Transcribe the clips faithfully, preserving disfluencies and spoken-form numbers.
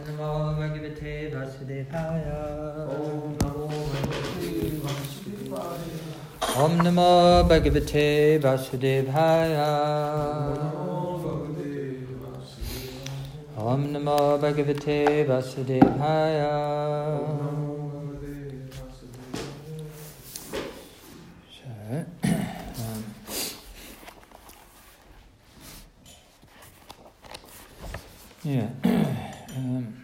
Namo Bhagavate Vasudevaya. Om Namo Bhagavate Vasudevaya. Om Namo Bhagavate Vasudevaya. Om Namo Bhagavate Vasudevaya. So, um, yeah. um,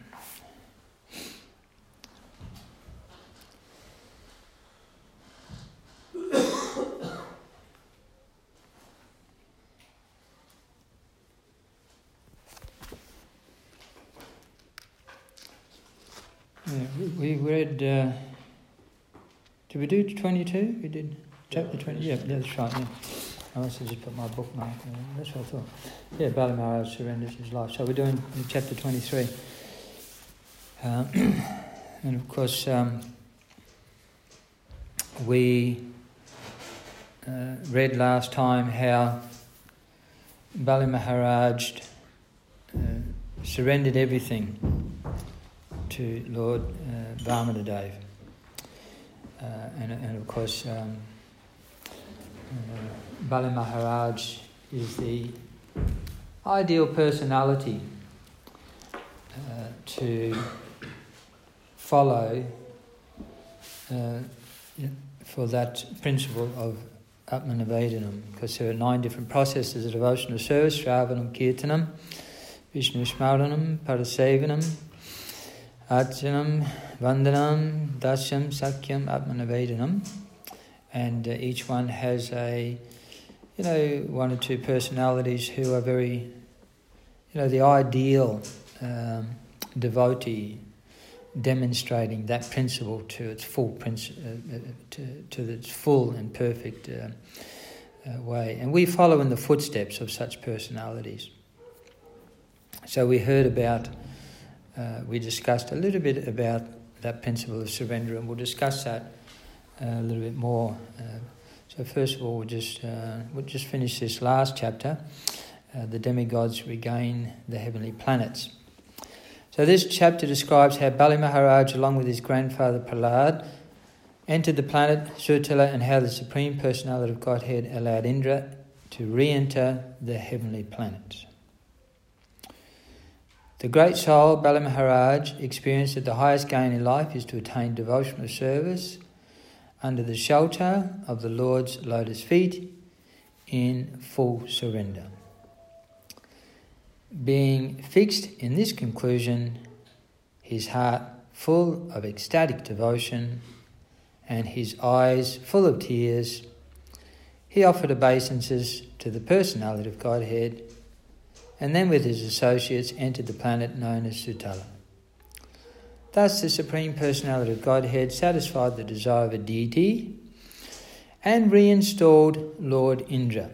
Yeah, we, we read, uh, did we do twenty-two? We did chapter twenty, yeah, yeah, that's right, yeah. I must have just put my bookmark there, that's what I thought. Yeah, Bali Maharaj surrenders his life. So we're doing chapter twenty-three. Um, and of course, um, we uh, read last time how Bali Maharaj uh, surrendered everything to Lord uh, Vamanadeva. Uh, and, and of course, um, uh, Bali Maharaj is the ideal personality uh, to follow uh, for that principle of Atmanivedanam, because there are nine different processes of devotional service: Shravanam, Kirtanam, Vishnu Smaranam, Parasevanam, Archanam, Vandanam, Dasyam, Sakyam, Atmanivedanam. And uh, each one has a, you know, one or two personalities who are very, you know, the ideal um, devotee, demonstrating that principle to its full princi- uh, to, to its full and perfect uh, uh, way. And we follow in the footsteps of such personalities. So we heard about Uh, we discussed a little bit about that principle of surrender, and we'll discuss that uh, a little bit more. Uh, so first of all, we'll just uh, we'll just finish this last chapter. Uh, the demigods regain the heavenly planets. So this chapter describes how Bali Maharaj, along with his grandfather Prahlad, entered the planet Sutala, and how the Supreme Personality of Godhead allowed Indra to re-enter the heavenly planets. The great soul, Bali Maharaj, experienced that the highest gain in life is to attain devotional service under the shelter of the Lord's lotus feet in full surrender. Being fixed in this conclusion, his heart full of ecstatic devotion and his eyes full of tears, he offered obeisances to the Personality of Godhead, and then with his associates entered the planet known as Sutala. Thus the Supreme Personality of Godhead satisfied the desire of a deity and reinstalled Lord Indra.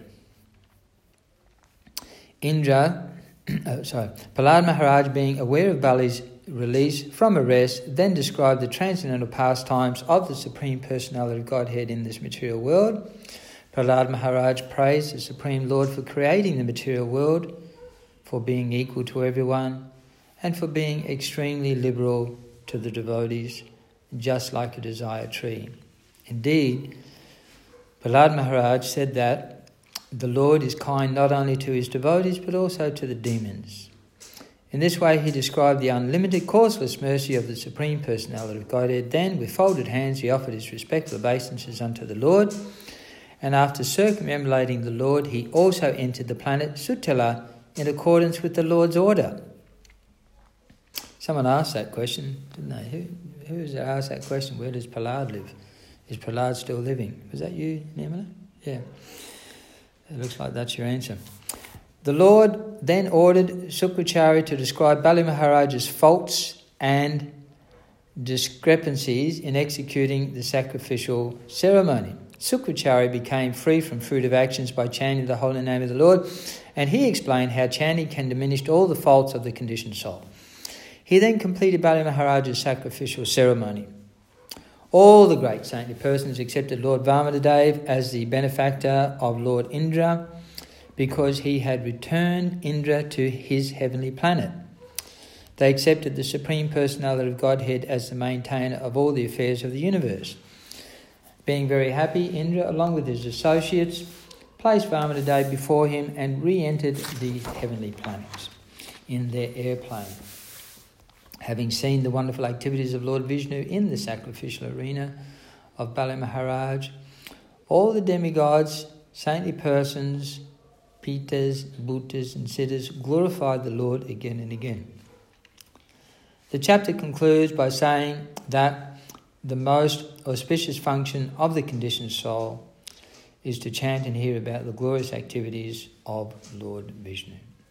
Indra, oh, sorry, Prahlad Maharaj, being aware of Bali's release from arrest, then described the transcendental pastimes of the Supreme Personality of Godhead in this material world. Prahlad Maharaj praised the Supreme Lord for creating the material world, for being equal to everyone, and for being extremely liberal to the devotees, just like a desire tree. Indeed, Prahlad Maharaj said that the Lord is kind not only to his devotees, but also to the demons. In this way, he described the unlimited, causeless mercy of the Supreme Personality of Godhead. Then, with folded hands, he offered his respectful obeisances unto the Lord, and after circumambulating the Lord, he also entered the planet Sutala, in accordance with the Lord's order. Someone asked that question, didn't they? Who, who was that asked that question? Where does Prahlad live? Is Prahlad still living? Was that you, Nirmala? Yeah. It looks like that's your answer. The Lord then ordered Sukracharya to describe Bali Maharaj's faults and discrepancies in executing the sacrificial ceremony. Sukracharya became free from fruitive actions by chanting the holy name of the Lord, and he explained how chanting can diminish all the faults of the conditioned soul. He then completed Bali Maharaj's sacrificial ceremony. All the great saintly persons accepted Lord Vamanadeva as the benefactor of Lord Indra, because he had returned Indra to his heavenly planet. They accepted the Supreme Personality of Godhead as the maintainer of all the affairs of the universe. Being very happy, Indra, along with his associates, placed Vamanadev before him and re-entered the heavenly planets in their airplane. Having seen the wonderful activities of Lord Vishnu in the sacrificial arena of Bali Maharaj, all the demigods, saintly persons, Pitas, Bhutas and Siddhas glorified the Lord again and again. The chapter concludes by saying that the most auspicious function of the conditioned soul is to chant and hear about the glorious activities of Lord Vishnu.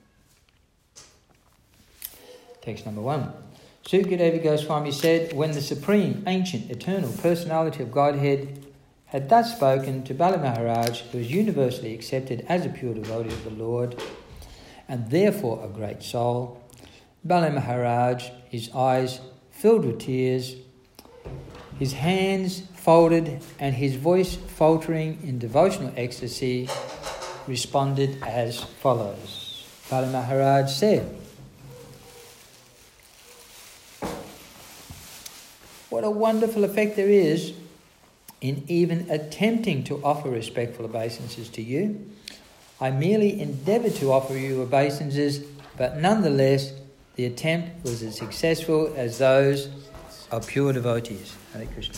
Text number one. Sukadeva Goswami said, when the supreme, ancient, eternal personality of Godhead had thus spoken to Bali Maharaj, who was universally accepted as a pure devotee of the Lord, and therefore a great soul, Bali Maharaj, his eyes filled with tears, his hands folded and his voice faltering in devotional ecstasy, responded as follows. Bali Maharaj said, what a wonderful effect there is in even attempting to offer respectful obeisances to you. I merely endeavoured to offer you obeisances, but nonetheless the attempt was as successful as those of pure devotees. Hare Krishna.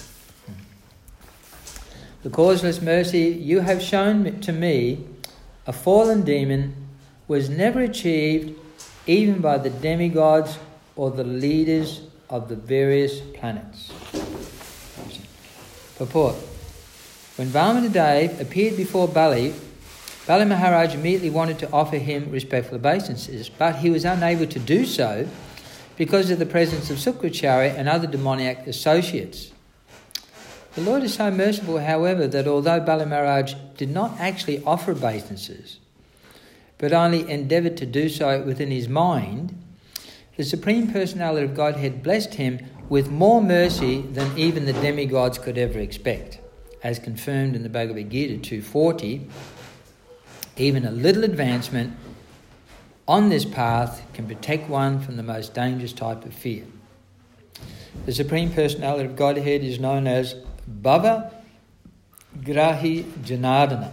The causeless mercy you have shown to me, a fallen demon, was never achieved even by the demigods or the leaders of the various planets. Purport. When Vamanadev appeared before Bali, Bali Maharaj immediately wanted to offer him respectful obeisances, but he was unable to do so because of the presence of Sukracharya and other demoniac associates. The Lord is so merciful, however, that although Bali Maharaj did not actually offer obeisances, but only endeavoured to do so within his mind, the Supreme Personality of Godhead blessed him with more mercy than even the demigods could ever expect. As confirmed in the Bhagavad Gita two forty, even a little advancement on this path can protect one from the most dangerous type of fear. The Supreme Personality of Godhead is known as Bhava Grahi Janardana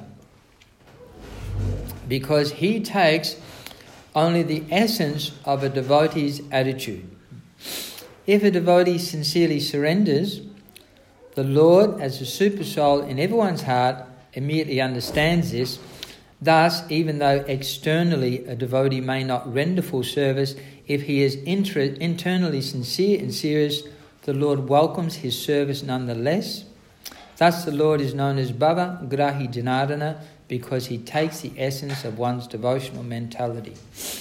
because he takes only the essence of a devotee's attitude. If a devotee sincerely surrenders, the Lord, as a super soul in everyone's heart, immediately understands this. Thus, even though externally a devotee may not render full service, if he is inter- internally sincere and serious, the Lord welcomes his service nonetheless. Thus the Lord is known as Bhava Grahi Janardana because he takes the essence of one's devotional mentality.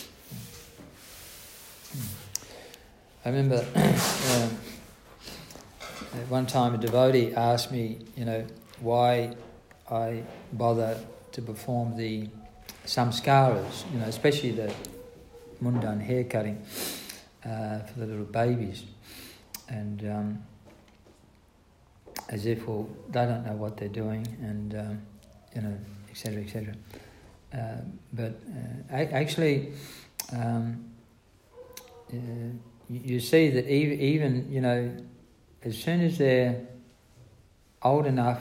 I remember um, at one time a devotee asked me, you know, why I bother to perform the samskaras, you know, especially the mundan hair cutting uh, for the little babies. And um, as if, well, they don't know what they're doing, and, um, you know, et cetera, et cetera. Uh, but uh, actually, um, uh, you, you see that even, even, you know, as soon as they're old enough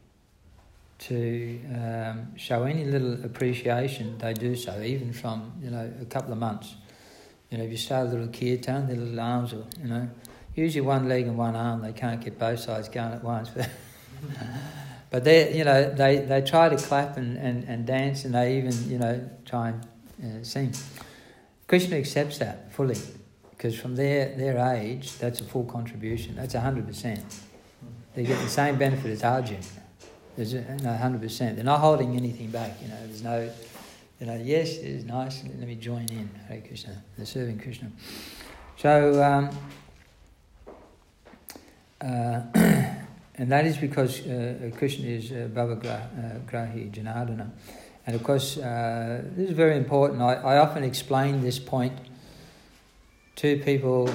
to um, show any little appreciation, they do so, even from, you know, a couple of months. You know, if you start a little kirtan, their little arms will, you know, usually one leg and one arm, they can't get both sides going at once. But they, you know, they, they try to clap and, and, and dance, and they even, you know, try and uh, sing. Krishna accepts that fully, because from their, their age, that's a full contribution. That's one hundred percent. They get the same benefit as Arjun. There's a, no, one hundred percent. They're not holding anything back, you know. There's no, you know, yes, it's nice, let me join in. Hare Krishna. They're serving Krishna. So, um, uh, and that is because uh, Krishna is uh, Bhava Grahi Janardana. And of course, uh, this is very important. I, I often explain this point to people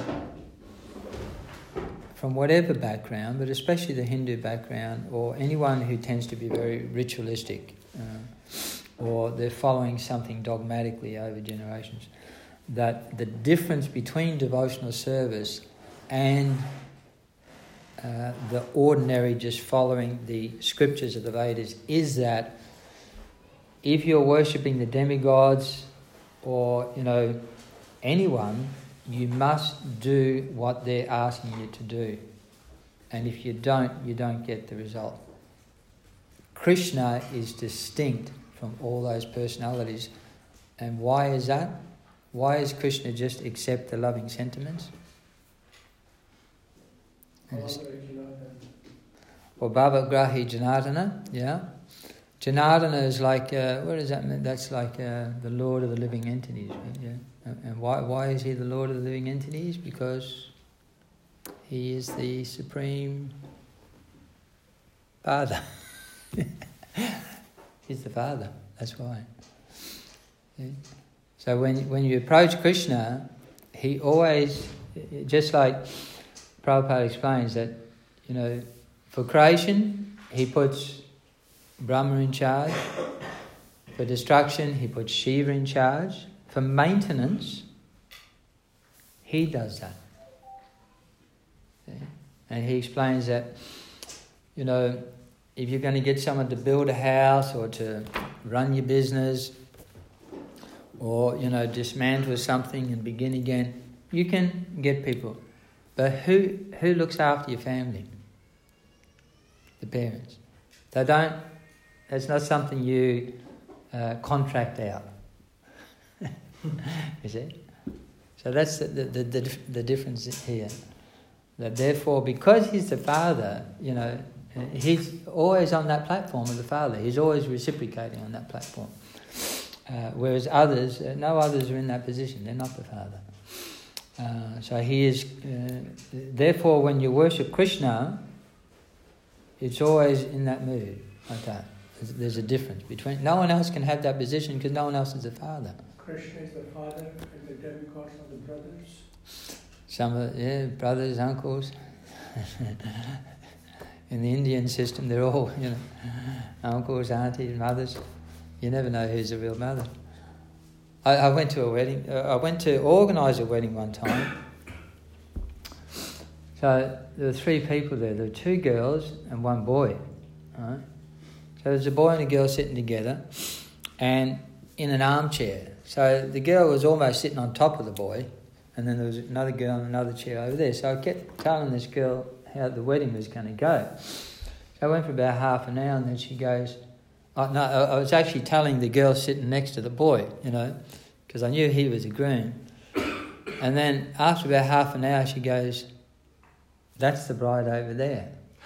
from whatever background, but especially the Hindu background, or anyone who tends to be very ritualistic, uh, or they're following something dogmatically over generations. that the difference between devotional service and uh, the ordinary just following the scriptures of the Vedas is that if you're worshipping the demigods or, you know, anyone, you must do what they're asking you to do. And if you don't, you don't get the result. Krishna is distinct from all those personalities. And why is that? Why does Krishna just accept the loving sentiments? Yes. Or Bhava Grahi Janardana, yeah. Janardana is like, uh, what does that mean? That's like uh, the Lord of the living entities, right? Yeah. And why why is he the Lord of the living entities? Because he is the Supreme Father. He's the Father, that's why. Yeah. So when when you approach Krishna, he always, just like Prabhupada explains that, you know, for creation, he puts Brahma in charge. For destruction, he puts Shiva in charge. For maintenance, he does that. And he explains that, you know, if you're going to get someone to build a house or to run your business or, you know, dismantle something and begin again, you can get people. But who who looks after your family? The parents. They don't, that's not something you uh, contract out. You see? So that's the, the, the, the difference here. That therefore, because he's the Father, you know, he's always on that platform of the Father. He's always reciprocating on that platform. Uh, whereas others, uh, no others are in that position. They're not the Father. Uh, so he is, uh, therefore when you worship Krishna, it's always in that mood, like that. There's, there's a difference between, no one else can have that position because no one else is the Father. Krishna is the Father and the demigods are the brothers. Some of, yeah, brothers, uncles. In the Indian system, they're all, you know, uncles, aunties, mothers. You never know who's the real mother. I, I went to a wedding. Uh, I went to organise a wedding one time. So there were three people there. There were two girls and one boy. Right? So there's a boy and a girl sitting together, and in an armchair. So the girl was almost sitting on top of the boy, and then there was another girl in another chair over there. So I kept telling this girl how the wedding was going to go. So I went for about half an hour, and then she goes, oh, no, I was actually telling the girl sitting next to the boy, you know, because I knew he was a groom. And then after about half an hour, she goes, that's the bride over there.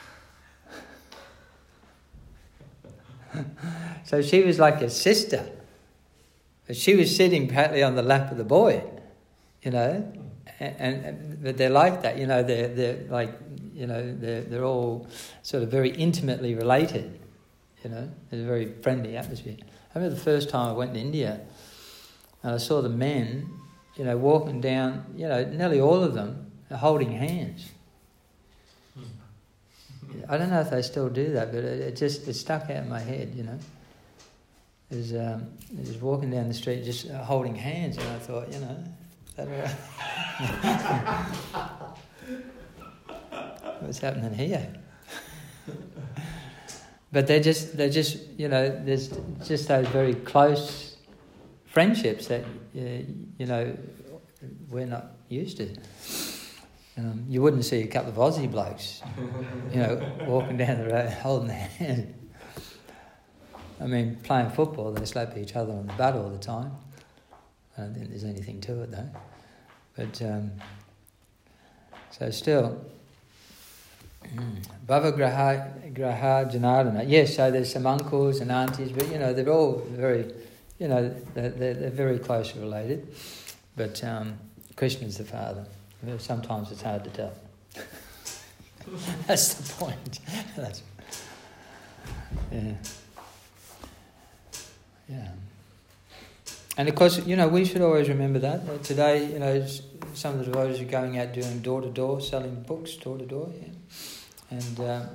So she was like a sister. But she was sitting partly on the lap of the boy, you know, and, and but they're like that, you know, they're, they're like, you know, they're, they're all sort of very intimately related. You know, it's a very friendly atmosphere. I remember the first time I went to India and I saw the men, you know, walking down, you know, nearly all of them are holding hands. I don't know if they still do that, but it, it just, it stuck out in my head, you know. It was, um, it was walking down the street just uh, holding hands, and I thought, you know, is that all right? What's happening here? But they're just, they're just, you know, there's just those very close friendships that, uh, you know, we're not used to. Um, you wouldn't see a couple of Aussie blokes, you know, walking down the road holding their hand. I mean, playing football, they slap each other on the butt all the time. I don't think there's anything to it, though. But, um, so still... Bhava Graha, Graha Janardana. Yes, so there's some uncles and aunties, but you know, they're all very, you know, they're, they're, they're very closely related. But um, Krishna's the Father. Sometimes it's hard to tell. That's the point. That's, yeah. Yeah. And of course, you know, we should always remember that. Uh, today, you know, some of the devotees are going out doing door-to-door, selling books door-to-door, yeah. And uh, uh,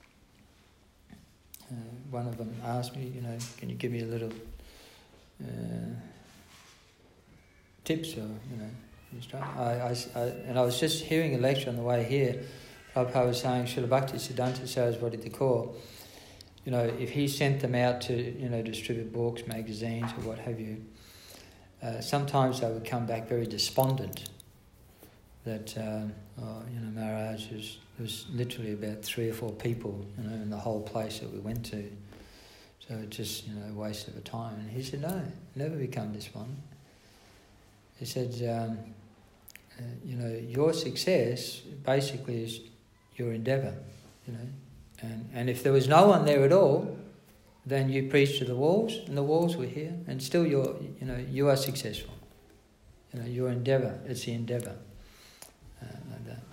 one of them asked me, you know, can you give me a little uh, tips, or you know, I, I, I, and I was just hearing a lecture on the way here. Prabhupada was saying, Srila Bhakti Siddhanta Saraswati Thakur, you know, if he sent them out to, you know, distribute books, magazines, or what have you, uh, sometimes they would come back very despondent. That, um, oh, you know, Maharaj, was, there was literally about three or four people, you know, in the whole place that we went to. So it's just, you know, a waste of a time. And he said, no, never become despondent. He said, um, uh, you know, your success basically is your endeavour, you know. And and if there was no one there at all, then you preach to the walls, and the walls were here, and still you're, you know, you are successful. You know, your endeavour, it's the endeavour. Uh, like that.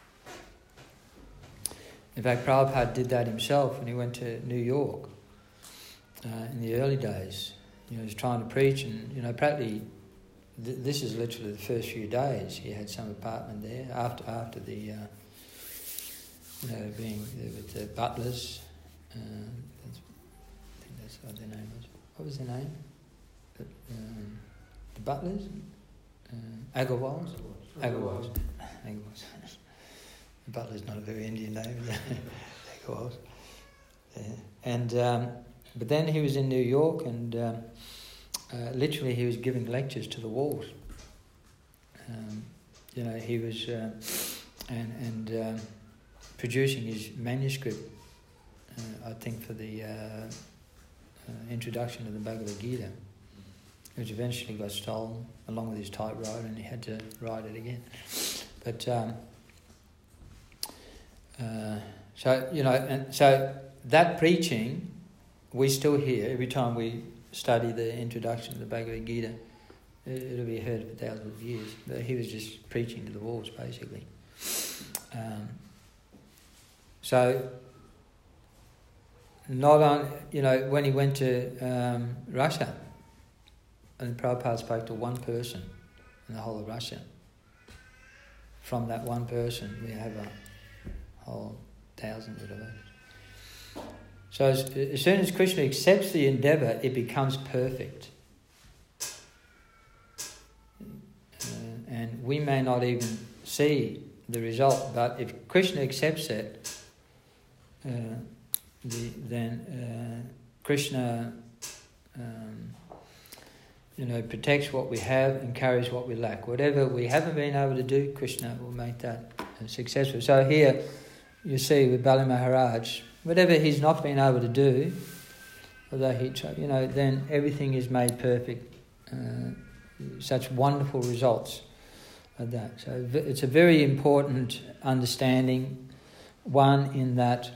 In fact, Prabhupada did that himself when he went to New York uh, in the early days. You know, he was trying to preach, and, you know, practically, th- this is literally the first few days. He had some apartment there after after the, uh, you know, being there with the butlers. Uh, that's, I think that's what their name was. What was their name? The, um, the butlers? Uh, Agarwals? Agarwals. Agarwals. The butler's not a very Indian name, is it? Agarwals. Yeah. And um, but then he was in New York, and um, uh, literally he was giving lectures to the walls. Um, you know, he was uh, and and um, producing his manuscript. Uh, I think for the uh, uh, introduction to the Bhagavad Gita, which eventually got stolen along with his typewriter, and he had to write it again. But um, uh, so you know, and so that preaching we still hear every time we study the introduction to the Bhagavad Gita. It, it'll be heard for thousands of years. But he was just preaching to the walls, basically. Um, so. Not on, you know, when he went to um, Russia, and Prabhupada spoke to one person in the whole of Russia. From that one person, we have a whole thousands of devotees. So as, as soon as Krishna accepts the endeavour, it becomes perfect. Uh, and we may not even see the result, but if Krishna accepts it, uh, The, then uh, Krishna, um, you know, protects what we have and carries what we lack. Whatever we haven't been able to do, Krishna will make that uh, successful. So here, you see with Bali Maharaj, whatever he's not been able to do, although he, you know, then everything is made perfect. Uh, such wonderful results of that. So it's a very important understanding. One in that.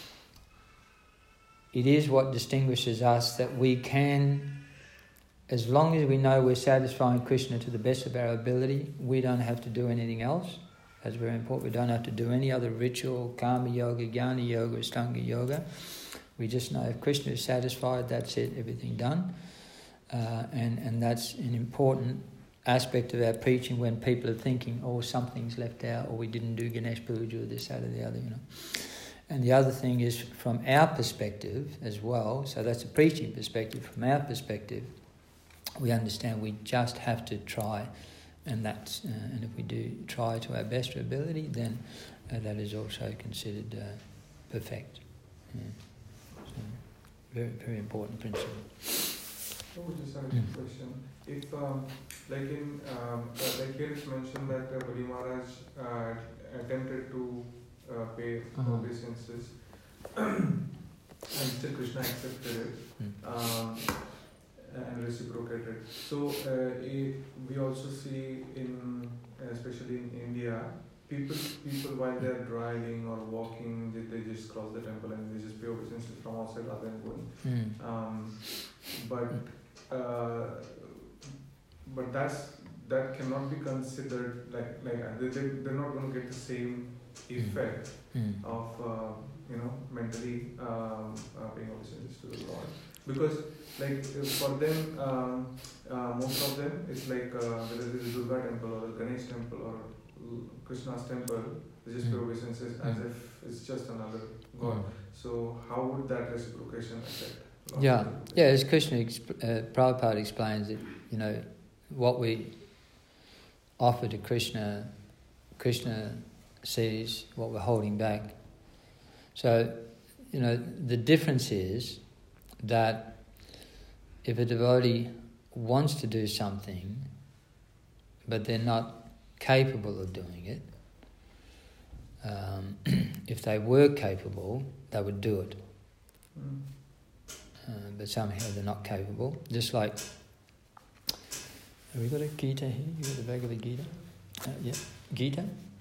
It is what distinguishes us that we can, as long as we know we're satisfying Krishna to the best of our ability, we don't have to do anything else. That's very important. We don't have to do any other ritual, karma yoga, jnana yoga, astanga yoga. We just know if Krishna is satisfied, that's it, everything done. Uh, and, and that's an important aspect of our preaching when people are thinking, oh, something's left out, or we didn't do Ganesh Puja, or this, that, or the other, you know. And the other thing is from our perspective as well, so that's a preaching perspective, from our perspective, we understand we just have to try, and that's uh, and if we do try to our best ability, then uh, that is also considered uh, perfect. Yeah. So, very, very important principle. So just a mm. question. If, um, like in, um, uh, like here it's mentioned that uh, Bali Maharaj uh, attempted to Uh, pay uh-huh. obeisances and still Krishna accepted it mm. um, and reciprocated. So uh, it, we also see in, especially in India, people people while they're driving or walking, they, they just cross the temple and they just pay obeisances from outside rather than going. Mm. Um, but uh, but that's that cannot be considered like like they they're not going to get the same effect mm. of uh, you know mentally um, uh, paying obeisances to the Lord, because like for them um, uh, most of them it's like uh, whether it is Durga temple or Ganesh temple or Krishna's temple, they just mm. pay obeisances mm. as if it's just another god. Mm. So how would that reciprocation affect Yeah, yeah. As Krishna, exp- uh, Prabhupada explains it, you know, what we offer to Krishna, Krishna sees what we're holding back. So, you know, the difference is that if a devotee wants to do something, but they're not capable of doing it, um, if they were capable, they would do it. Mm. Uh, but somehow they're not capable. Just like, have we got a Gita here? You got the bag of the Gita? Uh, yeah, Gita.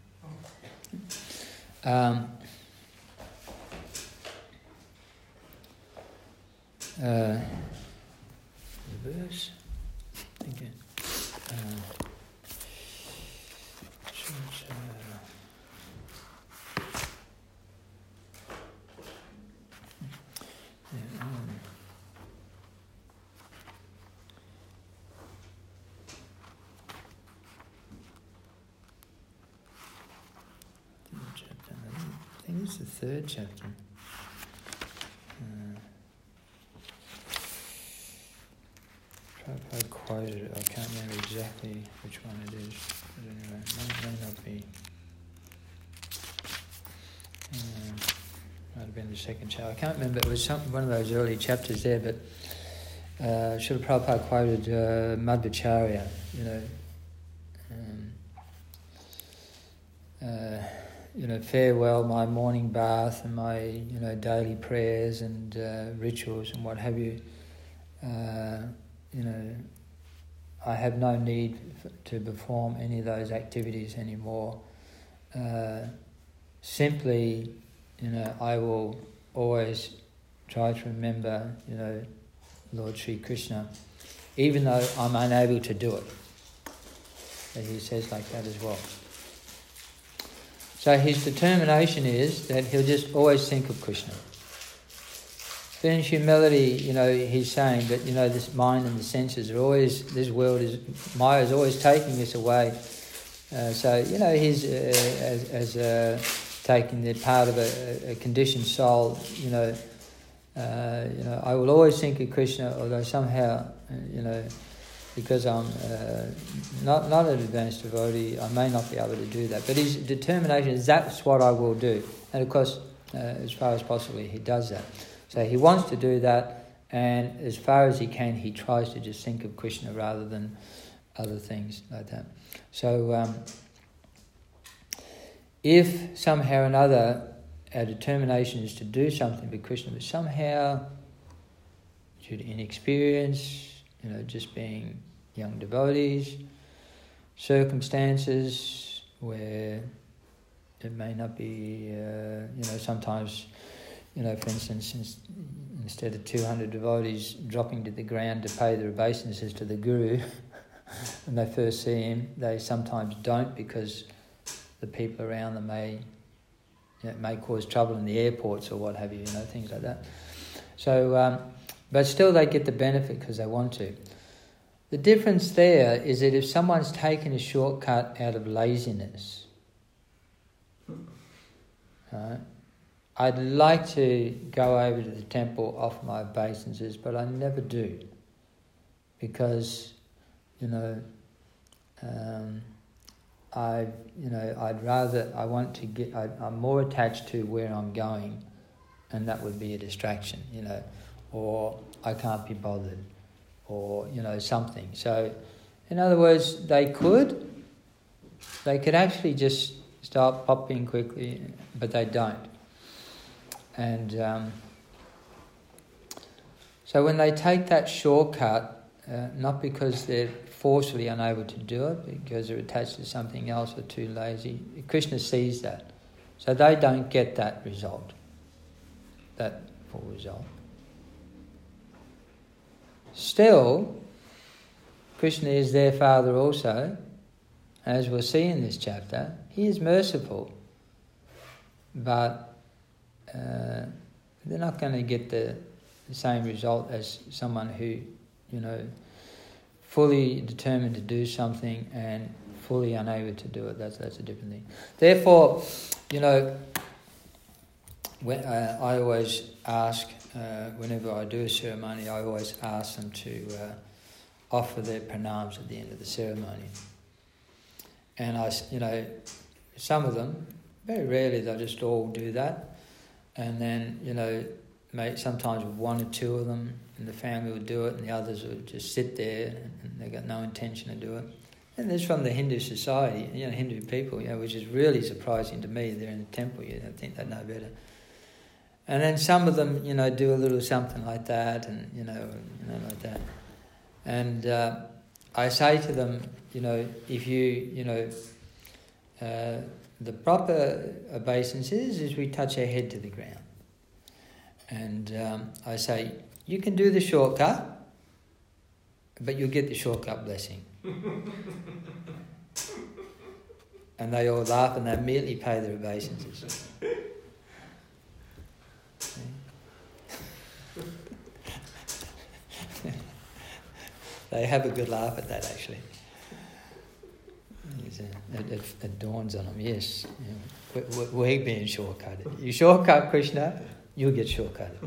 Um, uh, the verse. Thank you. Uh, yeah, um, chapter. I think it's the third chapter. Uh, Prabhupada quoted it. I can't remember exactly which one it is. But anyway, it may, may not be. Um, might have been the second chapter. I can't remember. It was some, one of those early chapters there, but uh, Srila Prabhupada quoted uh, Madhvacharya, you know, um, uh, you know, farewell my morning bath and my, you know, daily prayers and uh, rituals and what have you. Uh, you know, I have no need f- to perform any of those activities anymore. Uh, simply, you know, I will always try to remember, you know, Lord Sri Krishna, even though I'm unable to do it. So he says like that as well. So his determination is that he'll just always think of Krishna. But in humility, you know, he's saying that, you know, this mind and the senses are always, this world is, Maya is always taking us away. Uh, so, you know, he's uh, as, as uh, taking the part of a, a conditioned soul, you know, uh, you know, I will always think of Krishna, although somehow, uh, you know, because I'm uh, not not an advanced devotee, I may not be able to do that. But his determination is that's what I will do. And of course, uh, as far as possibly, he does that. So he wants to do that, and as far as he can, he tries to just think of Krishna rather than other things like that. So um, if somehow or another our determination is to do something for Krishna, but somehow due to inexperience, you know, just being young devotees, circumstances where it may not be, uh, you know, sometimes, you know, for instance, instead of two hundred devotees dropping to the ground to pay their obeisances to the Guru, when they first see him, they sometimes don't because the people around them may, you know, may cause trouble in the airports or what have you, you know, things like that. So, um, but still they get the benefit because they want to. The difference there is that if someone's taken a shortcut out of laziness, right, I'd like to go over to the temple, offer my obeisances, but I never do. Because, you know, um, I, you know, I'd rather, I want to get, I, I'm more attached to where I'm going, and that would be a distraction, you know, or I can't be bothered, or, you know, something. So, in other words, they could, they could actually just start popping quickly, but they don't. And um, so when they take that shortcut, uh, not because they're forcefully unable to do it, because they're attached to something else or too lazy, Krishna sees that. So they don't get that result, that full result. Still, Krishna is their father also. As we'll see in this chapter, he is merciful. But uh, they're not going to get the, the same result as someone who, you know, fully determined to do something and fully unable to do it. That's that's a different thing. Therefore, you know, when, uh, I always ask, uh, whenever I do a ceremony, I always ask them to uh, offer their pranams at the end of the ceremony. And I, you know, some of them, very rarely they'll just all do that. And then, you know, mate, sometimes one or two of them in the family will do it and the others will just sit there and they've got no intention to do it. And this from the Hindu society, you know, Hindu people, you know, which is really surprising to me. They're in the temple, you don't think they know better. And then some of them, you know, do a little something like that and, you know, you know, like that. And uh, I say to them, you know, if you, you know, uh, the proper obeisances is we touch our head to the ground. And um, I say, you can do the shortcut, but you'll get the shortcut blessing. And they all laugh and they immediately pay their obeisances. They have a good laugh at that, actually. It, it, it dawns on them, yes. Yeah. We, we're being shortcutted. You shortcut Krishna, you'll get shortcutted.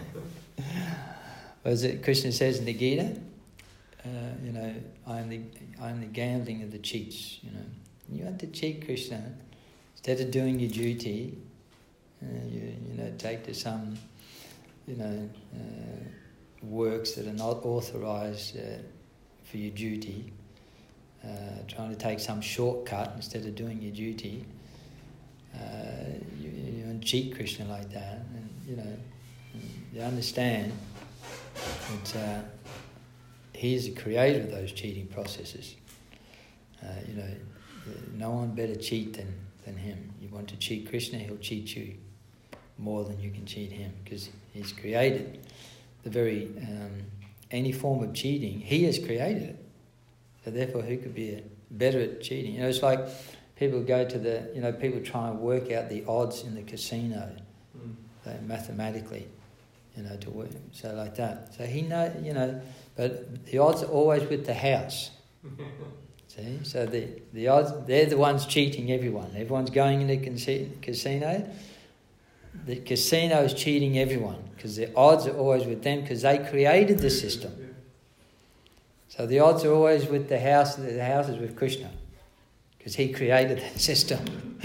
As it Krishna says in the Gita, uh, you know, I am the I am the gambling of the cheats. You know, you want to cheat Krishna instead of doing your duty. Uh, you you know, take to some, you know, uh, works that are not authorized uh, for your duty. Uh, trying to take some shortcut instead of doing your duty. Uh, you, you don't cheat Krishna like that, and you know, you understand that uh, he is the creator of those cheating processes. Uh, you know, no one better cheat than, than him. You want to cheat Krishna, he'll cheat you more than you can cheat him, because he's created the very um, any form of cheating. He has created it. So therefore, who could be better at cheating? You know, it's like people go to the, you know, people try and work out the odds in the casino, mm. so mathematically, you know, to work, so like that. So he know, you know, but the odds are always with the house. See, so the the odds, they're the ones cheating everyone. Everyone's going into the casino. The casino is cheating everyone because the odds are always with them because they created the system. So the odds are always with the house, the house is with Krishna, because he created that system.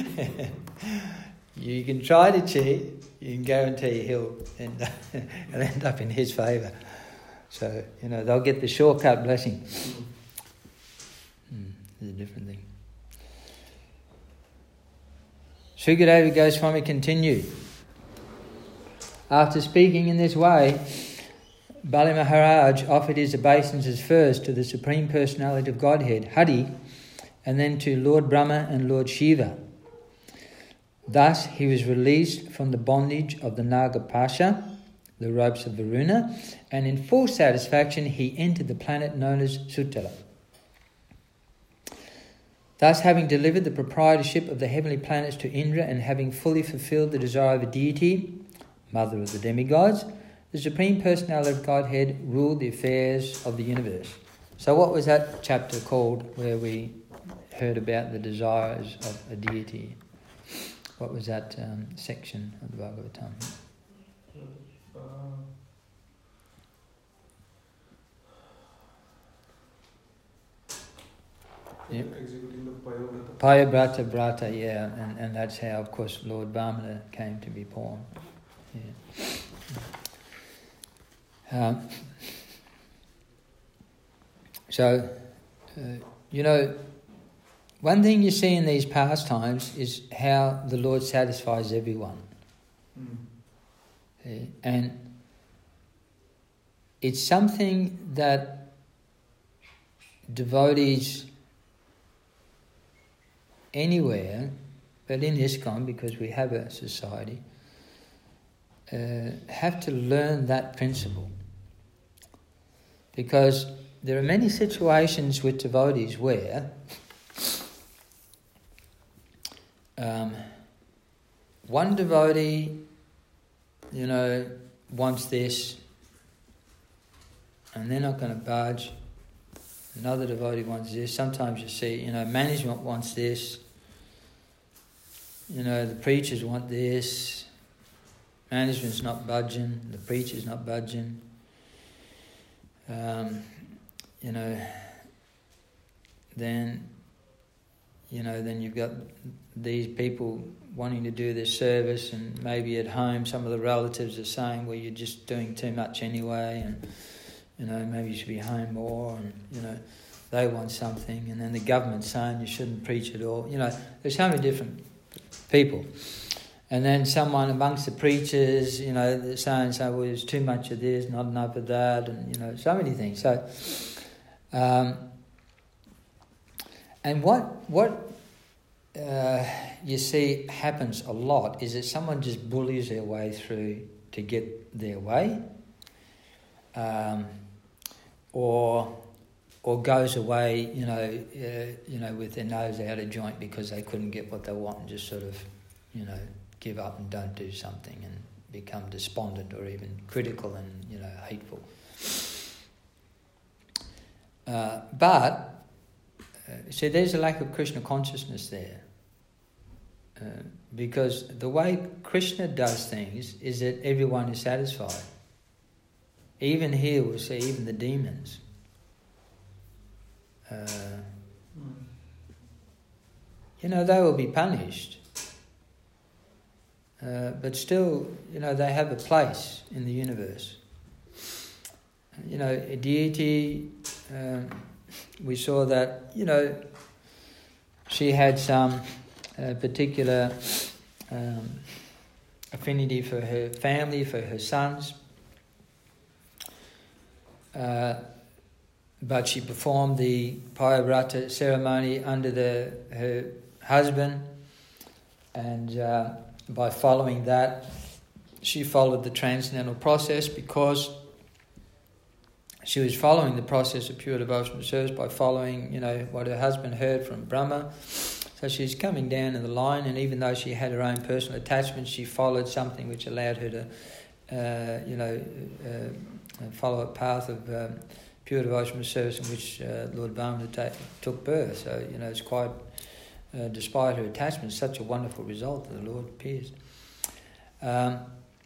You can try to cheat, you can guarantee he'll end up, it'll end up in his favour. So, you know, they'll get the shortcut blessing. Hmm, it's a different thing. Sukadeva Goswami continued. After speaking in this way, Bali Maharaj offered his obeisances first to the Supreme Personality of Godhead, Hari, and then to Lord Brahma and Lord Shiva. Thus he was released from the bondage of the Nagapasha, the ropes of Varuna, and in full satisfaction he entered the planet known as Sutala. Thus, having delivered the proprietorship of the heavenly planets to Indra and having fully fulfilled the desire of a deity, mother of the demigods, the Supreme Personality of Godhead ruled the affairs of the universe. So what was that chapter called where we heard about the desires of a deity? What was that um, section of the Bhagavatam? Uh, yep. Executing the Payavrata. Payavrata Brata, yeah, and, and that's how, of course, Lord Vamana came to be born. Yeah. Um, so, uh, you know, one thing you see in these pastimes is how the Lord satisfies everyone. Mm. Okay? And it's something that devotees anywhere, but in ISKCON, because we have a society, uh, have to learn that principle. Because there are many situations with devotees where um, one devotee, you know, wants this and they're not going to budge. Another devotee wants this. Sometimes you see, you know, management wants this. You know, the preachers want this. Management's not budging. The preacher's not budging. Um, you know, then you know, then you've got these people wanting to do this service, and maybe at home some of the relatives are saying, well, you're just doing too much anyway, and, you know, maybe you should be home more, and, you know, they want something, and then the government's saying you shouldn't preach at all. You know, there's so many different people. And then someone amongst the preachers, you know, they're saying, so, well, there's too much of this, not enough of that, and, you know, so many things. So, um, and what what uh, you see happens a lot is that someone just bullies their way through to get their way, um, or or goes away, you know, uh, you know, with their nose out of joint because they couldn't get what they want, and just sort of, you know, give up and don't do something and become despondent or even critical and, you know, hateful. Uh, but, uh, see, there's a lack of Krishna consciousness there. Uh, because the way Krishna does things is that everyone is satisfied. Even here we'll see, even the demons. Uh, you know, they will be punished. Uh, but still, you know, they have a place in the universe. You know, a deity, um, we saw that, you know, she had some uh, particular um, affinity for her family, for her sons. Uh, but she performed the Payavrata ceremony under the her husband, and uh, by following that, she followed the transcendental process because she was following the process of pure devotional service by following, you know, what her husband heard from Brahma. So she's coming down in the line, and even though she had her own personal attachments, she followed something which allowed her to, uh, you know, uh, follow a path of um, pure devotional service in which uh, Lord Vamana ta- took birth. So, you know, it's quite, uh, despite her attachment, such a wonderful result that the Lord appears. Um,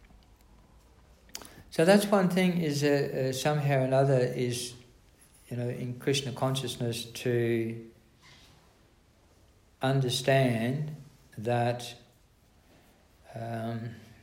so that's one thing, is uh, uh, somehow or another is, you know, in Krishna consciousness to understand that, um,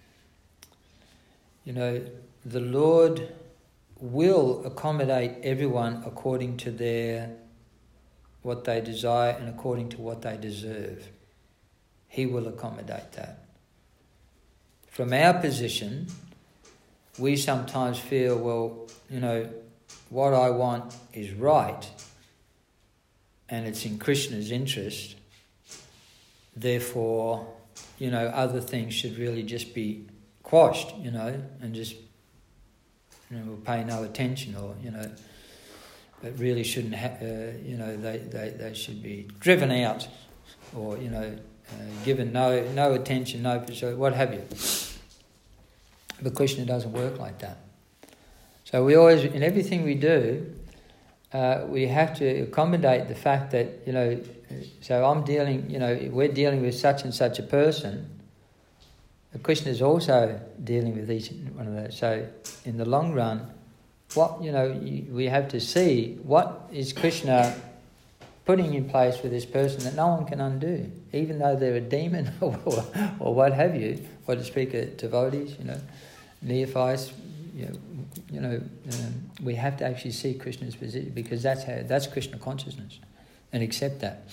you know, the Lord will accommodate everyone according to their what they desire and according to what they deserve. He will accommodate that. From our position, we sometimes feel, well, you know, what I want is right and it's in Krishna's interest, therefore, you know, other things should really just be quashed, you know, and just, you know, we'll pay no attention, or, you know, but really shouldn't, ha- uh, you know, they, they, they should be driven out, or, you know, uh, given no no attention, no, what have you. But Krishna doesn't work like that. So we always, in everything we do, uh, we have to accommodate the fact that, you know, so I'm dealing, you know, we're dealing with such and such a person. Krishna is also dealing with each one of those. So in the long run, what, you know, we have to see what is Krishna putting in place for this person that no one can undo, even though they're a demon or, or what have you, or to speak of devotees, you know, neophytes, you know, you know um, we have to actually see Krishna's position, because that's how, that's Krishna consciousness, and accept that.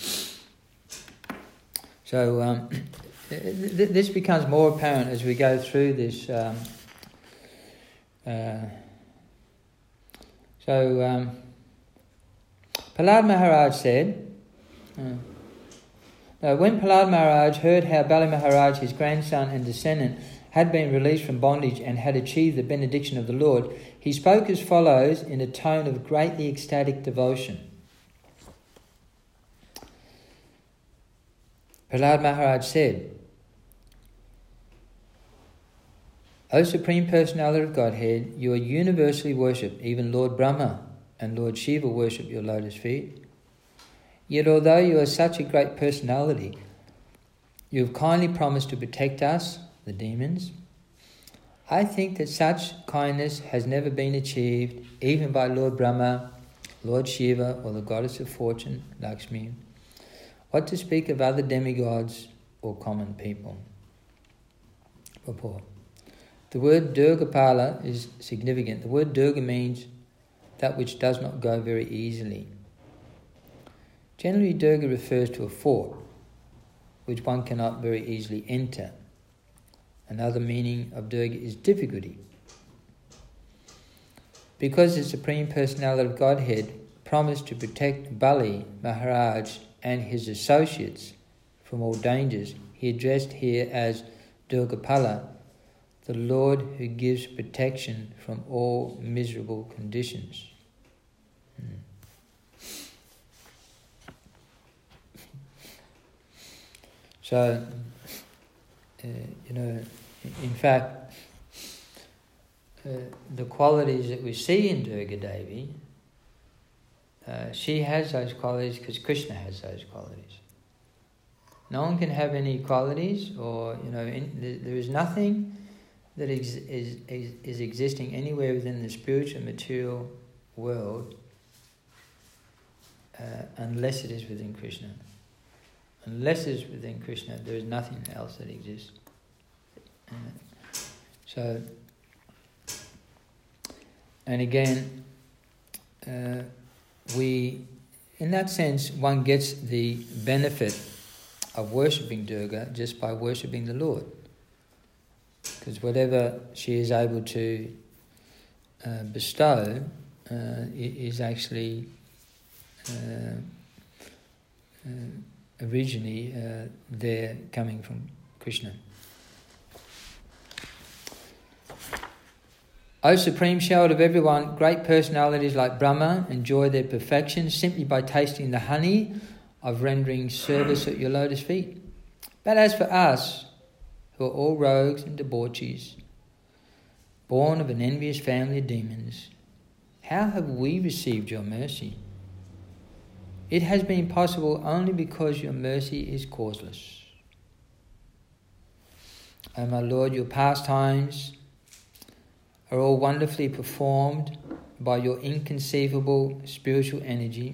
So um, th- this becomes more apparent as we go through this. Um, uh, so um, Prahlad Maharaj said, uh, now when Prahlad Maharaj heard how Bali Maharaj, his grandson and descendant, had been released from bondage and had achieved the benediction of the Lord, he spoke as follows in a tone of greatly ecstatic devotion. Prahlad Maharaj said, O Supreme Personality of Godhead, you are universally worshipped. Even Lord Brahma and Lord Shiva worship your lotus feet. Yet although you are such a great personality, you have kindly promised to protect us, the demons. I think that such kindness has never been achieved even by Lord Brahma, Lord Shiva, or the goddess of fortune, Lakshmi, What to speak of other demigods or common people? Purport. The word Durgapala is significant. The word Durga means that which does not go very easily. Generally, Durga refers to a fort, which one cannot very easily enter. Another meaning of Durga is difficulty. Because the Supreme Personality of Godhead promised to protect Bali Maharaj and his associates from all dangers, he addressed here as Durgapala, the Lord who gives protection from all miserable conditions. Hmm. So, uh, you know, in fact, uh, the qualities that we see in Durga Devi, uh, she has those qualities because Krishna has those qualities. No one can have any qualities, or, you know, in, there is nothing that is, is, is, is existing anywhere within the spiritual material world uh, unless it is within Krishna. Unless it is within Krishna, there is nothing else that exists. Uh, so, and again, uh, we, in that sense, one gets the benefit of worshipping Durga just by worshipping the Lord. Because whatever she is able to uh, bestow uh, is actually uh, uh, originally uh, there coming from Krishna. O Supreme Shepherd of everyone, great personalities like Brahma enjoy their perfection simply by tasting the honey of rendering service at your lotus feet. But as for us, who are all rogues and debauchees, born of an envious family of demons, how have we received your mercy? It has been possible only because your mercy is causeless. O my Lord, your pastimes are all wonderfully performed by your inconceivable spiritual energy,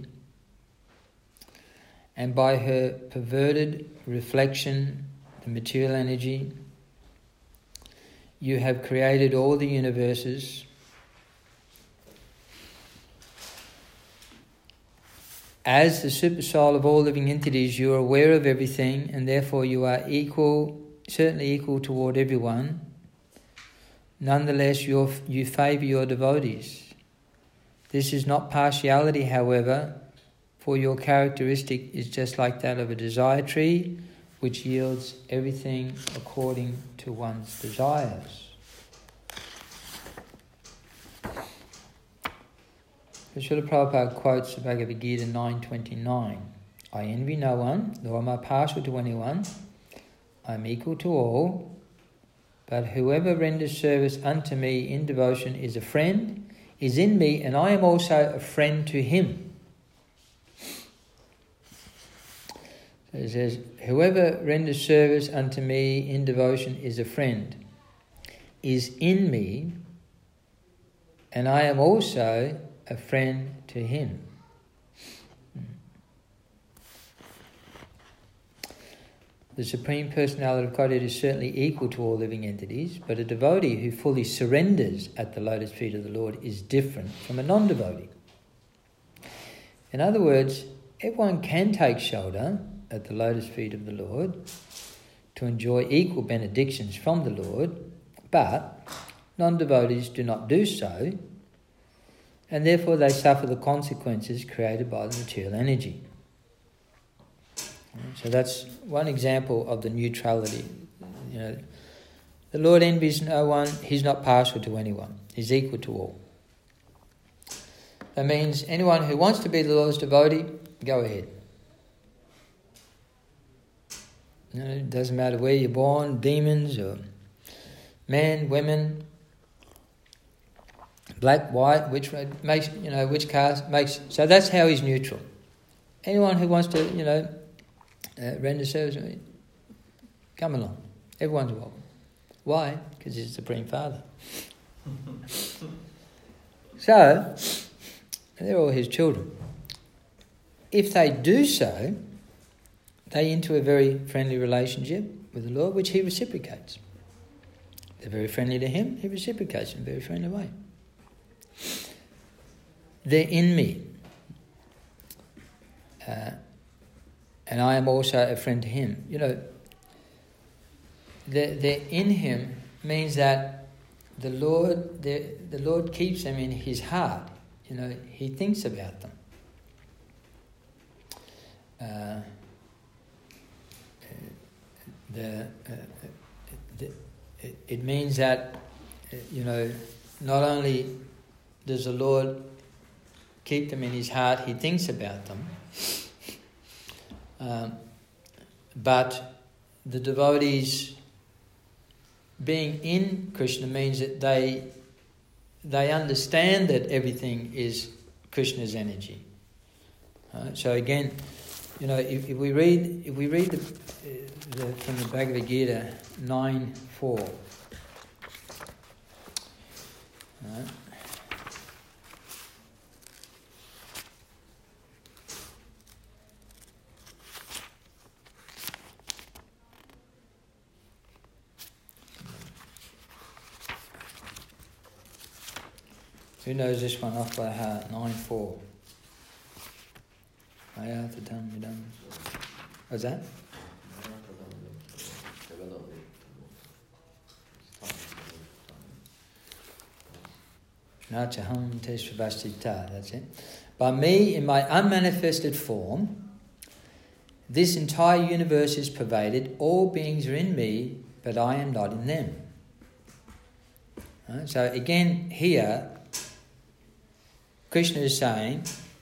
and by her perverted reflection, the material energy, you have created all the universes. As the super soul of all living entities, you are aware of everything, and therefore you are equal, certainly equal toward everyone. Nonetheless, you you favour your devotees. This is not partiality, however, for your characteristic is just like that of a desire tree, which yields everything according to one's desires. Srila Prabhupada quotes the Bhagavad Gita nine twenty-nine. I envy no one, nor am I partial to anyone. I am equal to all. But whoever renders service unto me in devotion is a friend, is in me, and I am also a friend to him. So it says, whoever renders service unto me in devotion is a friend, is in me, and I am also a friend to him. The Supreme Personality of Godhead is certainly equal to all living entities, but a devotee who fully surrenders at the lotus feet of the Lord is different from a non-devotee. In other words, everyone can take shelter at the lotus feet of the Lord to enjoy equal benedictions from the Lord, but non-devotees do not do so, and therefore they suffer the consequences created by the material energy. So that's one example of the neutrality. You know, the Lord envies no one, he's not partial to anyone, he's equal to all. That means anyone who wants to be the Lord's devotee, go ahead. You know, it doesn't matter where you're born, demons or men, women, black, white, which makes you know which caste makes. So that's how he's neutral. Anyone who wants to, you know, uh, render service, come along. Everyone's welcome. Why? Because he's the Supreme Father. So they're all his children. If they do so, they into a very friendly relationship with the Lord, which he reciprocates. They're very friendly to him, he reciprocates in a very friendly way. They're in me. Uh, and I am also a friend to him. You know, they're, they're in him means that the Lord, the Lord keeps them in his heart. You know, he thinks about them. Uh, the, uh, the it, it means that, you know, not only does the Lord keep them in his heart, he thinks about them, um, but the devotees being in Krishna means that they they understand that everything is Krishna's energy. Uh, so again, you know, if, if we read if we read the, the, from the Bhagavad Gita nine four, uh, who knows this one off by heart? nine four. What's that? Nachaham Teshvastita, that's it. By me, in my unmanifested form, this entire universe is pervaded. All beings are in me, but I am not in them. Right? So again, here, Krishna is saying,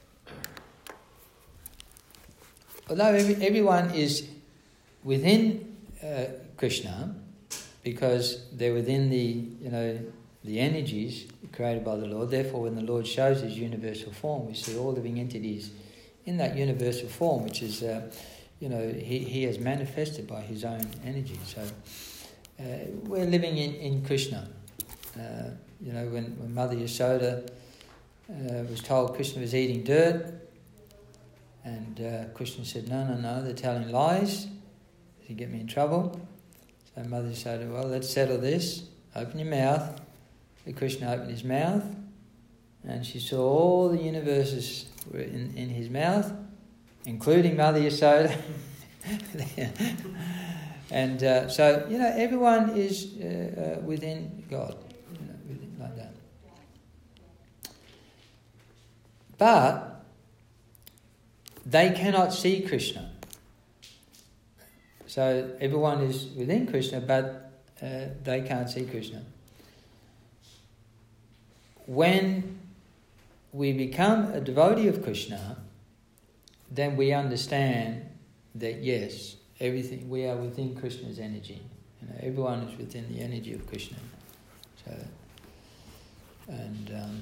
although every, everyone is within uh, Krishna, because they're within the, you know, the energies created by the Lord, therefore when the Lord shows his universal form, we see all living entities in that universal form, which is, uh, you know, he, he has manifested by his own energy. So uh, we're living in, in Krishna. Uh, you know, when, when Mother Yasoda uh, was told Krishna was eating dirt, and uh, Krishna said, no, no, no, they're telling lies to get me in trouble. So Mother said, well, let's settle this. Open your mouth. So Krishna opened his mouth, and she saw all the universes were in, in his mouth, including Mother Yasoda. And uh, so, you know, everyone is uh, uh, within God, you know, within, like that. But they cannot see Krishna. So everyone is within Krishna, but uh, they can't see Krishna. When we become a devotee of Krishna, then we understand that yes, everything, we are within Krishna's energy. You know, everyone is within the energy of Krishna. So, and um,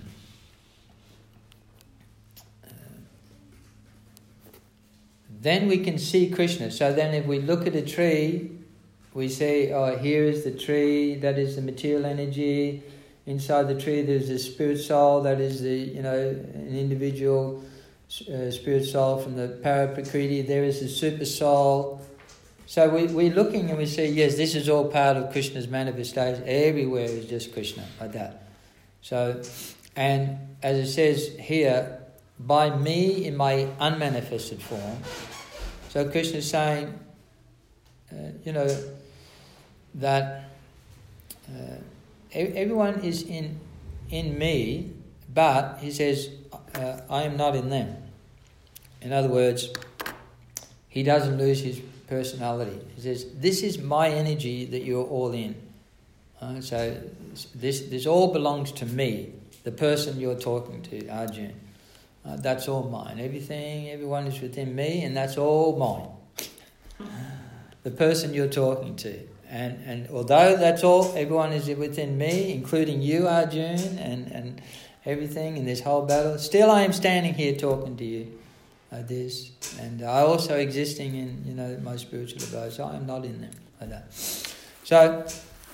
then we can see Krishna. So then if we look at a tree, we say, oh, here is the tree, that is the material energy. Inside the tree there's the spirit soul, that is the, you know, an individual uh, spirit soul from the Paraprakriti. There is the super soul. So we, we're looking and we say, yes, this is all part of Krishna's manifestation. Everywhere is just Krishna, like that. So, and as it says here, by me in my unmanifested form. So Krishna is saying, uh, you know, that uh, everyone is in in me, but he says, uh, I am not in them. In other words, he doesn't lose his personality. He says, this is my energy that you're all in. Uh, so this this all belongs to me, the person you're talking to, Arjuna. Uh, that's all mine. Everything, everyone is within me, and that's all mine. The person you're talking to. And and although that's all, everyone is within me, including you, Arjuna, and, and everything in this whole battle, still I am standing here talking to you like this. And I also existing in, you know, my spiritual abodes. I am not in them like that. So,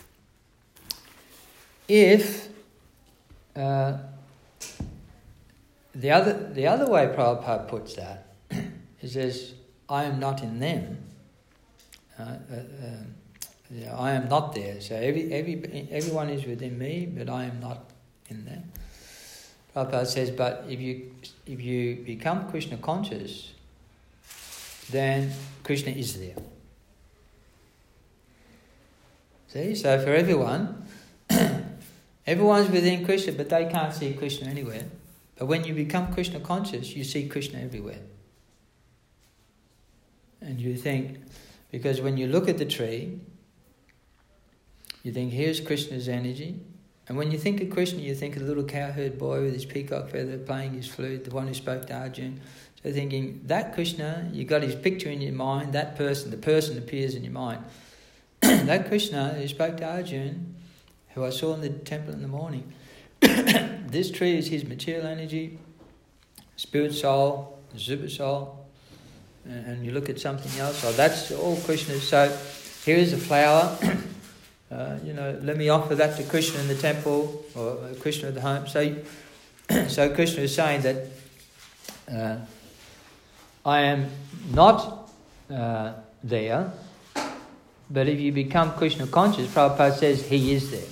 if... Uh, The other the other way Prabhupada puts that, he says, I am not in them. Uh, uh, uh, yeah, I am not there. So every every everyone is within me, but I am not in them. Prabhupada says, but if you if you become Krishna conscious, then Krishna is there. See, so for everyone, everyone's within Krishna, but they can't see Krishna anywhere. But when you become Krishna conscious, you see Krishna everywhere. And you think, because when you look at the tree, you think, here's Krishna's energy. And when you think of Krishna, you think of the little cowherd boy with his peacock feather playing his flute, the one who spoke to Arjuna. So thinking, that Krishna, you got his picture in your mind, that person, the person appears in your mind. That Krishna who spoke to Arjuna, who I saw in the temple in the morning, this tree is his material energy, spirit soul, super soul, and, and you look at something else, so that's all Krishna. So here is a flower, uh, you know, let me offer that to Krishna in the temple, or Krishna at the home. So, so Krishna is saying that uh, I am not uh, there, but if you become Krishna conscious, Prabhupada says he is there.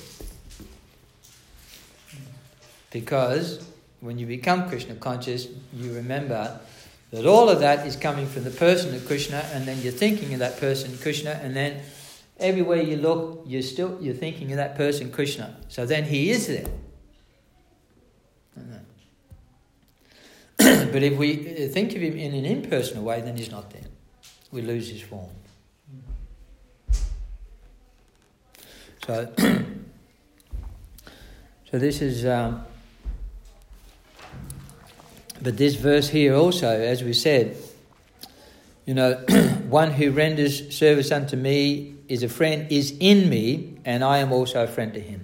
Because when you become Krishna conscious, you remember that all of that is coming from the person of Krishna, and then you're thinking of that person, Krishna, and then everywhere you look, you're still you're thinking of that person, Krishna. So then he is there. But if we think of him in an impersonal way, then he's not there. We lose his form. So, so this is. Um, But this verse here also, as we said, you know, one who renders service unto me is a friend, is in me, and I am also a friend to him.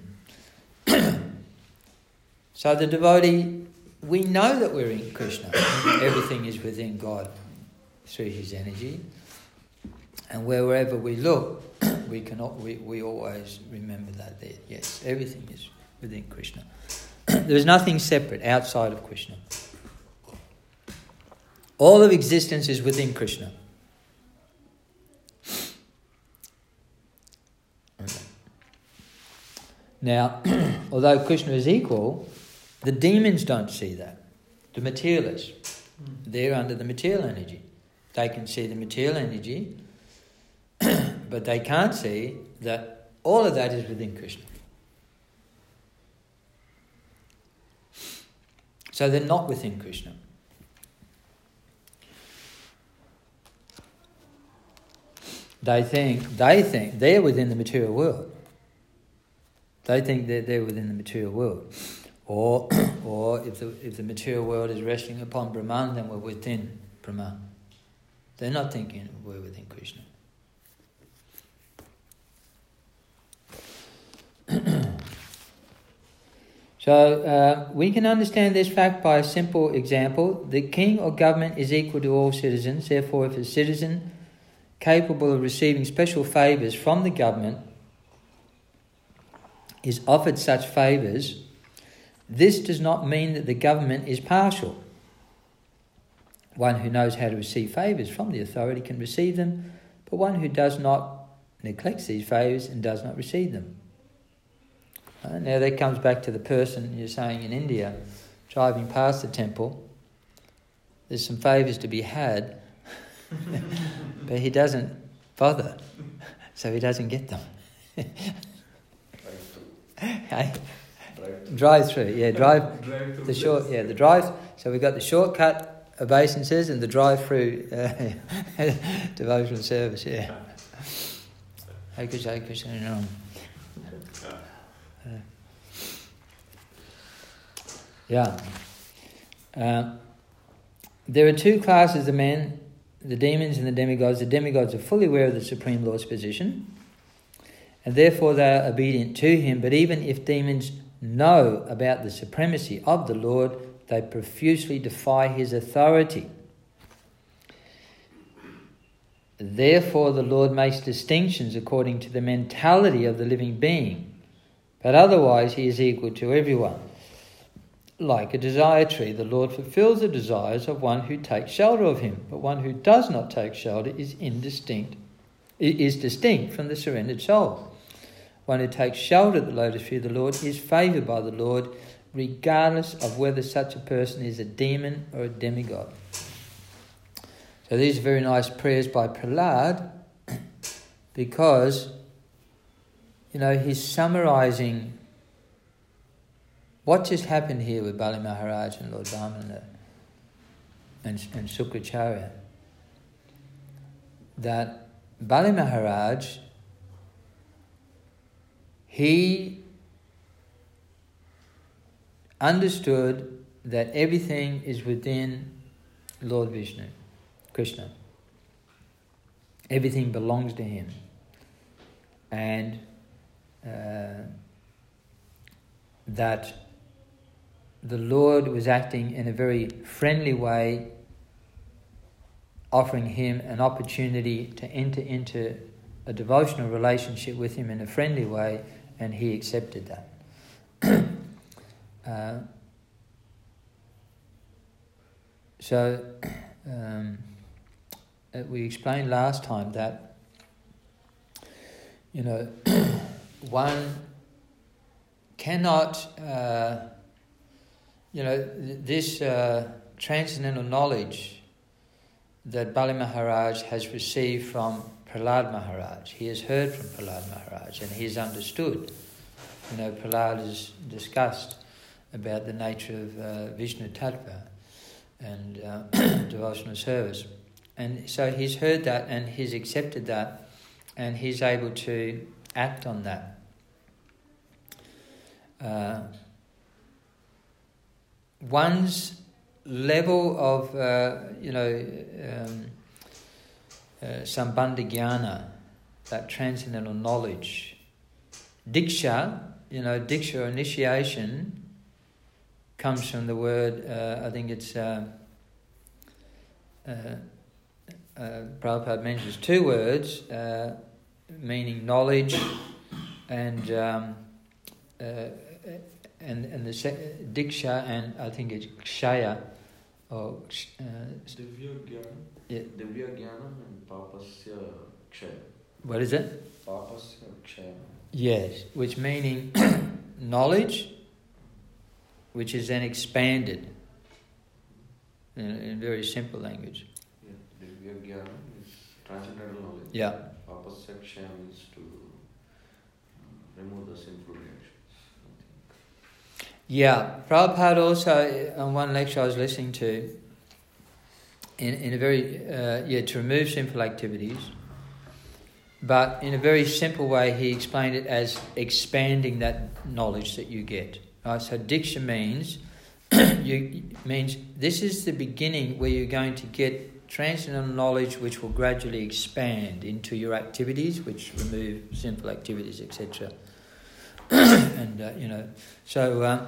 So the devotee, we know that we're in Krishna. Everything is within God through his energy. And wherever we look, we cannot. We, we always remember that there. Yes, everything is within Krishna. There's nothing separate outside of Krishna. All of existence is within Krishna. Now, although Krishna is equal, the demons don't see that. The materialists, they're under the material energy. They can see the material energy, but they can't see that all of that is within Krishna. So they're not within Krishna. They think they think they're within the material world. They think that they're within the material world, or or if the if the material world is resting upon Brahman, then we're within Brahman. They're not thinking we're within Krishna. So uh, we can understand this fact by a simple example. The king or government is equal to all citizens. Therefore, if a citizen capable of receiving special favours from the government is offered such favours, this does not mean that the government is partial. One who knows how to receive favours from the authority can receive them, but one who does not neglects these favours and does not receive them. Uh, now that comes back to the person you're saying in India, driving past the temple, there's some favours to be had, but he doesn't bother, so he doesn't get them. Hey? Drive, drive through, yeah, drive, drive through the short, yeah, the drive. So we've got the shortcut obeisances and the drive-through uh, devotional service. Yeah. Hare Krishna, Hare Krishna, no. Uh, yeah. Uh, there are two classes of men. The demons and the demigods. The demigods are fully aware of the Supreme Lord's position, and therefore they are obedient to him. But even if demons know about the supremacy of the Lord, they profusely defy his authority. Therefore the Lord makes distinctions according to the mentality of the living being, but otherwise he is equal to everyone. like a desire tree, the Lord fulfills the desires of one who takes shelter of him, but one who does not take shelter is indistinct, is distinct from the surrendered soul. One who takes shelter at the lotus feet of the Lord is favoured by the Lord, regardless of whether such a person is a demon or a demigod. So these are very nice prayers by Prahlad, because, you know, he's summarising what just happened here with Bali Maharaj and Lord Vamana and, and Sukracharya. That Bali Maharaj, he understood that everything is within Lord Vishnu, Krishna. Everything belongs to him. And uh, that the Lord was acting in a very friendly way, offering him an opportunity to enter into a devotional relationship with him in a friendly way, and he accepted that. uh, so, um, we explained last time that, you know, one cannot, uh, you know, this uh, transcendental knowledge that Bali Maharaj has received from Prahlad Maharaj. He has heard from Prahlad Maharaj and he has understood. You know, Prahlad has discussed about the nature of uh, Vishnu Tattva and uh, devotional service. And so he's heard that and he's accepted that and he's able to act on that. Uh, one's level of, uh, you know, um, uh, Sambandha Jnana, that transcendental knowledge. Diksha, you know, Diksha or initiation comes from the word, uh, I think it's, uh, uh, uh, Prabhupada mentions two words, uh, meaning knowledge and um, uh, and and the se- Diksha, and I think it's Kshaya or uh, Divya Jnana. Yeah. Divya Jnana and Papasya Kshaya. What is it? Papasya Kshaya. Yes, which meaning knowledge, which is then expanded in, in very simple language. Yeah. Divya Jnana is transcendental knowledge. Yeah. Papasya Kshaya means to uh, remove the sinful reactions. Yeah, Prabhupada also, on one lecture I was listening to, in, in a very, uh, yeah, to remove sinful activities, but in a very simple way he explained it as expanding that knowledge that you get. Right? So Diksha means, you, means this is the beginning where you're going to get transcendental knowledge which will gradually expand into your activities, which remove sinful activities, et cetera. and uh, you know, so uh,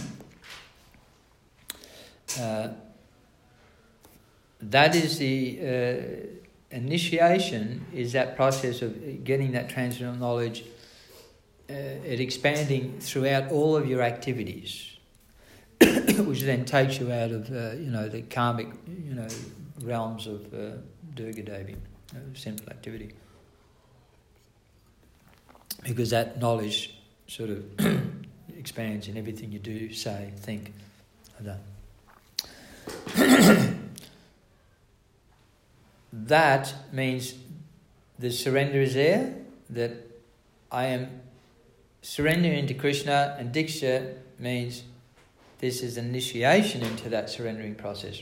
uh, that is the uh, initiation. Is that process of getting that transcendental knowledge, uh, it expanding throughout all of your activities, which then takes you out of uh, you know the karmic you know realms of uh, Durga Devi, uh, simple activity, because that knowledge sort of expands in everything you do, say, think, like that. That means the surrender is there, that I am surrendering to Krishna, and Diksha means this is initiation into that surrendering process.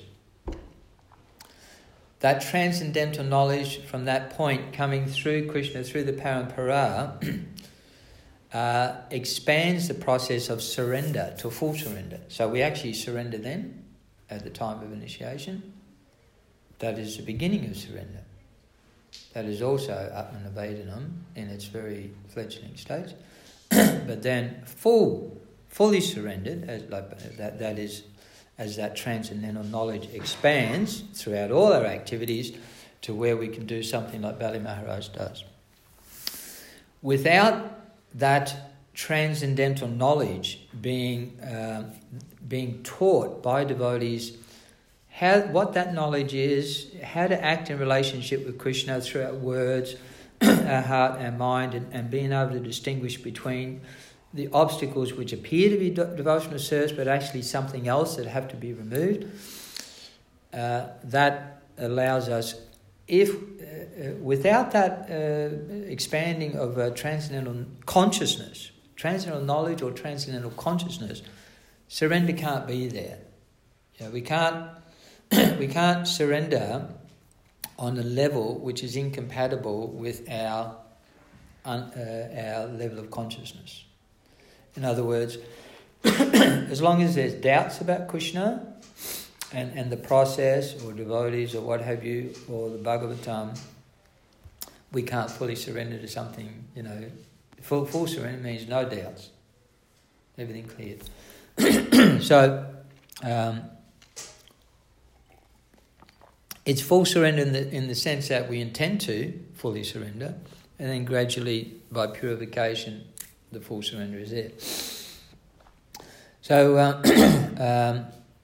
That transcendental knowledge from that point coming through Krishna, through the Parampara, Uh, expands the process of surrender to full surrender. So we actually surrender then at the time of initiation. That is the beginning of surrender. That is also Atmanivedanam in its very fledgling stage. But then full, fully surrendered, as like that, that is as that transcendental knowledge expands throughout all our activities to where we can do something like Bali Maharaj does. Without that transcendental knowledge being uh, being taught by devotees, how what that knowledge is, how to act in relationship with Krishna through our words, our heart, our mind, and, and being able to distinguish between the obstacles which appear to be de- devotional service but actually something else that have to be removed. Uh, that allows us, if uh, without that uh, expanding of uh, transcendental consciousness, transcendental knowledge or transcendental consciousness, surrender can't be there. You know, we can't we can't surrender on a level which is incompatible with our un, uh, our level of consciousness. In other words, as long as there's doubts about Krishna and, and the process or devotees or what have you, or the Bhagavatam, we can't fully surrender to something, you know. Full, full surrender means no doubts. Everything cleared. So, um, it's full surrender in the, in the sense that we intend to fully surrender, and then gradually, by purification, the full surrender is there. So, uh, um,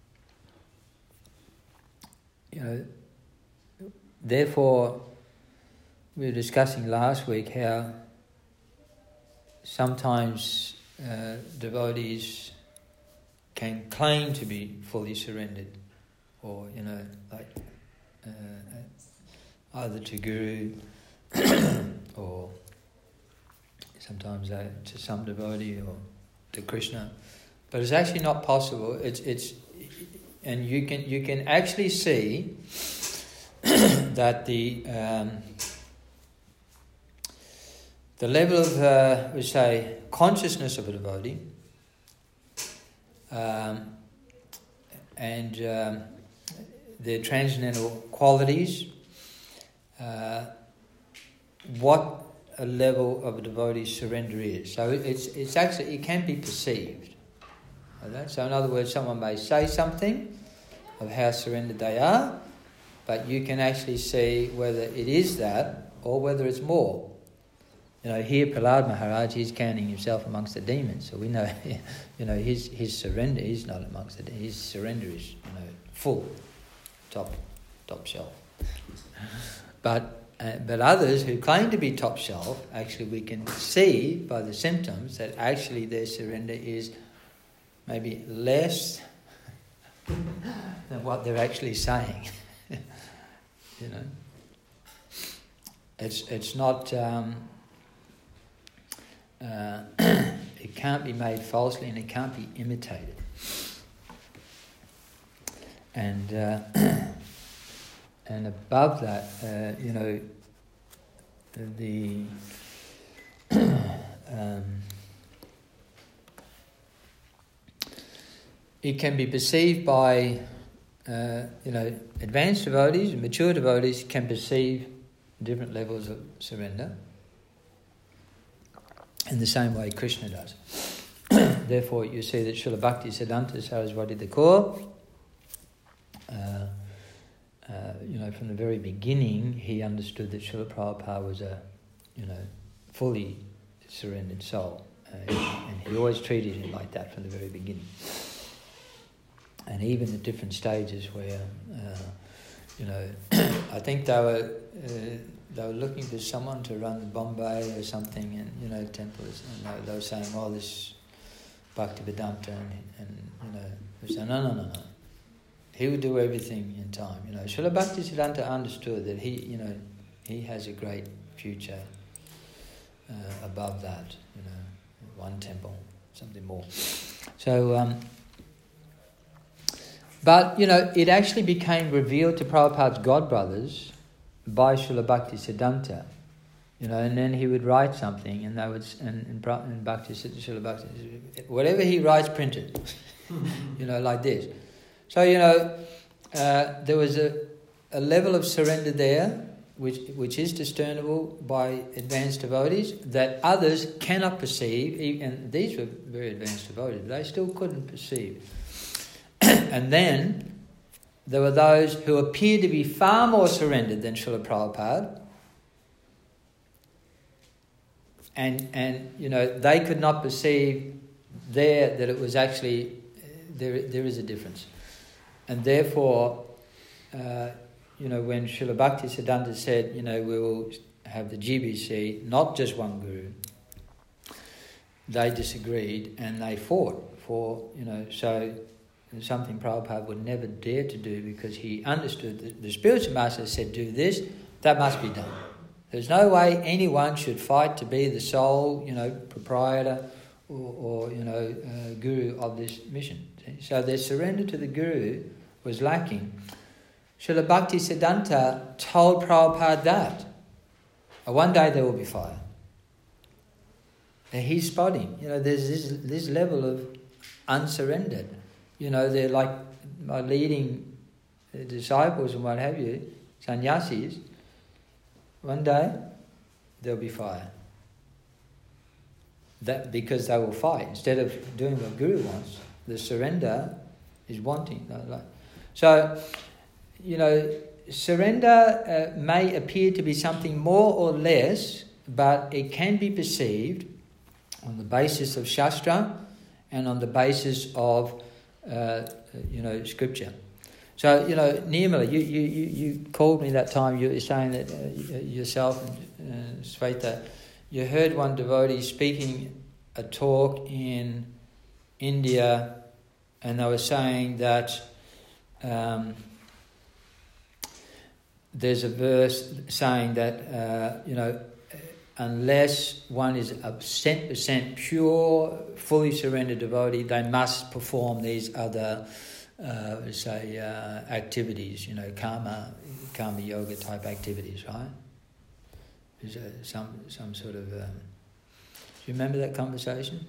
you know, therefore, we were discussing last week how sometimes uh, devotees can claim to be fully surrendered, or, you know, like uh, either to Guru or sometimes uh, to some devotee or to Krishna, but it's actually not possible. It's it's, and you can you can actually see that the um, the level of uh, we say consciousness of a devotee um, and um, their transcendental qualities, uh, what a level of a devotee's surrender is. So it's it's actually, it can be perceived. Like so in other words, someone may say something of how surrendered they are, but you can actually see whether it is that or whether it's more. You know, here Prahlad Maharaj, he's counting himself amongst the demons, so we know, you know, his his surrender is not amongst the demons. His surrender is, you know, full, top, top shelf. But uh, but others who claim to be top shelf, actually we can see by the symptoms that actually their surrender is maybe less than what they're actually saying. You know, it's it's not. Um, Uh, it can't be made falsely and it can't be imitated. And uh, and above that, uh, you know, the um, it can be perceived by uh, you know, advanced devotees and mature devotees can perceive different levels of surrender. In the same way Krishna does. Therefore, you see that Srila Bhaktisiddhanta Saraswati Thakur, uh, uh, you know, from the very beginning, he understood that Srila Prabhupada was a, you know, fully surrendered soul, uh, and he always treated him like that from the very beginning. And even at different stages where, uh, you know, I think they were. Uh, They were looking for someone to run Bombay or something, and you know, temples, and they, they were saying, "Oh, this Bhaktivedanta," and, and you know, they said, "No, no, no, no. He will do everything in time." You know, Srila Bhaktisiddhanta understood that he, you know, he has a great future uh, above that. You know, one temple, something more. So, um, but you know, it actually became revealed to Prabhupada's godbrothers by Srila Bhaktisiddhanta, you know, and then he would write something, and they would, and, and, and Bhakti, Srila Bhakti, whatever he writes, printed, you know, like this. So, you know, uh, there was a, a level of surrender there, which which is discernible by advanced devotees, that others cannot perceive, and these were very advanced devotees, but they still couldn't perceive. And then there were those who appeared to be far more surrendered than Srila Prabhupada, and and you know they could not perceive there that it was actually there. There is a difference, and therefore, uh, you know, when Srila Bhaktisiddhanta said, you know, we will have the G B C, not just one guru, they disagreed and they fought for, you know, so something Prabhupada would never dare to do, because he understood that the spiritual master said, do this, that must be done. There's no way anyone should fight to be the sole, you know, proprietor or, or you know, uh, guru of this mission. So their surrender to the guru was lacking. Srila Bhaktisiddhanta told Prabhupada that. One day there will be fire. And he's spotting, you know, there's this, this level of unsurrendered. You know, they're like my leading disciples and what have you, sannyasis. One day there'll be fire. That because they will fight. Instead of doing what Guru wants, the surrender is wanting. So, you know, surrender uh, may appear to be something more or less, but it can be perceived on the basis of Shastra and on the basis of, uh, you know, Scripture. So, you know, Nirmala, you, you, you, you called me that time, you were saying that uh, yourself and uh, Sveta, you heard one devotee speaking a talk in India, and they were saying that um, there's a verse saying that, uh, you know, unless one is a one hundred percent pure, fully surrendered devotee, they must perform these other, uh, say, uh, activities, you know, karma, karma yoga type activities, right? There's a, some some sort of... Um, do you remember that conversation?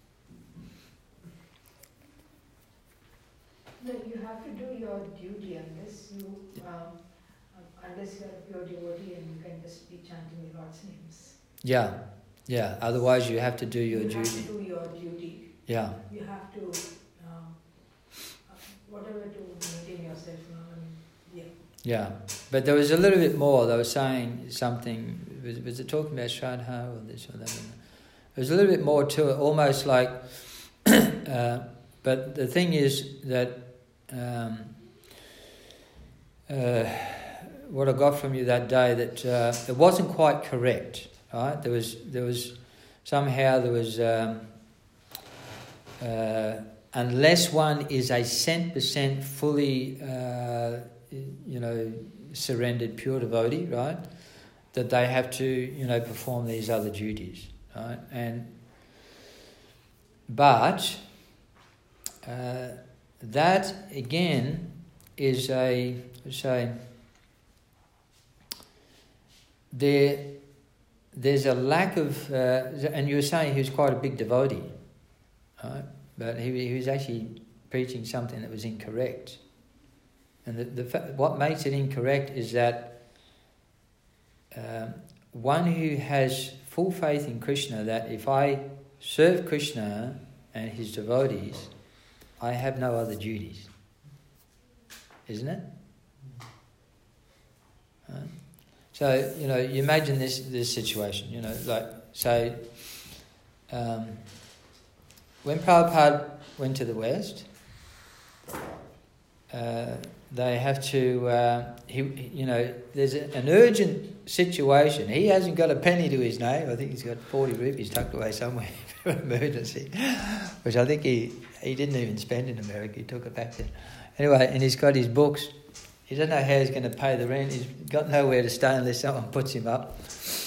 No, you have to do your duty unless you, um, unless you're a pure devotee and you can just be chanting the Lord's names. Yeah, yeah. Otherwise, you have to do your you duty. You have to do your duty. Yeah. You have to, um, whatever to maintain yourself. I mean, yeah. Yeah, but there was a little bit more. They were saying something. Was, was it talking about Shraddha or this or that? There was a little bit more to it, almost like. uh, but the thing is that um, uh, what I got from you that day, that uh, it wasn't quite correct. Right? There was there was somehow there was um, uh, unless one is a cent percent fully uh, you know surrendered pure devotee, right? That they have to you know perform these other duties, right? And but uh, that again is a say there. There's a lack of, uh, and you were saying he was quite a big devotee, right? But he, he was actually preaching something that was incorrect. And the, the fa- what makes it incorrect is that um, one who has full faith in Krishna, that if I serve Krishna and his devotees, I have no other duties. Isn't it? Right? So, you know, you imagine this this situation, you know, like, so, um, when Prabhupada went to the West, uh, they have to, uh, he, you know, there's a, an urgent situation. He hasn't got a penny to his name. I think he's got forty rupees tucked away somewhere for an emergency, which I think he, he didn't even spend in America. He took it back there. Anyway, and he's got his books. He doesn't know how he's going to pay the rent. He's got nowhere to stay unless someone puts him up.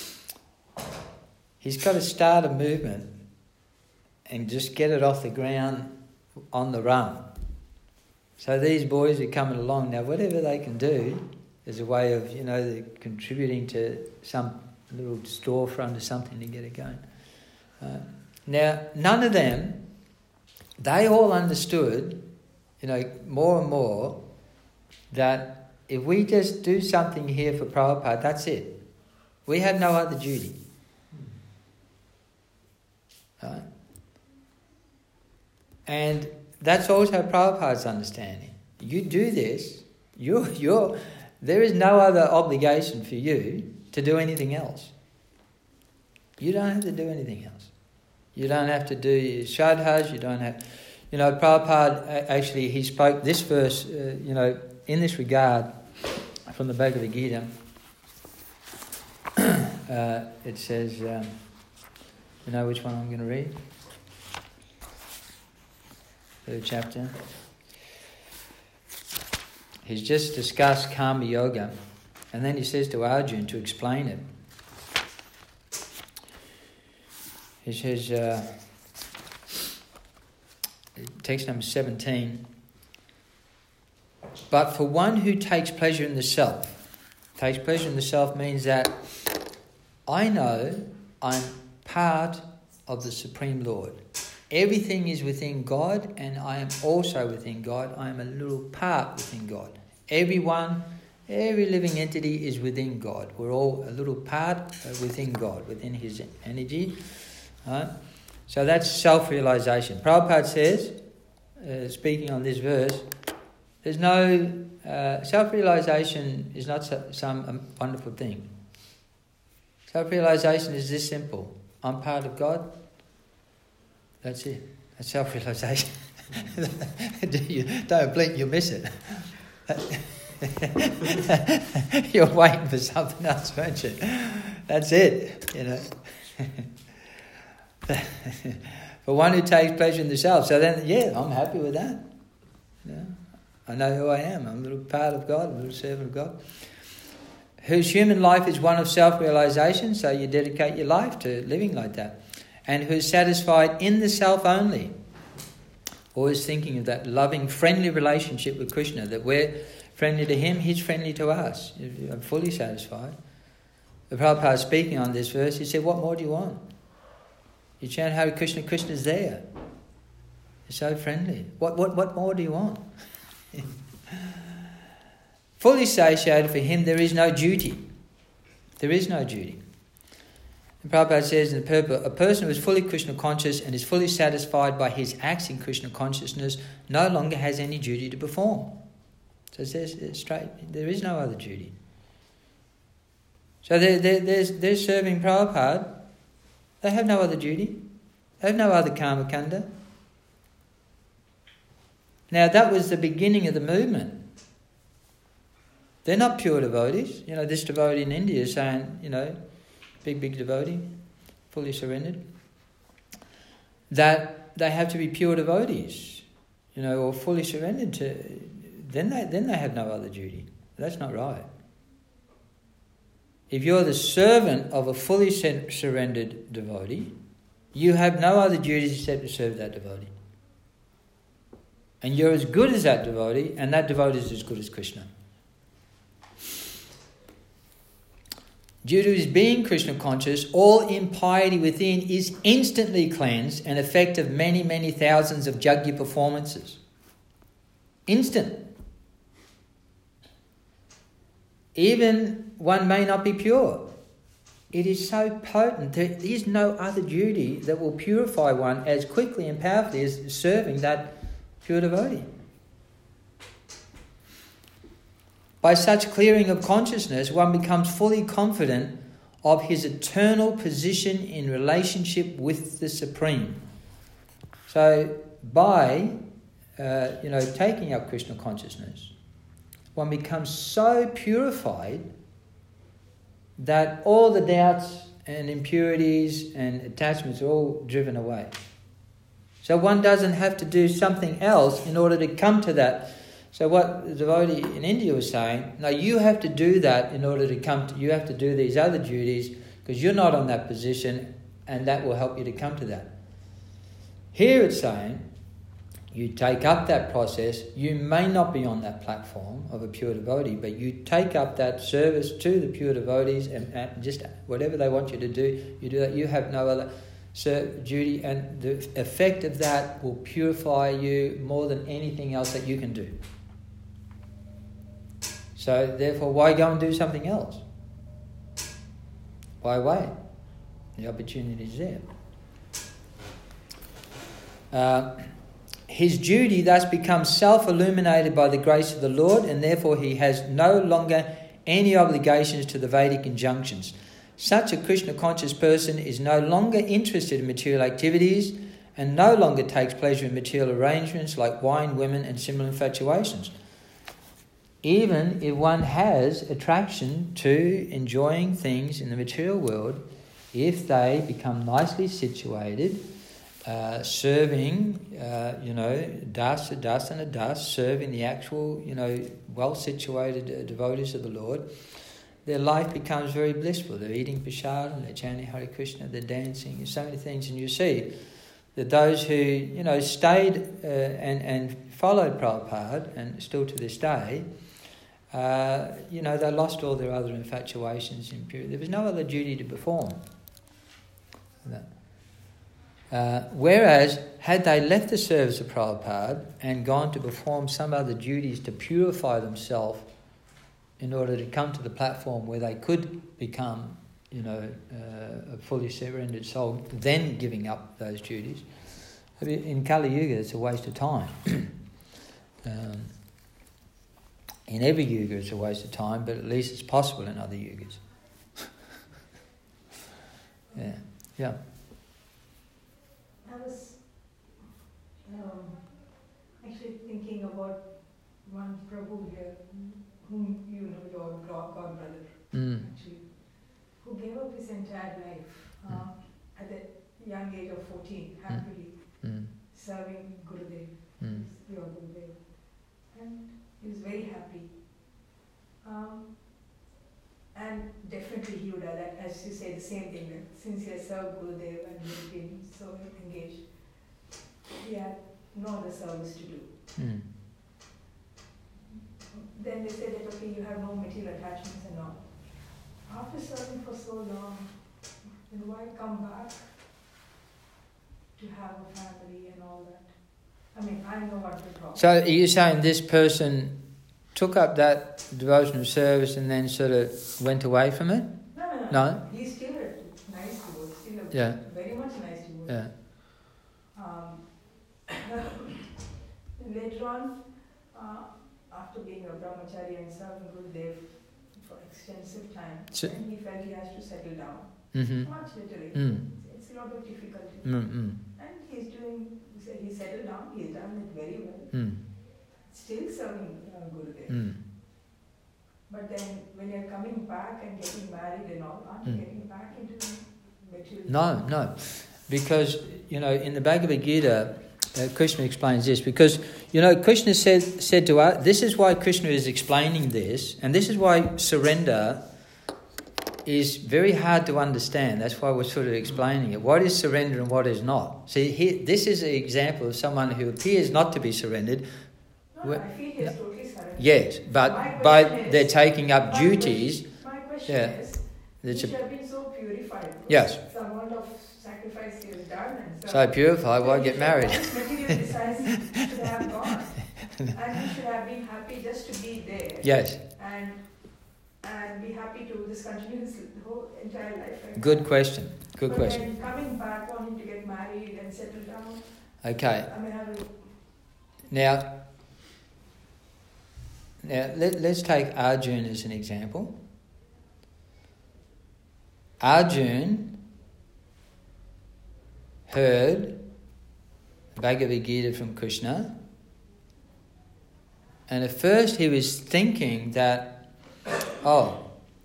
He's got to start a movement and just get it off the ground on the run. So these boys are coming along. Now, whatever they can do is a way of, you know, they're contributing to some little storefront or something to get it going. Uh, now, none of them, they all understood, you know, more and more, that if we just do something here for Prabhupada, that's it. We have no other duty. Right? And that's also Prabhupada's understanding. You do this, you're, you're, there is no other obligation for you to do anything else. You don't have to do anything else. You don't have to do your shadhas, you don't have... You know, Prabhupada, actually, he spoke this verse, uh, you know, in this regard, from the Bhagavad Gita. uh, it says, um, you know which one I'm going to read? Third chapter. He's just discussed Karma Yoga, and then he says to Arjuna to explain it. He says, uh, text number seventeen, but for one who takes pleasure in the self, takes pleasure in the self means that I know I'm part of the Supreme Lord. Everything is within God, and I am also within God. I am a little part within God. Everyone, every living entity is within God. We're all a little part within God, within His energy. Right? So that's self-realization. Prabhupada says, uh, speaking on this verse, there's no... Uh, self-realization is not so, some um, wonderful thing. Self-realization is this simple. I'm part of God. That's it. That's self-realization. You don't blink, you'll miss it. You're waiting for something else, aren't you? That's it, you know. For one who takes pleasure in the self. So then, yeah, I'm happy with that. Yeah. I know who I am. I'm a little part of God, a little servant of God. Whose human life is one of self-realization, so you dedicate your life to living like that. And who's satisfied in the self only. Always thinking of that loving, friendly relationship with Krishna, that we're friendly to Him, He's friendly to us. I'm fully satisfied. The Prabhupada speaking on this verse, he said, what more do you want? You chant Hare Krishna, Krishna's there. You're so friendly. What what what more do you want? Fully satiated, for him there is no duty. There is no duty. And Prabhupada says in the purport, a person who is fully Krishna conscious and is fully satisfied by his acts in Krishna consciousness no longer has any duty to perform. So it says it's straight, there is no other duty. So they're, they're, they're, they're serving Prabhupada. They have no other duty. They have no other karma kanda. Now that was the beginning of the movement. They're not pure devotees. You know, this devotee in India is saying, you know, big, big devotee, fully surrendered, that they have to be pure devotees, you know, or fully surrendered to, then they, then they have no other duty. That's not right. If you're the servant of a fully surrendered devotee, you have no other duties except to serve that devotee. And you're as good as that devotee, and that devotee is as good as Krishna. Due to his being Krishna conscious, all impiety within is instantly cleansed, an effect of many, many thousands of yajna performances. Instant. Even one may not be pure. It is so potent. There is no other duty that will purify one as quickly and powerfully as serving that pure devotee. By such clearing of consciousness, one becomes fully confident of his eternal position in relationship with the Supreme. So, by uh, you know taking up Krishna consciousness, one becomes so purified that all the doubts and impurities and attachments are all driven away. So one doesn't have to do something else in order to come to that. So what the devotee in India was saying, no, you have to do that in order to come to, you have to do these other duties because you're not on that position, and that will help you to come to that. Here it's saying, you take up that process, you may not be on that platform of a pure devotee, but you take up that service to the pure devotees, and, and just whatever they want you to do, you do that. You have no other duty, and the effect of that will purify you more than anything else that you can do. So therefore, why go and do something else? Why wait? The opportunity is there. Uh, his duty thus becomes self-illuminated by the grace of the Lord, and therefore he has no longer any obligations to the Vedic injunctions. Such a Krishna-conscious person is no longer interested in material activities and no longer takes pleasure in material arrangements like wine, women, and similar infatuations. Even if one has attraction to enjoying things in the material world, if they become nicely situated, uh, serving, uh, you know, das, a das and a das, serving the actual, you know, well-situated uh, devotees of the Lord, their life becomes very blissful. They're eating prasadam, they're chanting Hare Krishna, they're dancing, so many things. And you see that those who, you know, stayed uh, and, and followed Prabhupada, and still to this day, uh, you know, they lost all their other infatuations in purity. There was no other duty to perform. Uh, whereas, had they left the service of Prabhupada and gone to perform some other duties to purify themselves in order to come to the platform where they could become, you know, uh, a fully surrendered soul, then giving up those duties, in Kali Yuga it's a waste of time. um, in every yuga it's a waste of time, but at least it's possible in other yugas. yeah, yeah. I was um, actually thinking about one Prabhu here, whom you know, your god brother, Mm. actually, who gave up his entire life uh, Mm. at the young age of fourteen, happily Mm. serving Gurudev, Mm. your Gurudev, and he was very happy. Um, and definitely he would have, that, as you say, the same thing, that since he has served Gurudev and he has been so engaged, he had no other service to do. Mm. Then they said that, okay, you have no material attachments and all. After serving for so long, then why come back to have a family and all that? I mean, I know what the problem. So are you saying this person took up that devotional service and then sort of went away from it? No, no, no. No? He's still a nice devotee, still a Yeah. very much nice devotee. Yeah. Um, later on, uh, after being a brahmachari and serving Gurudev for extensive time, So- then he felt he has to settle down. Mm-hmm. Much literally. Mm. It's a lot of difficulty. Mm-hmm. And he's doing, he settled down, he's done it very well. Mm. Still serving uh, Gurudev. Mm. But then when you're coming back and getting married and all, aren't you Mm. getting back into material? No, no. Because, you know, in the Bhagavad Gita, uh, Krishna explains this. Because, you know, Krishna said, said to us, this is why Krishna is explaining this, and this is why surrender is very hard to understand. That's why we're sort of explaining it. What is surrender and what is not? See, here, this is an example of someone who appears not to be surrendered. No, I feel he's totally surrendered. Yes, My but question by is- they're taking up My duties. question- My question Yeah. is, he That's should a, have been so purified. Yes. The amount of sacrifice he has done and so purified, why Then get he married? should- all his material desires should have gone. And he should have been happy just to be there. Yes, And and be happy to just continue his whole entire life. Like good that. question, good but question. Then coming back, wanting to get married and settle down. Okay, I mean, have a, now, now let, let's take Arjun as an example. Arjun heard Bhagavad Gita from Krishna, and at first he was thinking that, oh,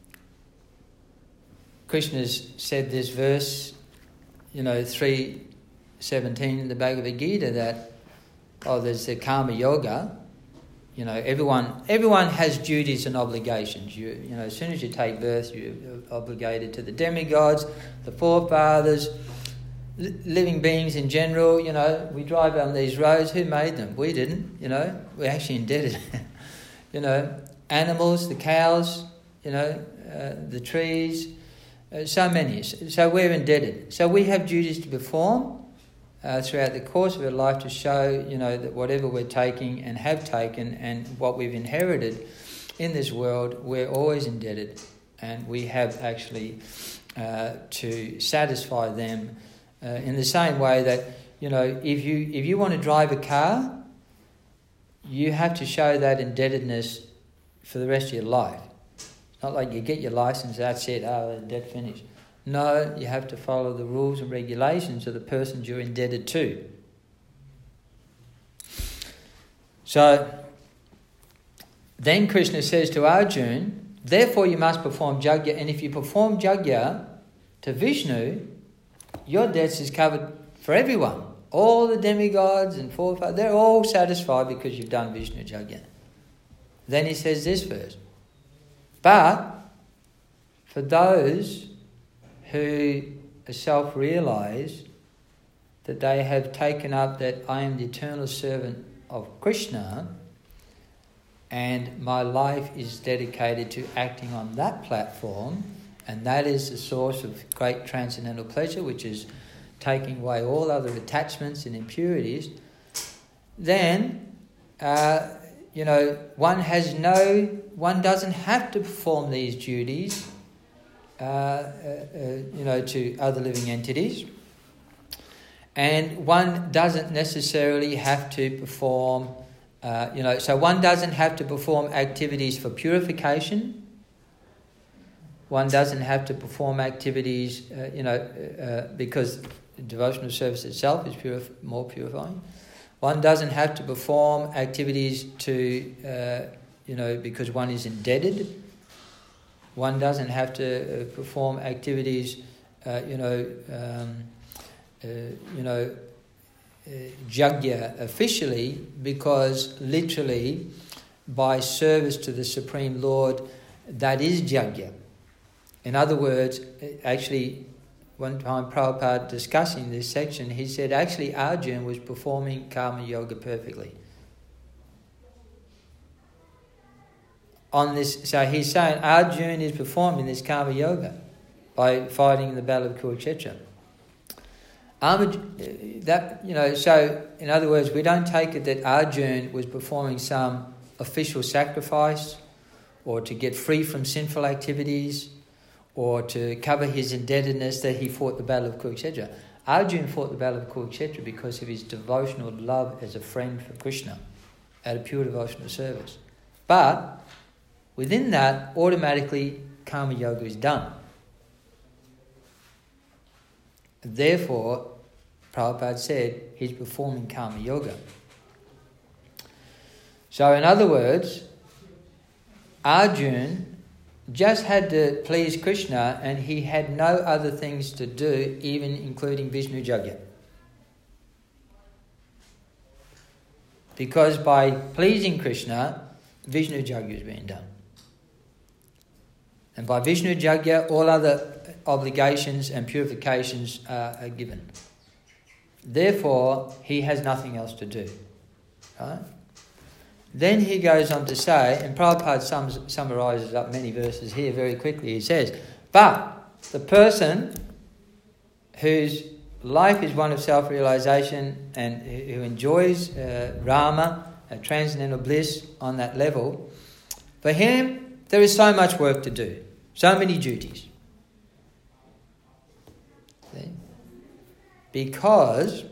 Krishna's said this verse, you know, three seventeen in the Bhagavad Gita, that, oh, there's the karma yoga. You know, everyone everyone has duties and obligations. You you know, as soon as you take birth, you're obligated to the demigods, the forefathers, li- living beings in general. You know, we drive on these roads. Who made them? We didn't. You know, we're actually indebted. you know, animals, the cows. You know, uh, the trees. Uh, so many. So we're indebted. So we have duties to perform uh, throughout the course of our life to show, you know, that whatever we're taking and have taken and what we've inherited in this world, we're always indebted, and we have actually uh, to satisfy them uh, in the same way that, you know, if you if you want to drive a car, you have to show that indebtedness for the rest of your life. It's Not like you get your license, that's it, oh, debt finished. No, you have to follow the rules and regulations of the persons you're indebted to. So, then Krishna says to Arjuna, therefore you must perform Yajna, and if you perform Yajna to Vishnu, your debts is covered for everyone. All the demigods and forefathers, they're all satisfied because you've done Vishnu Yajna. Then he says this verse, but for those who are self-realised that they have taken up that I am the eternal servant of Krishna and my life is dedicated to acting on that platform, and that is the source of great transcendental pleasure, which is taking away all other attachments and impurities, then, uh, you know, one has no, one doesn't have to perform these duties, uh, uh, uh, you know, to other living entities. And one doesn't necessarily have to perform, uh, you know, so one doesn't have to perform activities for purification. One doesn't have to perform activities, uh, you know, uh, because devotional service itself is purif- more purifying. One doesn't have to perform activities to, uh, you know, because one is indebted. One doesn't have to uh, perform activities, uh, you know, um, uh, you know, uh, Yajna officially, because literally by service to the Supreme Lord, that is Yajna. In other words, actually, one time Prabhupada discussing this section, he said actually Arjuna was performing karma yoga perfectly. On this, so he's saying Arjuna is performing this karma yoga by fighting in the battle of Kurukshetra. That, you know, so in other words, we don't take it that Arjuna was performing some official sacrifice or to get free from sinful activities or to cover his indebtedness that he fought the battle of Kurukshetra. Arjuna fought the battle of Kurukshetra because of his devotional love as a friend for Krishna, out of pure devotional service. But within that, automatically karma yoga is done. Therefore, Prabhupada said he's performing karma yoga. So in other words, Arjuna just had to please Krishna and he had no other things to do, even including Vishnu Yajna. Because by pleasing Krishna, Vishnu Yajna is being done. And by Vishnu Yajna, all other obligations and purifications are, are given. Therefore, he has nothing else to do. Right? Then he goes on to say, and Prabhupada sums, summarises up many verses here very quickly, he says, but the person whose life is one of self-realisation and who enjoys uh, Rama, a transcendental bliss on that level, for him there is so much work to do, so many duties. See? Because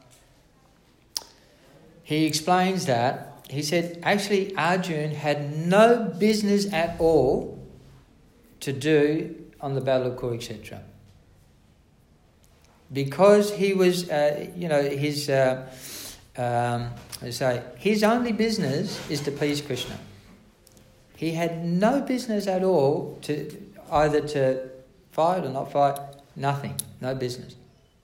he explains that, he said, actually Arjuna had no business at all to do on the battle of Kurukshetra. Because he was, uh, you know, his, uh, um, let's say, his only business is to please Krishna. He had no business at all to either to fight or not fight, nothing, no business.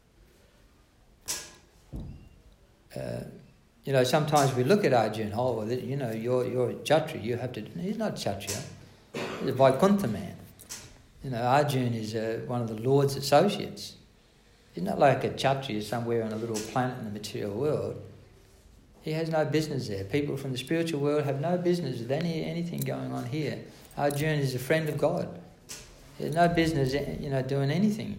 Uh, You know, sometimes we look at Arjuna, oh, well, you know, you're you're a Kshatriya, you have to... He's not Kshatriya. He's a Vaikuntha man. You know, Arjuna is uh, one of the Lord's associates. He's not like a Kshatriya somewhere on a little planet in the material world. He has no business there. People from the spiritual world have no business with any anything going on here. Arjuna is a friend of God. He has no business, you know, doing anything.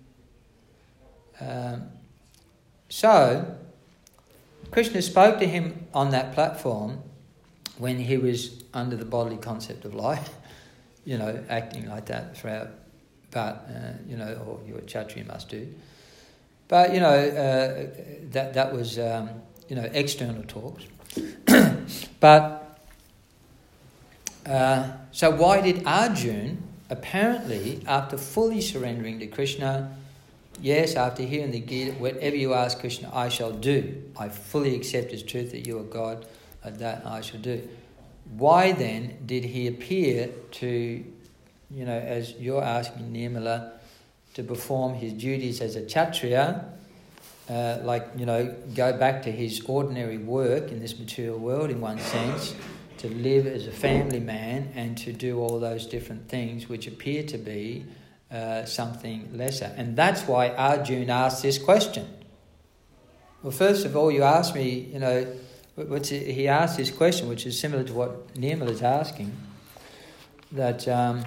Um, so... Krishna spoke to him on that platform when he was under the bodily concept of life, you know, acting like that throughout, but, uh, you know, or your Kshatriya must do. But, you know, uh, that that was, um, you know, external talks. But Uh, so why did Arjuna, apparently, after fully surrendering to Krishna, yes, after hearing the Gita, whatever you ask Krishna, I shall do. I fully accept as truth that you are God, and that I shall do. Why then did he appear to, you know, as you're asking Nirmala, to perform his duties as a Kshatriya, uh, like, you know, go back to his ordinary work in this material world in one sense, to live as a family man and to do all those different things which appear to be uh, something lesser. And that's why Arjuna asked this question. Well, first of all, you asked me, you know, what's it, he asked this question, which is similar to what Nirmala is asking, that um,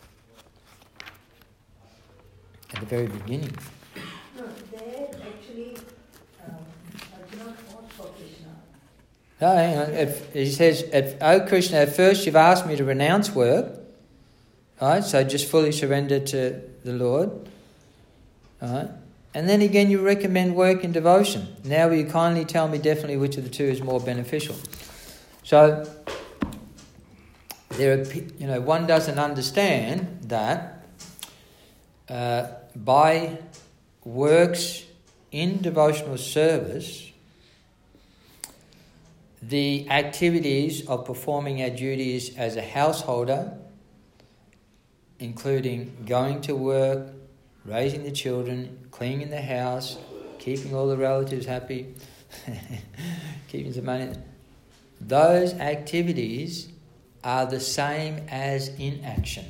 at the very beginning. No, there actually, um, Arjuna fought for Krishna. No, hang on. If, he says, if, "Oh Krishna, at first you've asked me to renounce work, right? So just fully surrender to the Lord, right? And then again, you recommend work and devotion. Now will you kindly tell me definitely which of the two is more beneficial?" So there are, you know, one doesn't understand that uh, by works in devotional service, the activities of performing our duties as a householder, including going to work, raising the children, cleaning the house, keeping all the relatives happy, keeping some money, those activities are the same as inaction.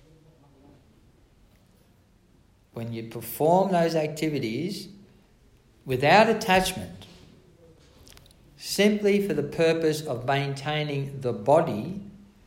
When you perform those activities without attachment, simply for the purpose of maintaining the body,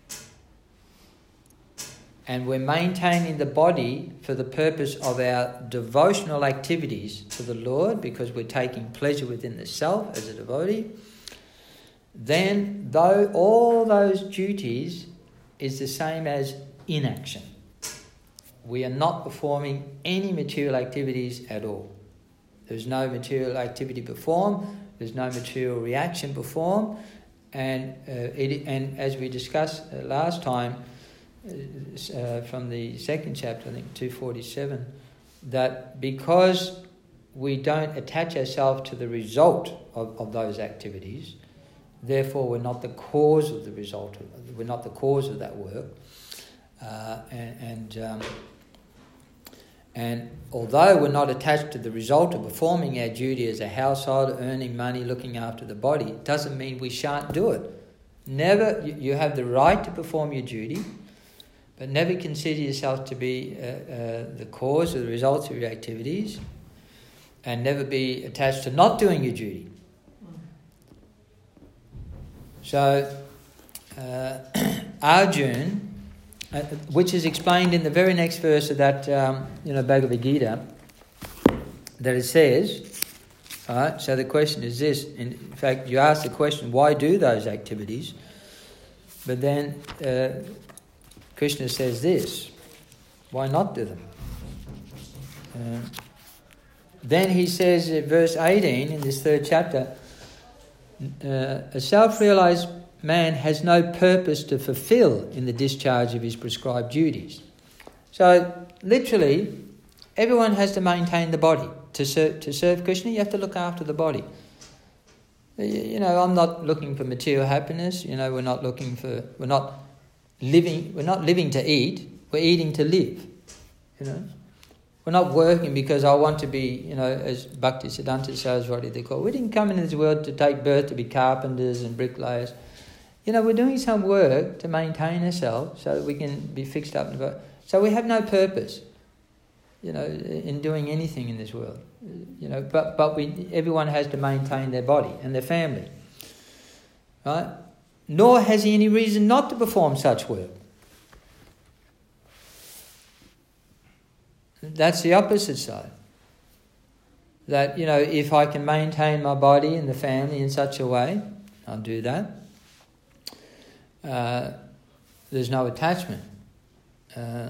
and we're maintaining the body for the purpose of our devotional activities to the Lord, because we're taking pleasure within the self as a devotee, then though all those duties is the same as inaction. We are not performing any material activities at all. There's no material activity performed, there's no material reaction performed, and uh, it, and as we discussed uh, last time, uh, from the second chapter, I think two forty-seven, that because we don't attach ourselves to the result of, of those activities, therefore we're not the cause of the result, of, we're not the cause of that work, uh, and, and um, And although we're not attached to the result of performing our duty as a household, earning money, looking after the body, it doesn't mean we shan't do it. Never, you, you have the right to perform your duty, but never consider yourself to be uh, uh, the cause or the results of your activities, and never be attached to not doing your duty. So, uh, Arjuna, Uh, which is explained in the very next verse of that, um, you know, Bhagavad Gita, that it says, all right, so the question is this, in fact, you ask the question, why do those activities? But then uh, Krishna says this, why not do them? Uh, then he says in verse eighteen in this third chapter, uh, a self-realized man has no purpose to fulfill in the discharge of his prescribed duties. So, literally, everyone has to maintain the body. To serve, to serve Krishna, you have to look after the body. You know, I'm not looking for material happiness. You know, we're not looking for, we're not living, we're not living to eat. We're eating to live. You know, we're not working because I want to be, you know, as Bhakti Siddhanta Saraswati they call. We didn't come into this world to take birth to be carpenters and bricklayers. You know, we're doing some work to maintain ourselves so that we can be fixed up. And so we have no purpose, you know, in doing anything in this world. You know, but but we everyone has to maintain their body and their family, right? Nor has he any reason not to perform such work. That's the opposite side. That, you know, if I can maintain my body and the family in such a way, I'll do that. Uh, there's no attachment. Uh,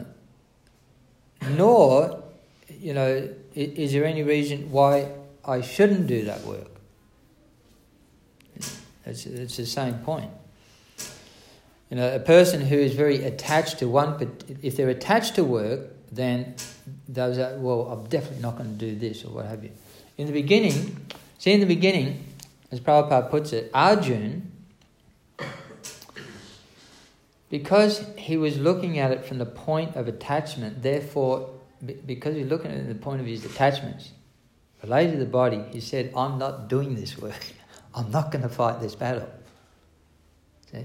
nor, you know, is, is there any reason why I shouldn't do that work? It's, it's the same point. You know, a person who is very attached to one, but if they're attached to work, then those are, well, I'm definitely not going to do this or what have you. In the beginning, see in the beginning, as Prabhupada puts it, Arjuna, because he was looking at it from the point of attachment, therefore, because he's looking at it from the point of his attachments, related to the body, he said, I'm not doing this work. I'm not going to fight this battle. See?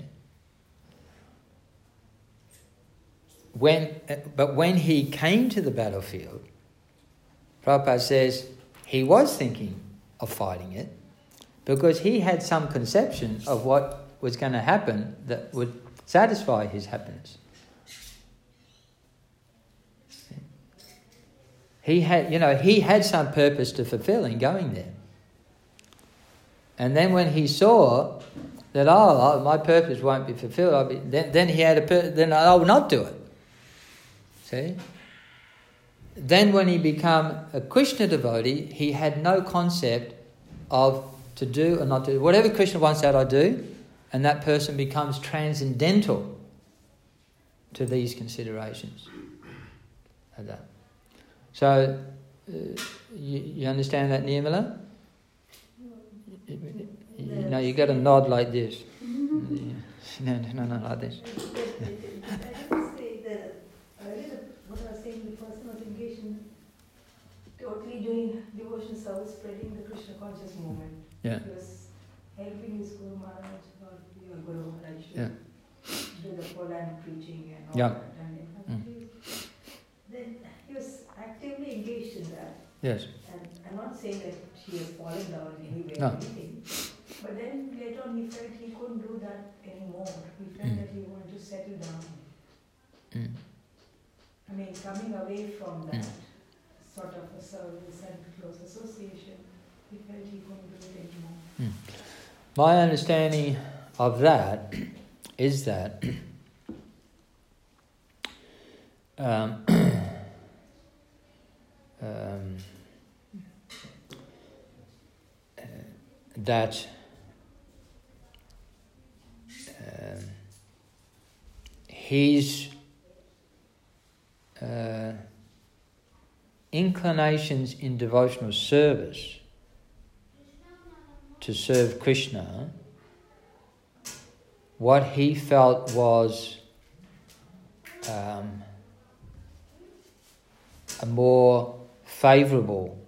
When, but when he came to the battlefield, Prabhupada says he was thinking of fighting it because he had some conception of what was going to happen that would satisfy his happiness. He had, you know, he had some purpose to fulfill in going there. And then when he saw that, oh, my purpose won't be fulfilled, I'll be, then, then he had a pur- then I will not do it. See? Then when he became a Krishna devotee, he had no concept of to do or not to do. Whatever Krishna wants that I do, and that person becomes transcendental to these considerations. Like that. So, uh, you, you understand that, Nirmala? You, you know, you got to nod like this. No, no, no, like this. What I was saying, the person was engaged in totally doing devotion service, spreading the Krishna conscious movement. Yeah. He was helping his Guru Maharaj, or your Guru Maharaj, to Yeah. do the Poland preaching and all Yeah. that. And mm. then he was actively engaged in that. Yes. And I'm not saying that he has fallen down in any way No. or anything. But then later on he felt he couldn't do that anymore. He felt Mm. that he wanted to settle down. Mm. I mean, coming away from that Mm. sort of a service and close association, he felt he couldn't do it anymore. Mm. My understanding of that is that um, um, uh, that um, his uh, inclinations in devotional service to serve Krishna, what he felt was um, a more favourable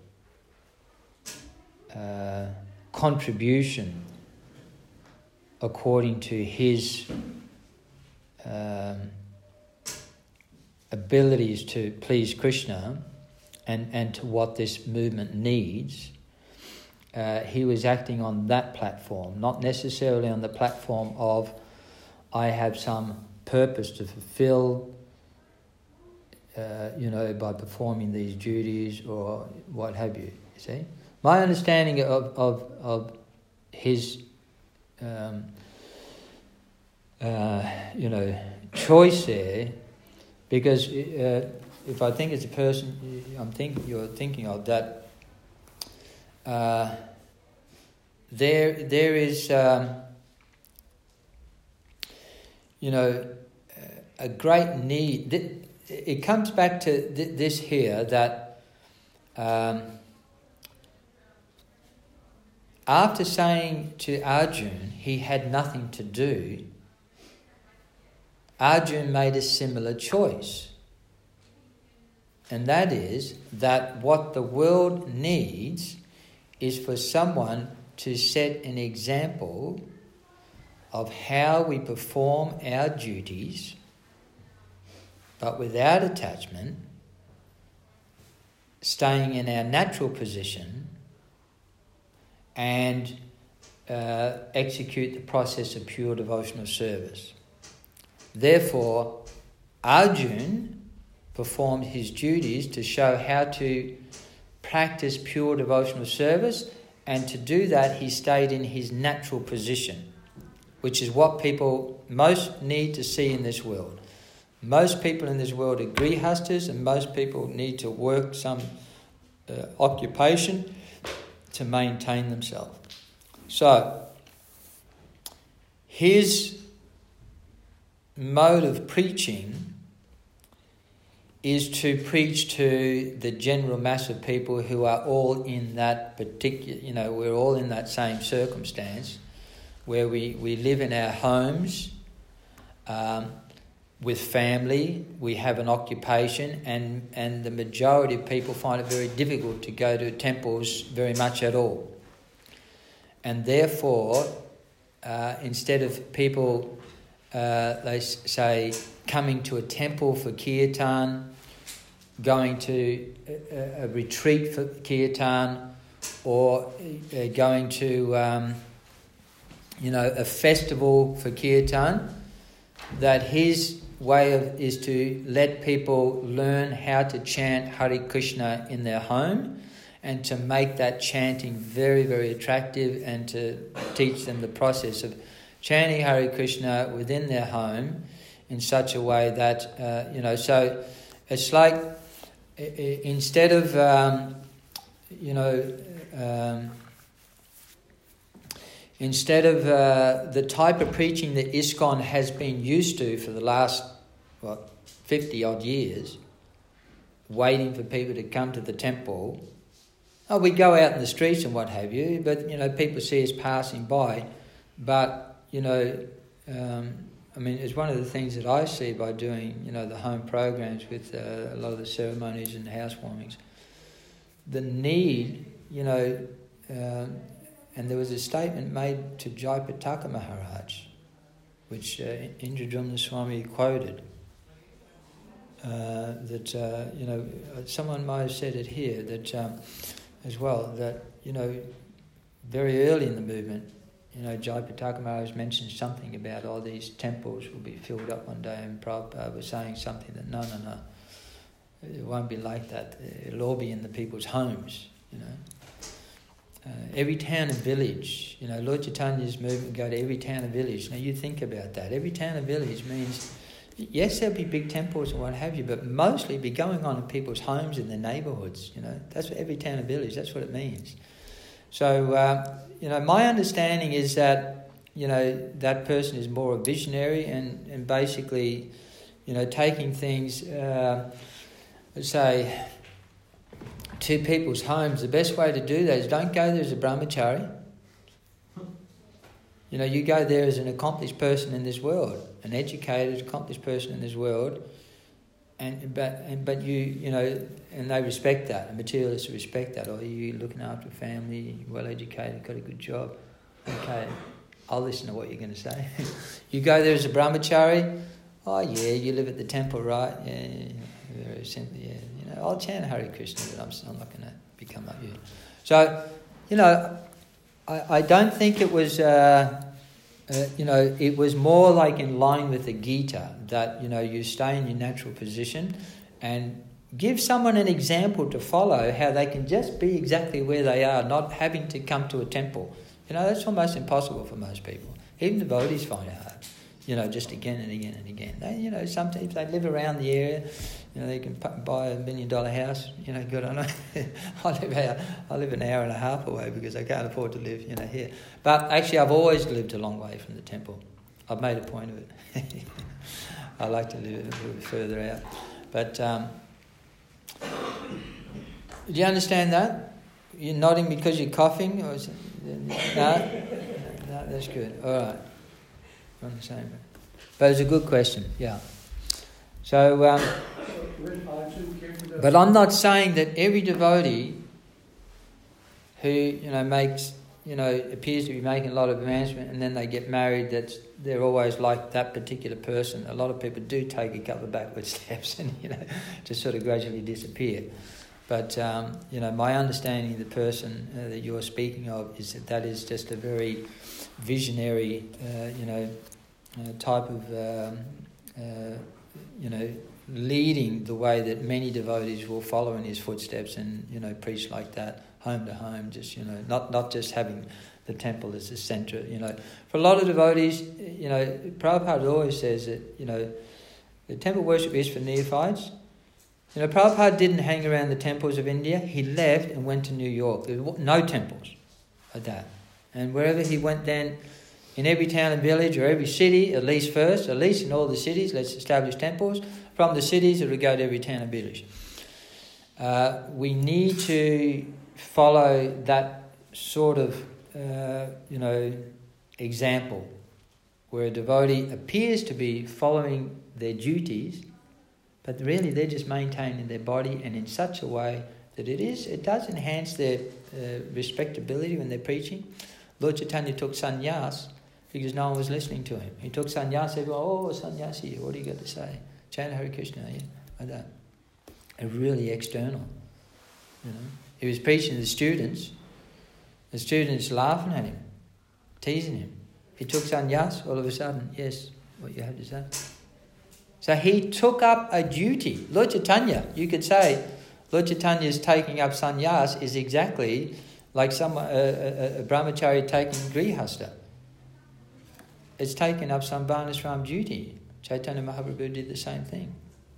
uh, contribution according to his um, abilities to please Krishna and, and to what this movement needs. Uh, he was acting on that platform, not necessarily on the platform of I have some purpose to fulfill, uh, you know, by performing these duties or what have you. You see, my understanding of of, of his, um, uh, you know, choice there, because uh, if I think it's a person I'm think you're thinking of that. Uh, there, there is, um, you know, a great need. It comes back to th- this here that um, after saying to Arjuna he had nothing to do, Arjuna made a similar choice. And that is that what the world needs is for someone to set an example of how we perform our duties, but without attachment, staying in our natural position, and uh, execute the process of pure devotional service. Therefore, Arjuna performed his duties to show how to practice pure devotional service, and to do that he stayed in his natural position, which is what people most need to see in this world. Most people in this world are grihastas, and most people need to work some uh, occupation to maintain themselves. So, his mode of preaching is to preach to the general mass of people who are all in that particular, you know, we're all in that same circumstance where we, we live in our homes um, with family, we have an occupation, and, and the majority of people find it very difficult to go to temples very much at all. And therefore, uh, instead of people, uh, they say, coming to a temple for kirtan, going to a, a retreat for kirtan, or uh, going to, um, you know, a festival for kirtan, that his way of is to let people learn how to chant Hare Krishna in their home, and to make that chanting very, very attractive, and to teach them the process of chanting Hare Krishna within their home in such a way that, uh, you know, so it's like uh, instead of, um, you know, um, instead of uh, the type of preaching that ISKCON has been used to for the last, what, fifty odd years, waiting for people to come to the temple. Oh, we go out in the streets and what have you, but, you know, people see us passing by. But, you know, um, I mean, it's one of the things that I see by doing, you know, the home programs with uh, a lot of the ceremonies and housewarmings. The need, you know, um, and there was a statement made to Jayapataka Maharaj, which uh, Indradyumna Swami quoted, uh, that, uh, you know, someone might have said it here, that um, as well, that, you know, very early in the movement, you know, Jayapataka Maharaj mentioned something about all oh, these temples will be filled up one day, and Prabhupada was saying something that, no, no, no, it won't be like that. It'll all be in the people's homes, you know. Uh, every town and village, you know, Lord Chaitanya's movement go to every town and village. Now you think about that. Every town and village means, yes, there'll be big temples and what have you, but mostly be going on in people's homes in their neighbourhoods, you know. That's what every town and village, that's what it means. So, uh, you know, my understanding is that, you know, that person is more a visionary and, and basically, you know, taking things, uh, say, to people's homes. The best way to do that is don't go there as a brahmachari. You know, you go there as an accomplished person in this world, an educated, accomplished person in this world, and but and but you you know, and they respect that, and materialists respect that. Or you looking after a family, well educated, got a good job. Okay, I'll listen to what you're going to say. You go there as a brahmachari. Oh yeah, you live at the temple, right? Yeah, yeah, yeah. Very simple. Yeah, you know, I'll chant Hare Krishna, but I'm, I'm not going to become like you. So, you know, I, I don't think it was. Uh, Uh, you know, it was more like in line with the Gita, that, you know, you stay in your natural position and give someone an example to follow how they can just be exactly where they are, not having to come to a temple. You know, that's almost impossible for most people. Even devotees find it hard, you know, just again and again and again. They, you know, sometimes they live around the area, you know, they can buy a million dollar house, you know, good on it. I live out, I live an hour and a half away because I can't afford to live, you know, here. But actually I've always lived a long way from the temple. I've made a point of it. I like to live a little bit further out. But um, do you understand that? You're nodding because you're coughing? Or is it, no? No, that's good. All right. We're on the same. But it's a good question, yeah. So, um, but I'm not saying that every devotee who, you know, makes, you know, appears to be making a lot of advancement and then they get married, that they're always like that particular person. A lot of people do take a couple of backward steps and, you know, just sort of gradually disappear. But, um, you know, my understanding of the person uh, that you're speaking of is that that is just a very visionary, uh, you know, uh, type of, um, uh, you know, leading the way that many devotees will follow in his footsteps and, you know, preach like that, home to home, just, you know, not, not just having the temple as the centre, you know. For a lot of devotees, you know, Prabhupada always says that, you know, the temple worship is for neophytes. You know, Prabhupada didn't hang around the temples of India. He left and went to New York. There were no temples like that. And wherever he went then, In every town and village or every city, at least first, at least in all the cities, let's establish temples. From the cities, it will go to every town and village. Uh, we need to follow that sort of, uh, you know, example where a devotee appears to be following their duties, but really they're just maintaining their body, and in such a way that it is, it does enhance their uh, respectability when they're preaching. Lord Chaitanya took sannyas because no one was listening to him. He took sannyas, everyone, oh, sannyasi, what do you got to say? Chant Hare Krishna, yeah, like that. And really external, you know. He was preaching to the students. The students laughing at him, teasing him. He took sannyas, all of a sudden, yes, what you have to say. So he took up a duty. Lord Chaitanya, you could say, Lord Chaitanya's taking up sannyas is exactly like some a, a, a brahmachari taking grihastha. It's taking up some varnashram duty. Chaitanya Mahaprabhu did the same thing.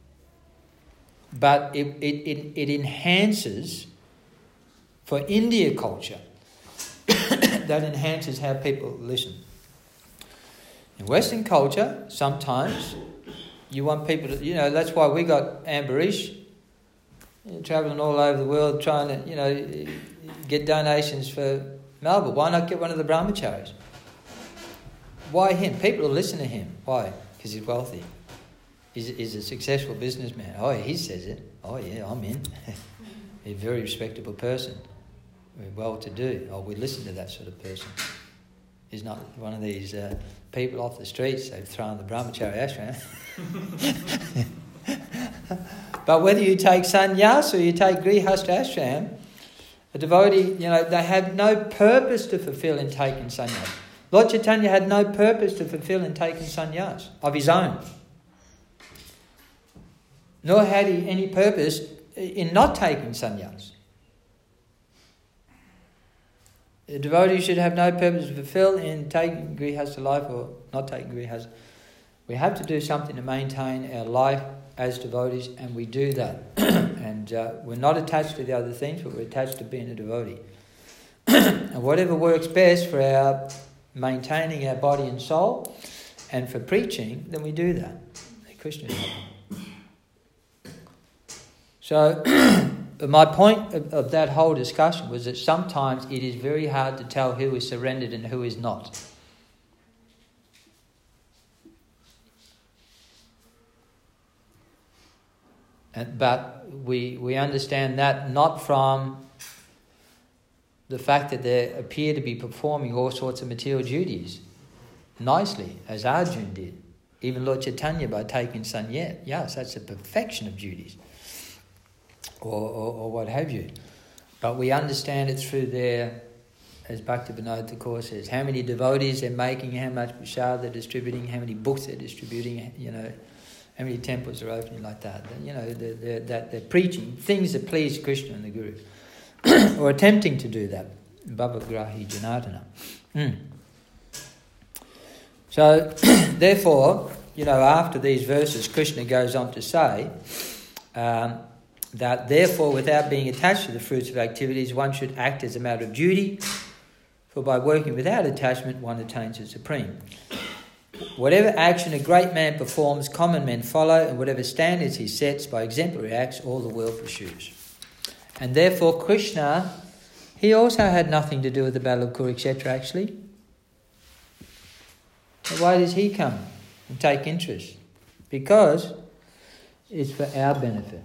But it, it, it, it enhances, for India culture, that enhances how people listen. In Western culture, sometimes you want people to, you know, that's why we got Ambarish you know, travelling all over the world trying to, you know, get donations for Melbourne. Why not get one of the brahmacharis? Why him? People will listen to him. Why? Because he's wealthy. He's, he's a successful businessman. Oh, he says it. Oh, yeah, I'm in. He's a very respectable person. Well-to-do. Oh, we listen to that sort of person. He's not one of these uh, people off the streets they've thrown the brahmachari ashram. But whether you take sannyas or you take grihastha ashram, a devotee, you know, they have no purpose to fulfill in taking sannyas. Lord Chaitanya had no purpose to fulfill in taking sannyas of his own. Nor had he any purpose in not taking sannyas. A devotee should have no purpose to fulfill in taking grihastha life or not taking grihastha. We have to do something to maintain our life as devotees, and we do that. and uh, we're not attached to the other things, but we're attached to being a devotee. And whatever works best for our maintaining our body and soul, and for preaching, then we do that. Krishna. So, my point of, of that whole discussion was that sometimes it is very hard to tell who is surrendered and who is not. And, but we we understand that not from the fact that they appear to be performing all sorts of material duties nicely, as Arjuna did. Even Lord Chaitanya by taking sannyas. Yes, that's a perfection of duties. Or, or, or what have you. But we understand it through their, as Bhaktivinoda Thakur says, how many devotees they're making, how much prasad they're distributing, how many books they're distributing, you know, how many temples are opening like that. You know, they're, they're, that they're preaching things that please Krishna and the Guru. Or attempting to do that. Bhavagrahi Janardana. Mm. So, therefore, you know, after these verses, Krishna goes on to say um, that therefore, without being attached to the fruits of activities, one should act as a matter of duty, for by working without attachment, one attains the supreme. Whatever action a great man performs, common men follow, and whatever standards he sets by exemplary acts, all the world pursues. And therefore, Krishna, he also had nothing to do with the battle of Kurukshetra, actually. So why does he come and take interest? Because it's for our benefit.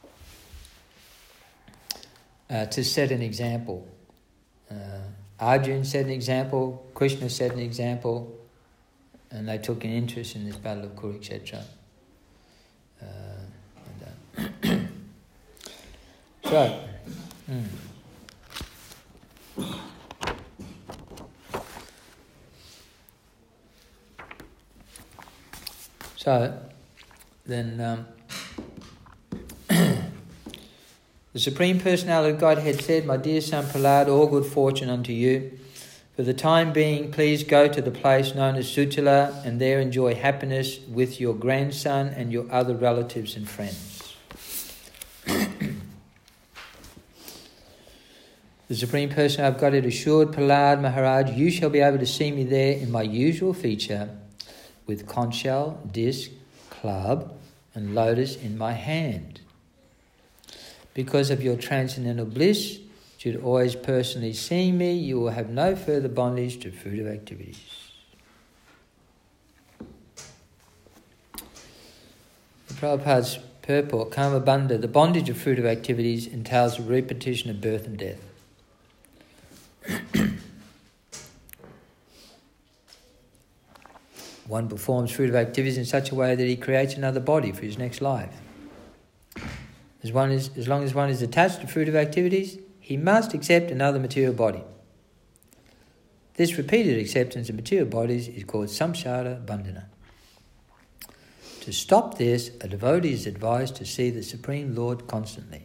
Uh, to set an example. Uh, Arjuna set an example, Krishna set an example, and they took an interest in this battle of Kurukshetra. Uh, and, uh, so, mm. So, then um, the Supreme Personality of Godhead said, "My dear son Prahlad, all good fortune unto you. For the time being, please go to the place known as Sutala and there enjoy happiness with your grandson and your other relatives and friends." The Supreme Person I've got it assured Prahlad Maharaj, you shall be able to see me there in my usual feature with conch shell, disc, club and lotus in my hand. Because of your transcendental bliss, should always personally see me, you will have no further bondage to fruitive activities. The Prabhupada's purport, Karma Bandha, the bondage of fruitive activities entails a repetition of birth and death. One performs fruitive activities in such a way that he creates another body for his next life. As, one is, as long as one is attached to fruitive activities, he must accept another material body. This repeated acceptance of material bodies is called samsara bandhana. To stop this, a devotee is advised to see the Supreme Lord constantly.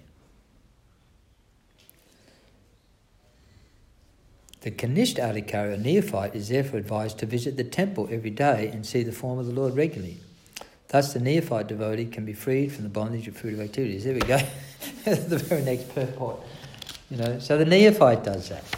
The Kanishta Adhikari, or neophyte, is therefore advised to visit the temple every day and see the form of the Lord regularly. Thus the neophyte devotee can be freed from the bondage of fruitive activities. There we go. The very next purport. You know, so the neophyte does that.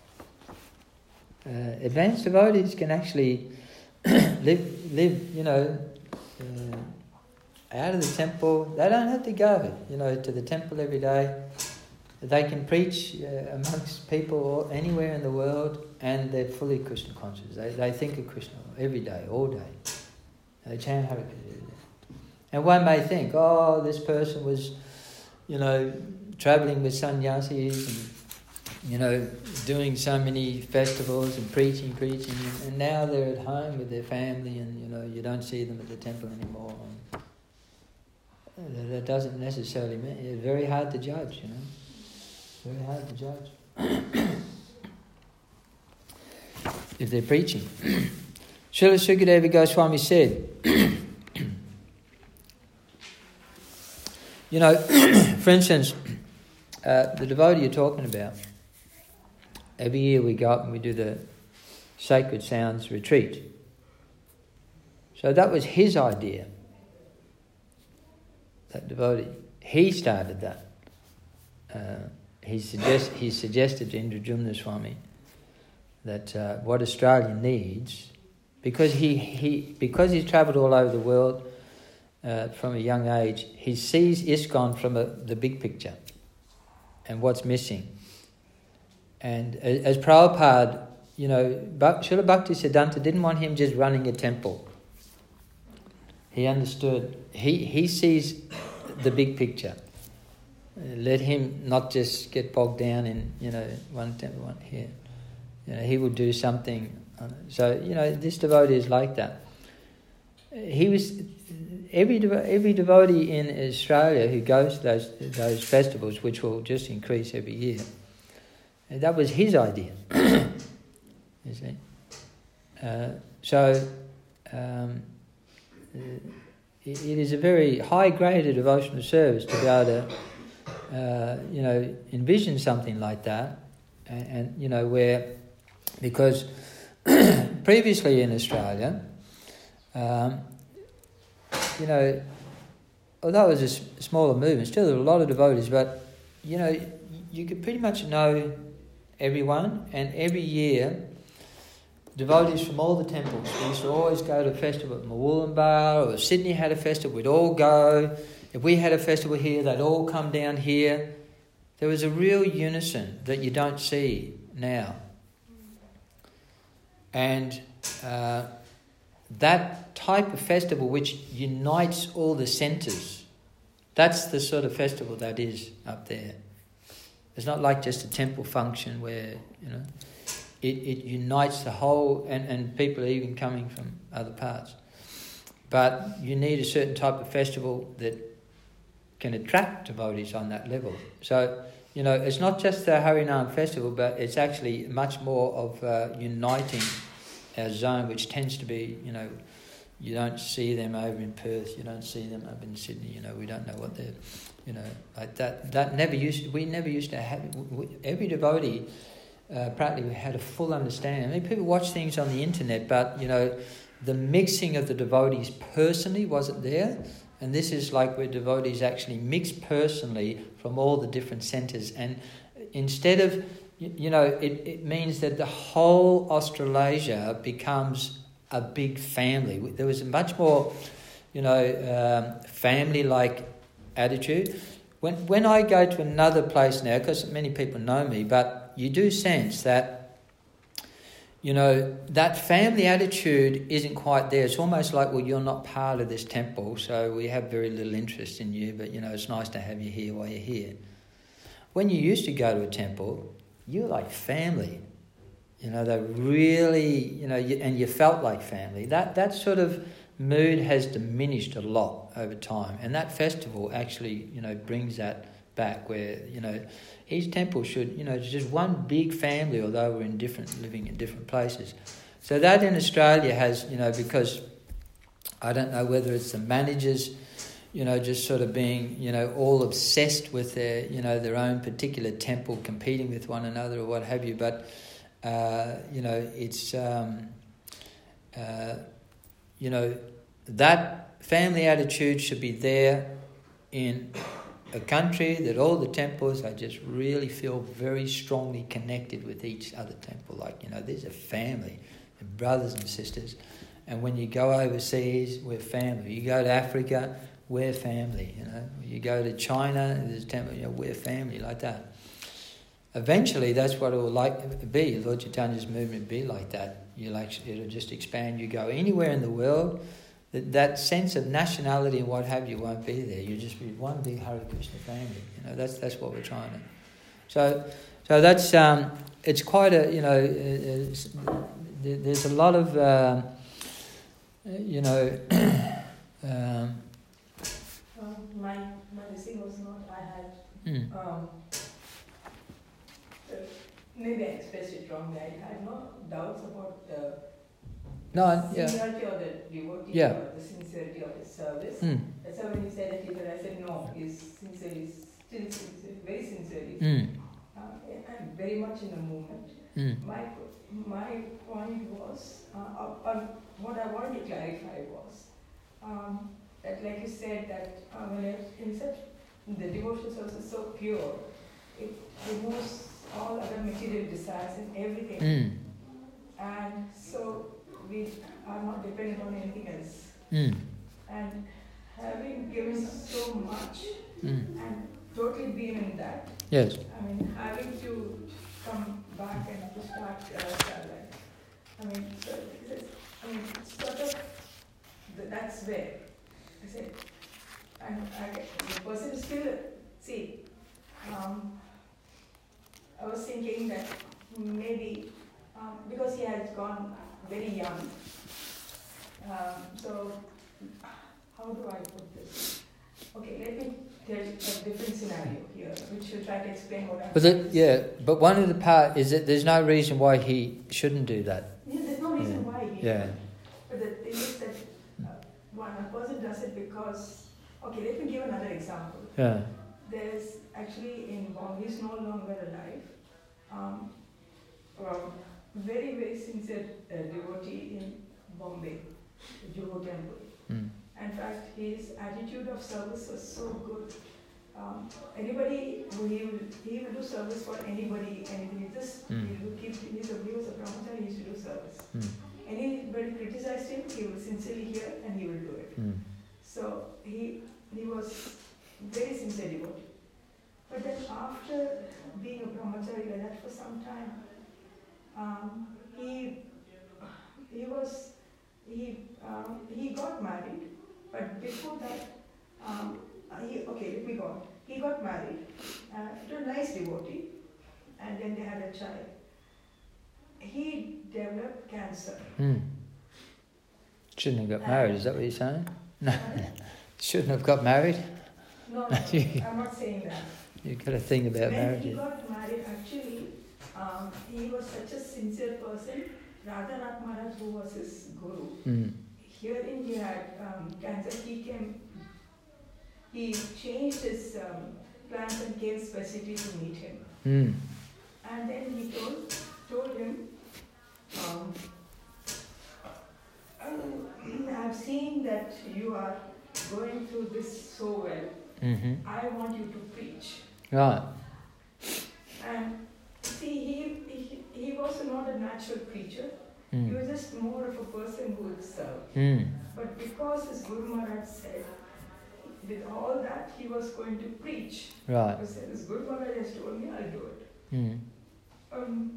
Uh, advanced devotees can actually live, live, you know, uh, out of the temple. They don't have to go, you know, to the temple every day. They can preach uh, amongst people anywhere in the world, and they're fully Krishna conscious. They they think of Krishna every day, all day. They chant Hare Krishna every day. And one may think, oh, this person was, you know, travelling with sannyasis and, you know, doing so many festivals and preaching, preaching, and, and now they're at home with their family, and, you know, you don't see them at the temple anymore. And that doesn't necessarily mean, it's very hard to judge, you know. Very hard to judge if they're preaching. Srila Sukadeva Goswami said, you know, for instance, uh, the devotee you're talking about, every year we go up and we do the Sacred Sounds retreat. So that was his idea, that devotee. He started that. Uh, He suggest he suggested to Indrajumna Swami that uh, what Australia needs, because he, he because he's travelled all over the world uh, from a young age, he sees ISKCON from a, the big picture and what's missing. And as, as Prabhupada, you know, Srila Bhakti Siddhanta didn't want him just running a temple. He understood. He he sees the big picture. Uh, let him not just get bogged down in, you know, one temple, one here. You know, he will do something. So, you know, this devotee is like that. He was every every devotee in Australia who goes to those those festivals, which will just increase every year. And that was his idea. You see. Uh, so, um, it, it is a very high grade of devotional service to be able to. Uh, you know, envision something like that, and, and you know, where, because previously in Australia, um, you know, although it was a s- smaller movement, still there were a lot of devotees, but, you know, you could pretty much know everyone, and every year, devotees from all the temples, we used to always go to a festival at Mawulambar, or Sydney had a festival, we'd all go. If we had a festival here, they'd all come down here. There was a real unison that you don't see now. And uh, that type of festival which unites all the centres, that's the sort of festival that is up there. It's not like just a temple function where, you know, it, it unites the whole, and, and people are even coming from other parts. But you need a certain type of festival that can attract devotees on that level. So, you know, it's not just the Harinam festival, but it's actually much more of uh, uniting our zone, which tends to be, you know, you don't see them over in Perth, you don't see them up in Sydney, you know, we don't know what they're, you know, like that, that never used, we never used to have, we, every devotee, uh, practically we had a full understanding. I mean, people watch things on the internet, but, you know, the mixing of the devotees personally wasn't there. And this is like where devotees actually mix personally from all the different centres. And instead of, you, you know, it, it means that the whole Australasia becomes a big family. There was a much more, you know, um, family-like attitude. When when I go to another place now, because many people know me, but you do sense that, you know, that family attitude isn't quite there. It's almost like, well, you're not part of this temple, so we have very little interest in you, but, you know, it's nice to have you here while you're here. When you used to go to a temple, you were like family. You know, they really, you know, you, and you felt like family. That that sort of mood has diminished a lot over time, and that festival actually, you know, brings that back. Where, you know, each temple should, you know, it's just one big family, although we're in different, living in different places. So that in Australia has, you know, because I don't know whether it's the managers, you know, just sort of being, you know, all obsessed with their, you know, their own particular temple, competing with one another or what have you. But uh, you know, it's um, uh, you know, that family attitude should be there in a country that all the temples, I just really feel very strongly connected with each other temple. Like, you know, there's a family, and brothers and sisters. And when you go overseas, we're family. You go to Africa, we're family. You know, you go to China, there's a temple. You know, we're family, like that. Eventually, that's what it will like be. Lord Chaitanya's movement will be like that. You'll actually, it'll just expand. You go anywhere in the world, that, that sense of nationality and what have you won't be there. You'll just be one big Hare Krishna family. You know, that's that's what we're trying to. So, so that's um, it's quite a, you know, it's, there's a lot of um, you know. um, um, my my thing was not I had. Mm. Um, Maybe I expressed it wrongly. I had no doubts about the No, yeah. sincerity of the devotee Yeah. or the sincerity of his service. Mm. That's why when you said that, I said no, he's sincere, he's still sincere, very sincerely. Mm. Uh, and very much in the movement. Mm. My my point was, uh, or, or what I wanted to clarify was, um, that like you said, that uh, when it, in such, the devotional service is so pure, it removes all other material desires and everything. Mm. And so we are not dependent on anything else. Mm. And having given so much Mm. and totally been in that, Yes. I mean, having to come back and to start uh, life. I mean, so it's, I mean, it's sort of, that's where, I said, and I, the person is still, see, um, I was thinking that maybe, um, because he has gone very young, um, so how do I put this? Okay, let me tell a different scenario here, which will try to explain what I'm But the, yeah, but one of the part is that there's no reason why he shouldn't do that. Yeah, there's no reason Yeah. why he Yeah. But the thing is that uh, one a person does it because, okay, let me give another example. Yeah. There's actually in Bombay, he's no longer alive, um, um, very, very sincere uh, devotee in Bombay, the Juhu temple. Mm. In fact, his attitude of service was so good. Um, anybody, who he will he will do service for anybody, anything. He just Mm. he will keep. He was a, he was a brahmachari. He used to do service. Mm. Anybody criticized him, he will sincerely hear and he will do it. Mm. So he he was very sincere devotee. But then after being a brahmachari like that for some time, um, he he was he um, he got married. But before that, um, he okay let me go on. He got married uh, to a nice devotee, and then they had a child. He developed cancer. Mm. Shouldn't have got married, is that what you're saying? No. Shouldn't have got married? No, no, I'm not saying that. You've got a thing about When marriage. he got married, actually, um, he was such a sincere person. Radhanath Maharaj, who was his guru, Mm. hearing he had um, cancer, he came, he changed his um, plans and came specifically to meet him. Mm. And then he told, told him, um, I've seen that you are going through this so well. Mm-hmm. I want you to preach. Right. And see, he a natural preacher. Mm. He was just more of a person who would serve. Mm. But because his Guru Maharaj said, with all that he was going to preach. Right. He said, this Guru Maharaj has told me, I'll do it. Mm. Um,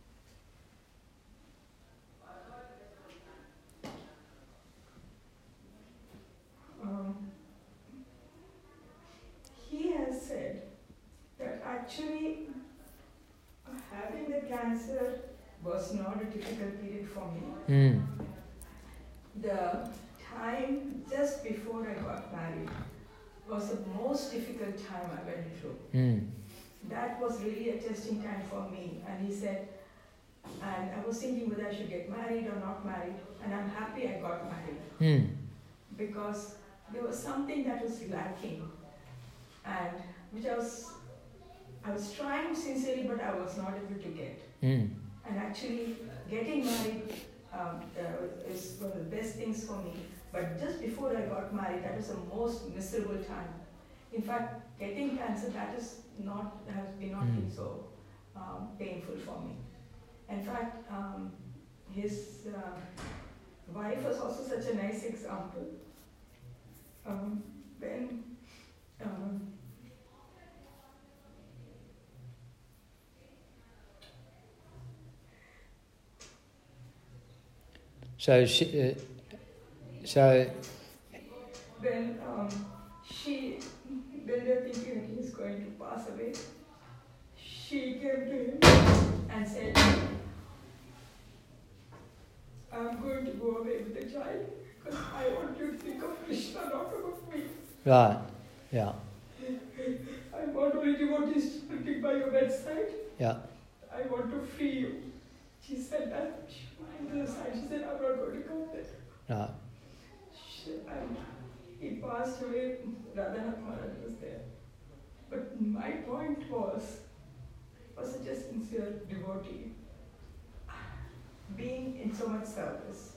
um, he has said that actually having the cancer was not a difficult period for me. Mm. The time just before I got married was the most difficult time I went through. Mm. That was really a testing time for me. And he said, and I was thinking whether I should get married or not married, and I'm happy I got married. Mm. Because there was something that was lacking, and which I was, I was trying sincerely, but I was not able to get. Mm. And actually, getting married um, uh, is one of the best things for me. But just before I got married, that was the most miserable time. In fact, getting cancer, that is not has been not Mm. been so um, painful for me. In fact, um, his uh, wife was also such a nice example. Um, when um, So she, uh, so when um, she, when they're thinking that he's going to pass away, she came to him and said, I'm going to go away with the child because I want you to think of Krishna, not about me. right, yeah, I want only devotees sitting by your bedside. yeah, I want to free you. She said that. She went to the side. She said, I'm not going to come there. right, She, and he passed away. Radhanath Maharaj was there. But my point was, was such a sincere devotee, being in so much service.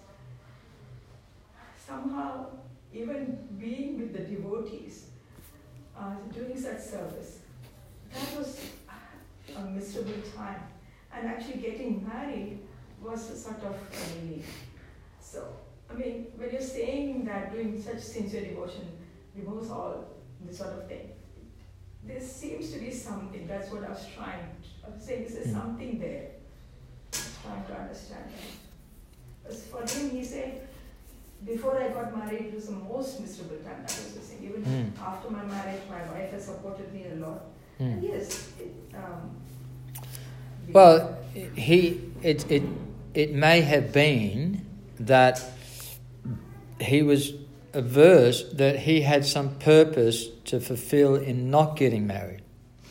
Somehow, even being with the devotees, uh, doing such service, that was a miserable time. And actually getting married was a sort of a relief. So, I mean, when you're saying that doing such sincere devotion removes all this sort of thing, there seems to be something. That's what I was trying. I was saying, there's Mm. something there. I was trying to understand that. As for him, he said, before I got married, it was the most miserable time. That was the thing. Even Mm. after my marriage, my wife has supported me a lot. Mm. And yes, it, um, Well, he it it it may have been that he was averse that he had some purpose to fulfill in not getting married.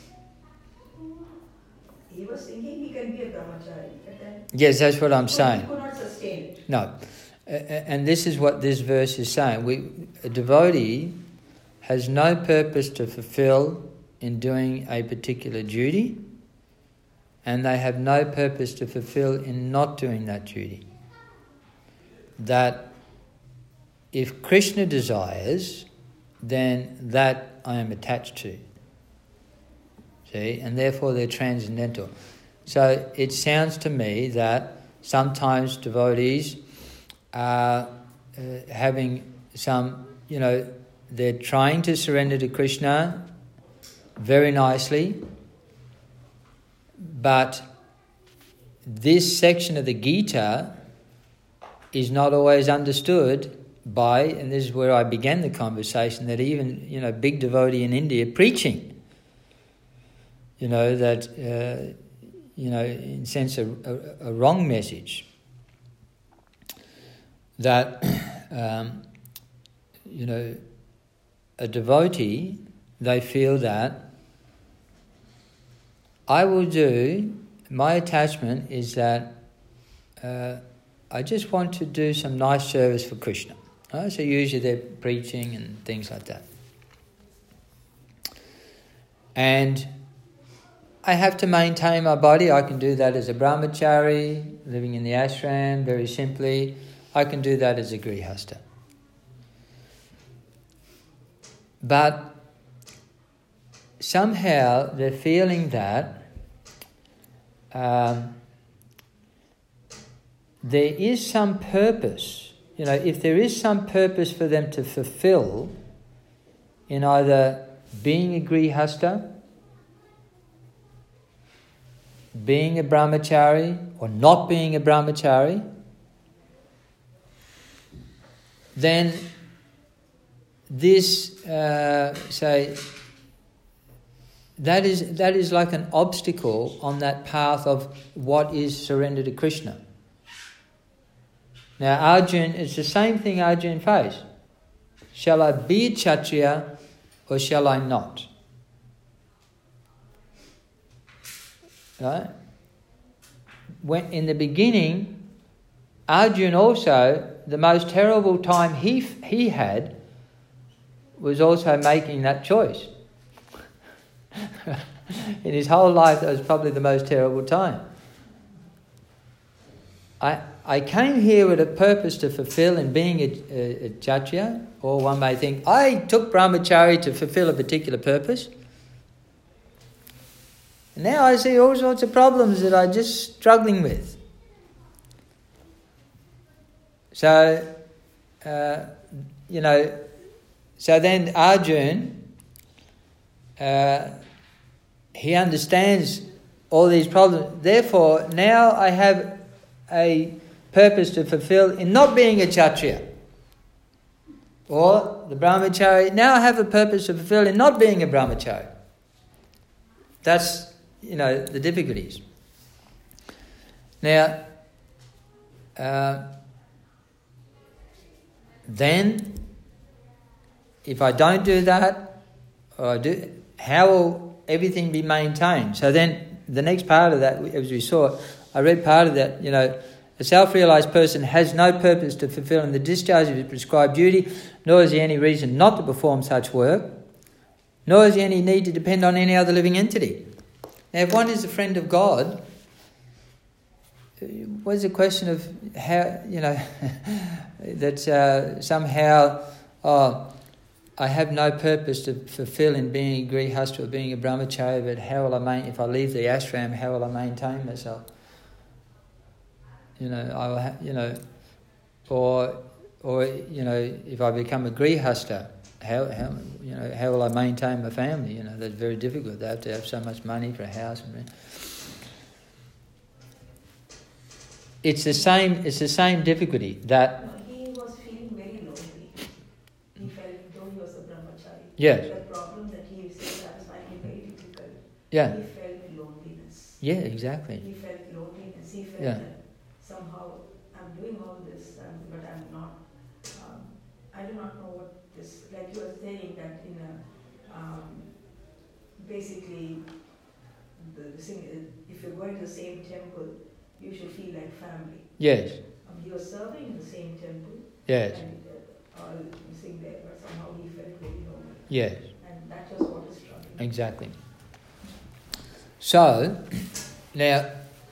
he was thinking he can be a brahmachari, but then Yes, that's what I'm he saying. could not sustain it. No, A- a- and this is what this verse is saying. We a devotee has no purpose to fulfill in doing a particular duty, and they have no purpose to fulfill in not doing that duty. That if Krishna desires, then that I am attached to. See, and therefore they're transcendental. So it sounds to me that sometimes devotees are uh, having some, you know, they're trying to surrender to Krishna very nicely, but this section of the Gita is not always understood by, and this is where I began the conversation, that even, you know, big devotee in India preaching, you know, that, uh, you know, in a sense, a, a, a wrong message. That, um, you know, a devotee, they feel that I will do, my attachment is that uh, I just want to do some nice service for Krishna. Right? So usually they're preaching and things like that. And I have to maintain my body. I can do that as a brahmachari, living in the ashram, very simply. I can do that as a grihastha. But somehow they're feeling that um, there is some purpose, you know, if there is some purpose for them to fulfill in either being a grihasta, being a brahmachari, or not being a brahmachari, then this, uh, say, that is that is like an obstacle on that path of what is surrender to Krishna. Now Arjun, it's the same thing Arjun faced. Shall I be a Kshatriya or shall I not? Right? When in the beginning, Arjun also, the most terrible time he he had was also making that choice. In his whole life, that was probably the most terrible time. I I came here with a purpose to fulfill in being a, a, a Kshatriya, or one may think, I took brahmachari to fulfill a particular purpose. Now I see all sorts of problems that I'm just struggling with. So, uh, you know, so then Arjun, uh, he understands all these problems. Therefore, now I have a purpose to fulfill in not being a Kshatriya. Or the brahmachari, now I have a purpose to fulfill in not being a brahmachari. That's, you know, the difficulties. Now, uh, then, if I don't do that, or I do, how will everything be maintained? So then, the next part of that, as we saw, I read part of that, you know, a self-realised person has no purpose to fulfil in the discharge of his prescribed duty, nor has he any reason not to perform such work, nor has he any need to depend on any other living entity. Now, if one is a friend of God, what's the question of how, you know, that uh, somehow, oh, I have no purpose to fulfill in being a grihasta or being a brahmachari, but how will I maintain, if I leave the ashram, how will I maintain myself? You know, I will, ha- you know, or, or you know, if I become a grihasta, how, how, you know, how will I maintain my family? You know, that's very difficult. They have to have so much money for a house and rent. It's the same. It's the same difficulty that. No, he was feeling very lonely. He felt, though he was a brahmachari. Yes. The problem that he said that was finding very difficult. Yeah. He felt loneliness. Yeah, exactly. He felt loneliness. He felt Yeah. that somehow I'm doing all this, um, but I'm not. Um, I do not know what this. Like you were saying that in a um, basically the, the thing is, if you're going to the same temple, you should feel like family. Yes. Um, he was serving in the same temple. Yes. And uh, all missing there, but somehow he felt very lonely. Yes. And that was what is troubling. Exactly. So, now,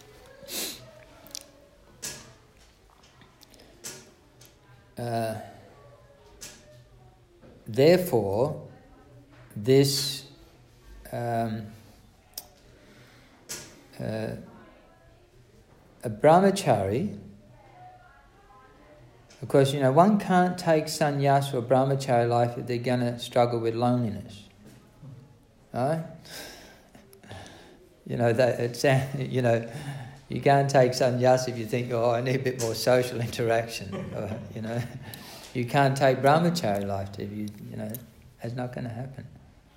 uh, therefore, this um, uh, a brahmachari, of course, you know, one can't take sannyas or brahmachari life if they're going to struggle with loneliness. Right? You know, that it's, you know, you can't take sannyas if you think, oh, I need a bit more social interaction. Or, you know, you can't take brahmachari life if you, you know, that's not going to happen.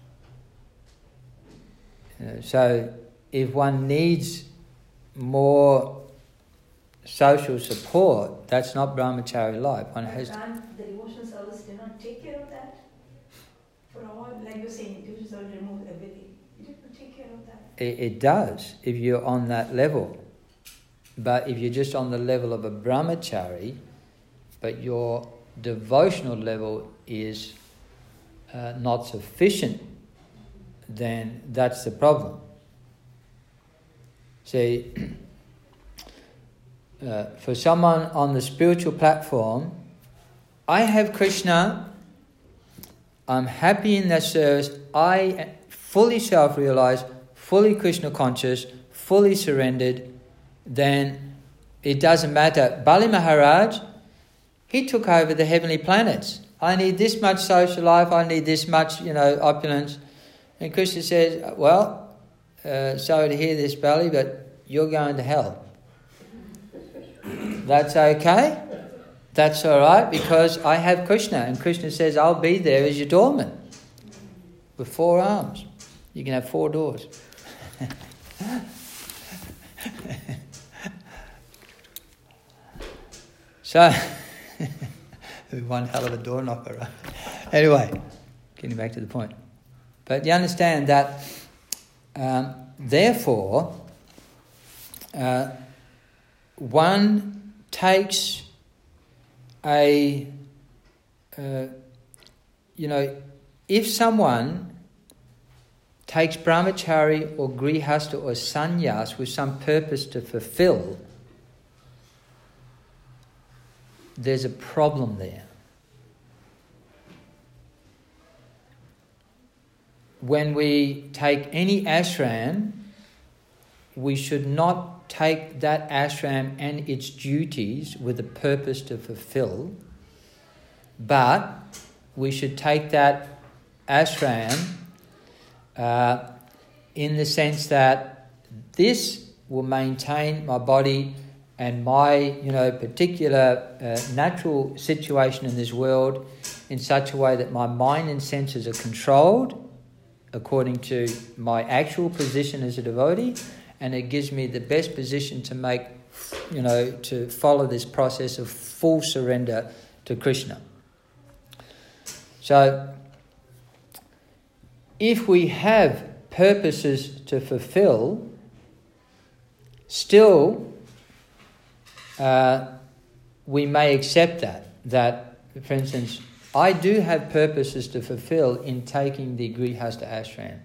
You know, so, if one needs more social support, that's not brahmachari life. One has to. And the devotional service did not take care of that. For all, like you're saying, devotional service removed everything. It did not take care of that. It, it does if you're on that level, but if you're just on the level of a brahmachari, but your devotional level is uh, not sufficient, then that's the problem. See. Uh, for someone on the spiritual platform, I have Krishna, I'm happy in that service, I am fully self-realized, fully Krishna conscious, fully surrendered, then it doesn't matter. Bali Maharaj, he took over the heavenly planets. I need this much social life, I need this much, you know, opulence. And Krishna says, well, uh, sorry to hear this, Bali, but you're going to hell. That's okay. That's all right, because I have Krishna. And Krishna says, I'll be there as your doorman with four arms. You can have four doors. So, one hell of a door knocker, right? Anyway, getting back to the point. But you understand that, um, therefore, uh, one takes a, uh, you know, if someone takes brahmachari or grihastha or sannyas with some purpose to fulfill, there's a problem there. When we take any ashram, we should not take that ashram and its duties with a purpose to fulfill, but we should take that ashram uh, in the sense that this will maintain my body and my, you know, particular uh, natural situation in this world in such a way that my mind and senses are controlled according to my actual position as a devotee, and it gives me the best position to make, you know, to follow this process of full surrender to Krishna. So, if we have purposes to fulfill, still uh, we may accept that, that, for instance, I do have purposes to fulfill in taking the grihastha ashram.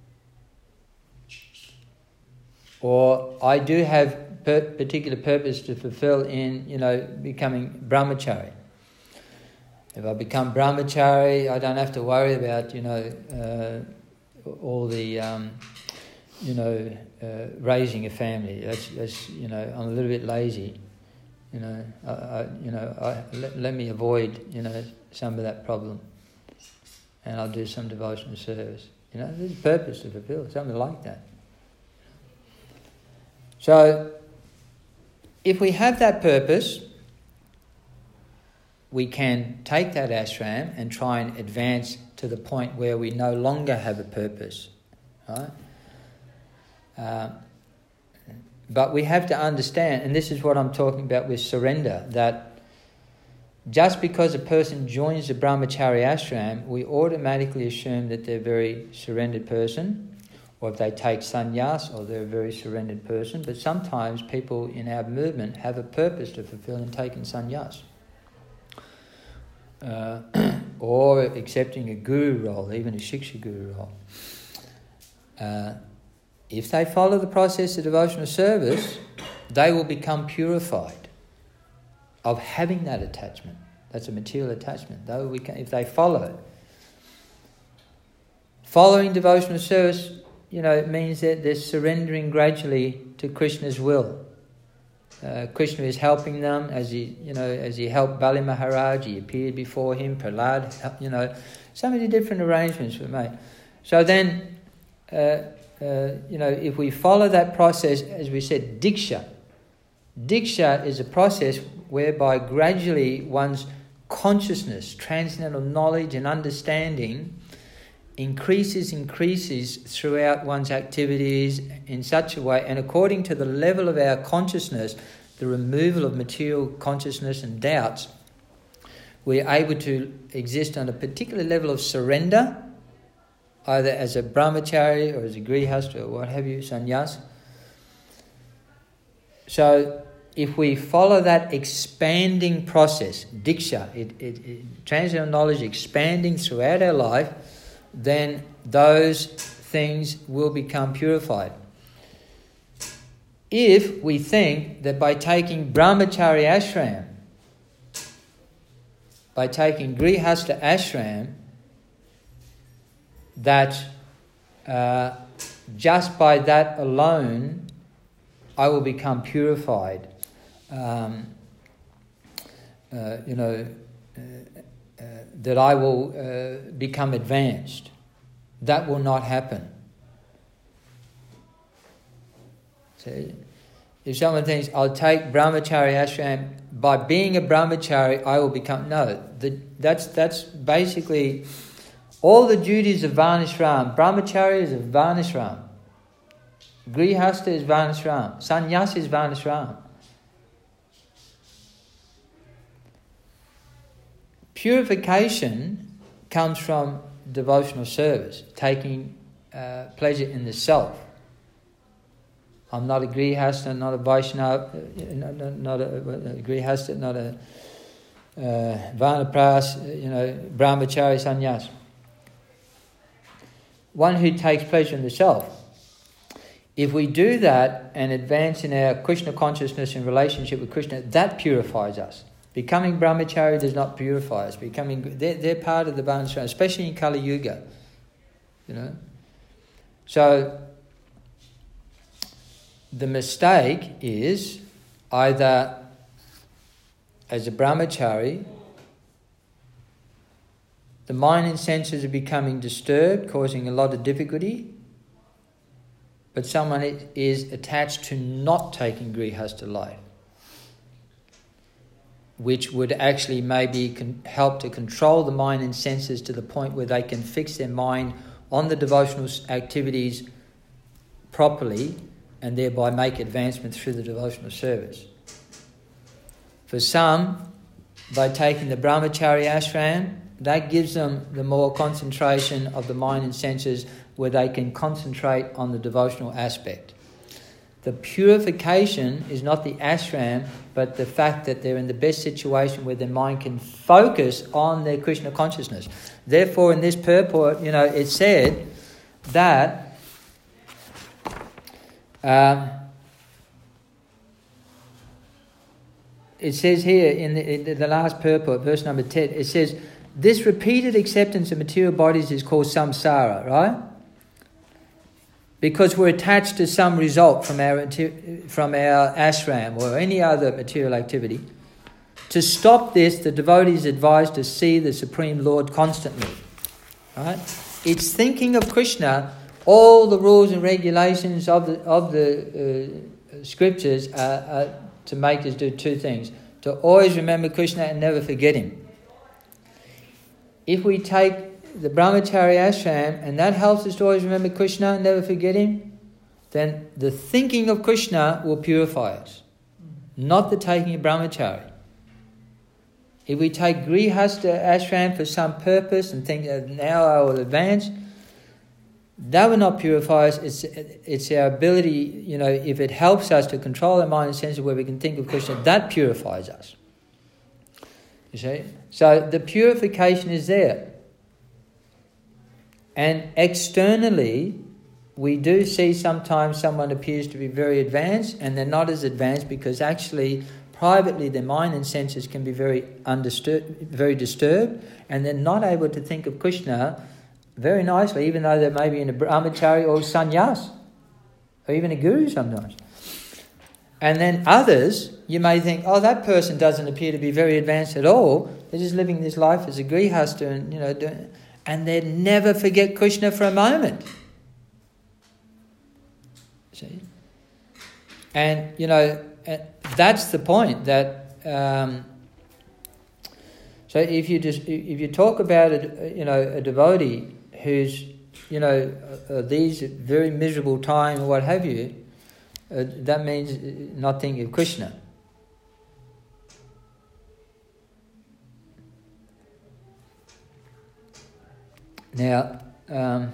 Or I do have per- particular purpose to fulfill in, you know, becoming brahmachari. If I become brahmachari, I don't have to worry about, you know, uh, all the, um, you know, uh, raising a family. That's, that's, you know, I'm a little bit lazy. You know, I, I, you know, I, let, let me avoid, you know, some of that problem, and I'll do some devotional service. You know, there's a purpose to fulfill, something like that. So, if we have that purpose, we can take that ashram and try and advance to the point where we no longer have a purpose, right? Uh, but we have to understand, and this is what I'm talking about with surrender, that just because a person joins the brahmachari ashram, we automatically assume that they're a very surrendered person, or if they take sannyas, or they're a very surrendered person. But sometimes people in our movement have a purpose to fulfill in taking sannyas. Uh, or accepting a guru role, even a shiksha guru role. Uh, if they follow the process of devotional service, they will become purified of having that attachment. That's a material attachment. Though we can, if they follow, following devotional service, you know, it means that they're surrendering gradually to Krishna's will. Uh, Krishna is helping them as he, you know, as he helped Bali Maharaj. He appeared before him. Prahlad, you know, so many different arrangements were made. So then, uh, uh, you know, if we follow that process, as we said, diksha. Diksha is a process whereby gradually one's consciousness, transcendental knowledge and understanding increases, increases throughout one's activities in such a way, and according to the level of our consciousness, the removal of material consciousness and doubts, we're able to exist on a particular level of surrender, either as a brahmachari or as a grihastha or what have you, sannyas. So if we follow that expanding process, diksha, it, it, it, transcendental knowledge expanding throughout our life, then those things will become purified. If we think that by taking brahmachari ashram, by taking grihastha ashram, that uh, just by that alone I will become purified, um, uh, you know, uh, uh, that I will uh, become advanced. That will not happen. See? If someone thinks, I'll take brahmachari ashram, by being a brahmachari, I will become... No, the, that's that's basically all the duties of varnashram. Brahmachari is a varnashram. Grihastha is varnashram. Sannyas is varnashram. Purification comes from devotional service, taking uh, pleasure in the self. I'm not a grihastha, not a Vaishnava, not, not a, a grihastha, not a uh, Vanapras, you know, brahmachari, sannyas. One who takes pleasure in the self. If we do that and advance in our Krishna consciousness and relationship with Krishna, that purifies us. Becoming brahmachari does not purify us. Becoming they're, they're part of the Varnashram, especially in Kali Yuga. You know, so the mistake is either as a brahmachari, the mind and senses are becoming disturbed, causing a lot of difficulty, but someone is attached to not taking grihastha life, which would actually maybe con- help to control the mind and senses to the point where they can fix their mind on the devotional activities properly and thereby make advancement through the devotional service. For some, by taking the brahmachari ashram, that gives them the more concentration of the mind and senses where they can concentrate on the devotional aspect. The purification is not the ashram, but the fact that they're in the best situation where their mind can focus on their Krishna consciousness. Therefore, in this purport, you know, it said that um, it says here in the, in the last purport, verse number ten, it says, this repeated acceptance of material bodies is called samsara, right? Because we're attached to some result from our from our ashram or any other material activity. To stop this, the devotee is advised to see the Supreme Lord constantly. Right? It's thinking of Krishna. All the rules and regulations of the of the uh, scriptures are, are to make us do two things: to always remember Krishna and never forget him. If we take the brahmachari ashram, and that helps us to always remember Krishna and never forget him, then the thinking of Krishna will purify us, not the taking of brahmachari. If we take grihastha ashram for some purpose and think that now I will advance, that will not purify us. It's, it's our ability, you know, if it helps us to control our mind and senses where we can think of Krishna, that purifies us. You see? So the purification is there. And externally, we do see sometimes someone appears to be very advanced and they're not as advanced because actually, privately, their mind and senses can be very undisturbed, very disturbed, and they're not able to think of Krishna very nicely, even though they may be in a brahmachari or sannyas, or even a guru sometimes. And then others, you may think, oh, that person doesn't appear to be very advanced at all. They're just living this life as a grihastha and, you know, doing... And they never forget Krishna for a moment. See? And, you know, that's the point that... Um, so if you just if you talk about, a, you know, a devotee who's, you know, uh, these very miserable time or what have you, uh, that means not thinking of Krishna. Now, um,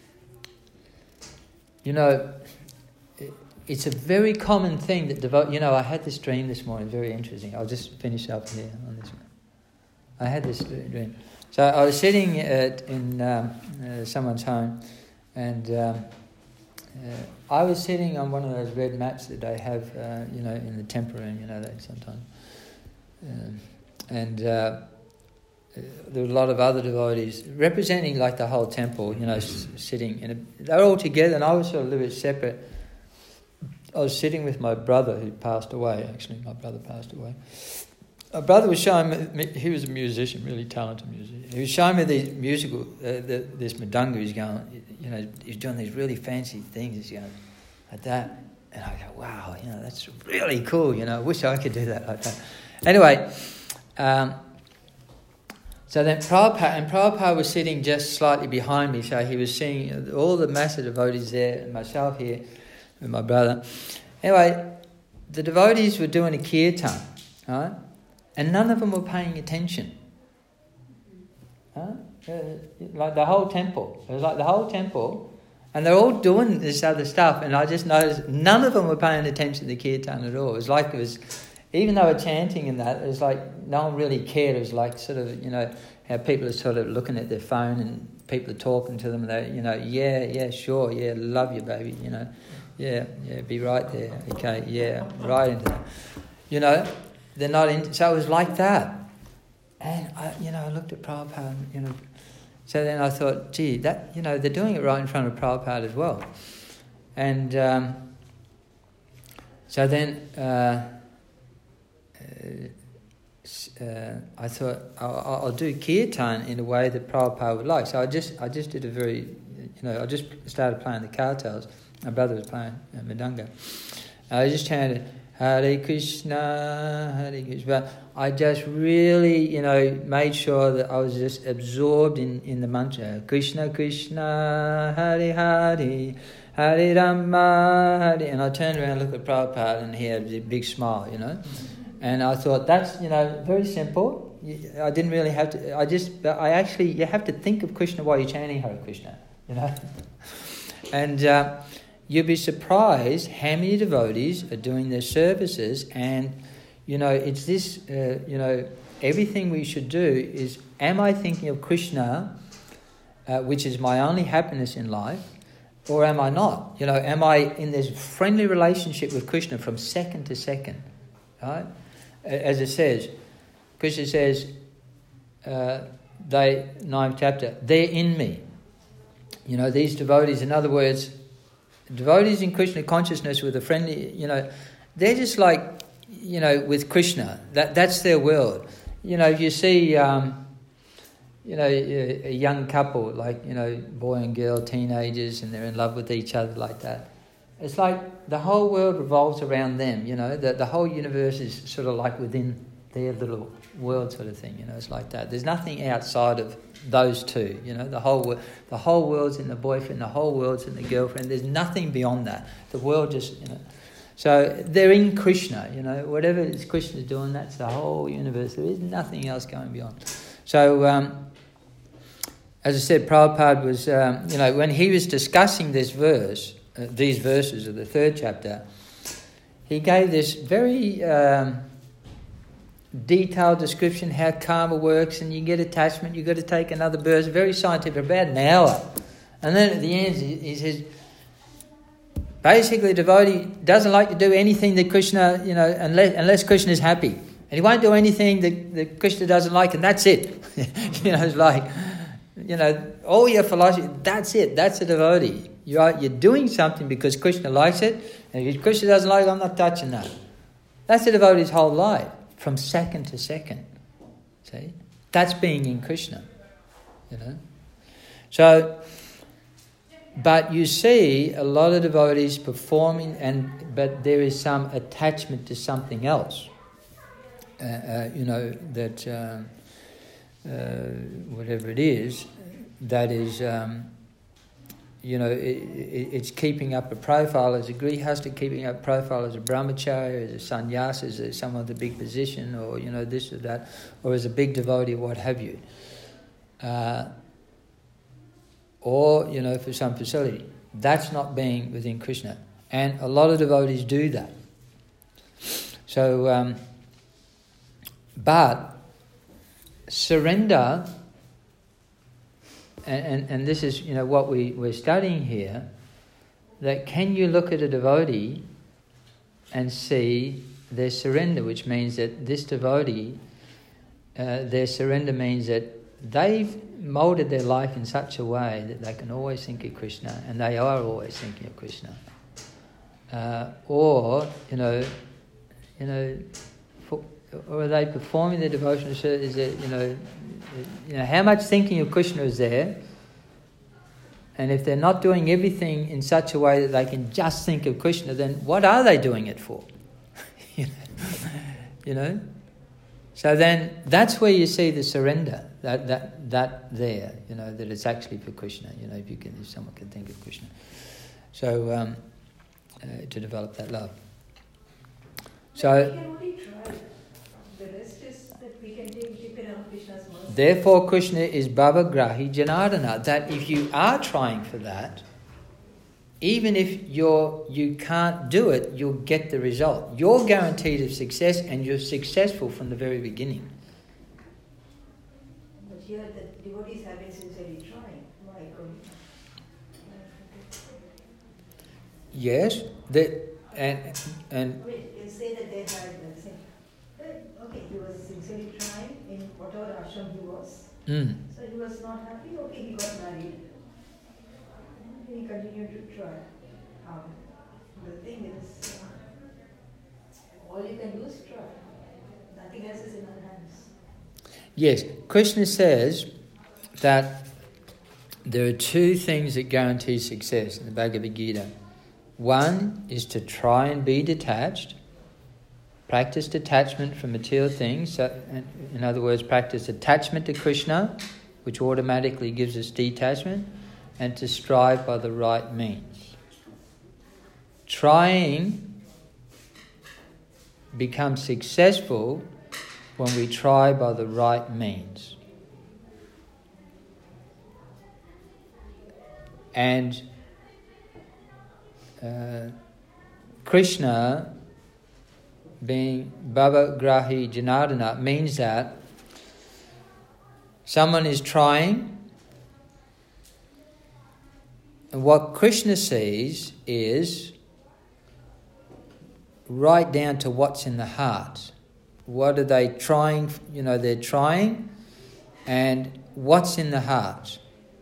you know, it's a very common thing that devote. You know, I had this dream this morning, very interesting. I'll just finish up here on this one. I had this dream. So I was sitting at, in um, uh, someone's home, and um, uh, I was sitting on one of those red mats that they have, uh, you know, in the temple room. You know, that sometimes, um, and. Uh, There were a lot of other devotees representing like the whole temple, you know, s- sitting in a, they were all together, and I was sort of a little bit separate. I was sitting with my brother who passed away. Actually, my brother passed away. My brother was showing me, he was a musician, really talented musician. He was showing me these musical, uh, the, this Mridanga. He's going, you know, he's doing these really fancy things. He's going like that. And I go, wow, you know, that's really cool. You know, I wish I could do that like that. Anyway, um, so then Prabhupada, and Prabhupada was sitting just slightly behind me. So he was seeing all the massive devotees there and myself here with my brother. Anyway, the devotees were doing a kirtan, right? And none of them were paying attention. Huh? Uh, like the whole temple. It was like the whole temple. And they're all doing this other stuff. And I just noticed none of them were paying attention to the kirtan at all. It was like it was, even though they were chanting and that, it was like no one really cared. It was like sort of, you know, how people are sort of looking at their phone and people are talking to them. And they, you know, yeah, yeah, sure, yeah, love you, baby, you know. Yeah, yeah, be right there. Okay, yeah, right into that. You know. They're not in, so it was like that. And, I, you know, I looked at Prabhupada, and, you know, so then I thought, gee, that, you know, they're doing it right in front of Prabhupada as well. And um, so then uh, uh, uh, I thought, I'll, I'll do kirtan in a way that Prabhupada would like. So I just I just did a very, you know, I just started playing the kartals. My brother was playing uh, Mridanga. I just chanted, Hare Krishna, Hare Krishna. I just really, you know, made sure that I was just absorbed in, in the mantra. Krishna, Krishna, Hare Hare, Hare Rama, Hare. And I turned around and looked at Prabhupada and he had a big smile, you know. And I thought, that's, you know, very simple. I didn't really have to, I just, I actually, you have to think of Krishna while you're chanting Hare Krishna, you know. And uh, you'll be surprised how many devotees are doing their services, and, you know, it's this, uh, you know, everything we should do is, am I thinking of Krishna, uh, which is my only happiness in life, or am I not? You know, am I in this friendly relationship with Krishna from second to second, right? As it says, Krishna says, uh, they, ninth chapter, they're in me. You know, these devotees, in other words, devotees in Krishna consciousness with a friendly, you know, they're just like, you know, with Krishna. That that's their world. You know, you see, um, you know, a, a young couple, like, you know, boy and girl, teenagers, and they're in love with each other like that. It's like the whole world revolves around them, you know, the, the whole universe is sort of like within their little world sort of thing, you know, it's like that. There's nothing outside of those two, you know, the whole the whole world's in the boyfriend, the whole world's in the girlfriend. There's nothing beyond that. The world just, you know. So they're in Krishna, you know, whatever Krishna's doing, that's the whole universe. There is nothing else going beyond. So, um, as I said, Prabhupada was, um, you know, when he was discussing this verse, uh, these verses of the third chapter, he gave this very um, detailed description how karma works, and you get attachment, you've got to take another verse, very scientific, about an hour. And then at the end he, he says, basically, devotee doesn't like to do anything that Krishna, you know, unless, unless Krishna is happy. And he won't do anything that, that Krishna doesn't like, and that's it. You know, it's like, you know, all your philosophy, that's it, that's a devotee. You are, you're doing something because Krishna likes it, and if Krishna doesn't like it, I'm not touching that. That's a devotee's whole life, from second to second. See? That's being in Krishna. You know? So, but you see a lot of devotees performing, and but there is some attachment to something else. Uh, uh, you know, that uh, uh, whatever it is, that is, um, you know, it, it, it's keeping up a profile as a grihasta, keeping up a profile as a brahmacharya, as a sannyasa, as a, someone with a big position, or, you know, this or that, or as a big devotee, what have you. Uh, or, you know, for some facility. That's not being within Krishna. And a lot of devotees do that. So, um, but surrender, and, and, and this is, you know, what we, we're studying here, that can you look at a devotee and see their surrender, which means that this devotee, uh, their surrender means that they've moulded their life in such a way that they can always think of Krishna, and they are always thinking of Krishna. uh, or you know, you know, for, or are they performing their devotional service? Is it you know, you know, how much thinking of Krishna is there? And if they're not doing everything in such a way that they can just think of Krishna, then what are they doing it for? you know? you know? So then that's where you see the surrender, that that that there, you know, that it's actually for Krishna, you know, if you can if someone can think of Krishna. So um, uh, to develop that love. So we can only try. The rest is that we can depend on Krishna's mercy. Therefore, Krishna is Bhavagrahi Janardana. That if you are trying for that, even if you're you can't do it, you'll get the result. You're guaranteed of success, and you're successful from the very beginning. But here the devotees have been sincerely trying. Why couldn't? Yes, that and and. Wait, you say that they had the same. Okay, he was sincerely trying in whatever ashram he was. Mm. So he was not happy. Okay, he got married. He continued to try. Um, the thing is, uh, all you can do is try. Nothing else is in our hands. Yes, Krishna says that there are two things that guarantee success in the Bhagavad Gita. One is to try and be detached, practice detachment from material things. So, in other words, practice attachment to Krishna, which automatically gives us detachment, and to strive by the right means. Trying becomes successful when we try by the right means. And uh, Krishna, being Bhavagrahi Janardana, means that someone is trying, and what Krishna sees is right down to what's in the heart. What are they trying? You know, they're trying, and what's in the heart?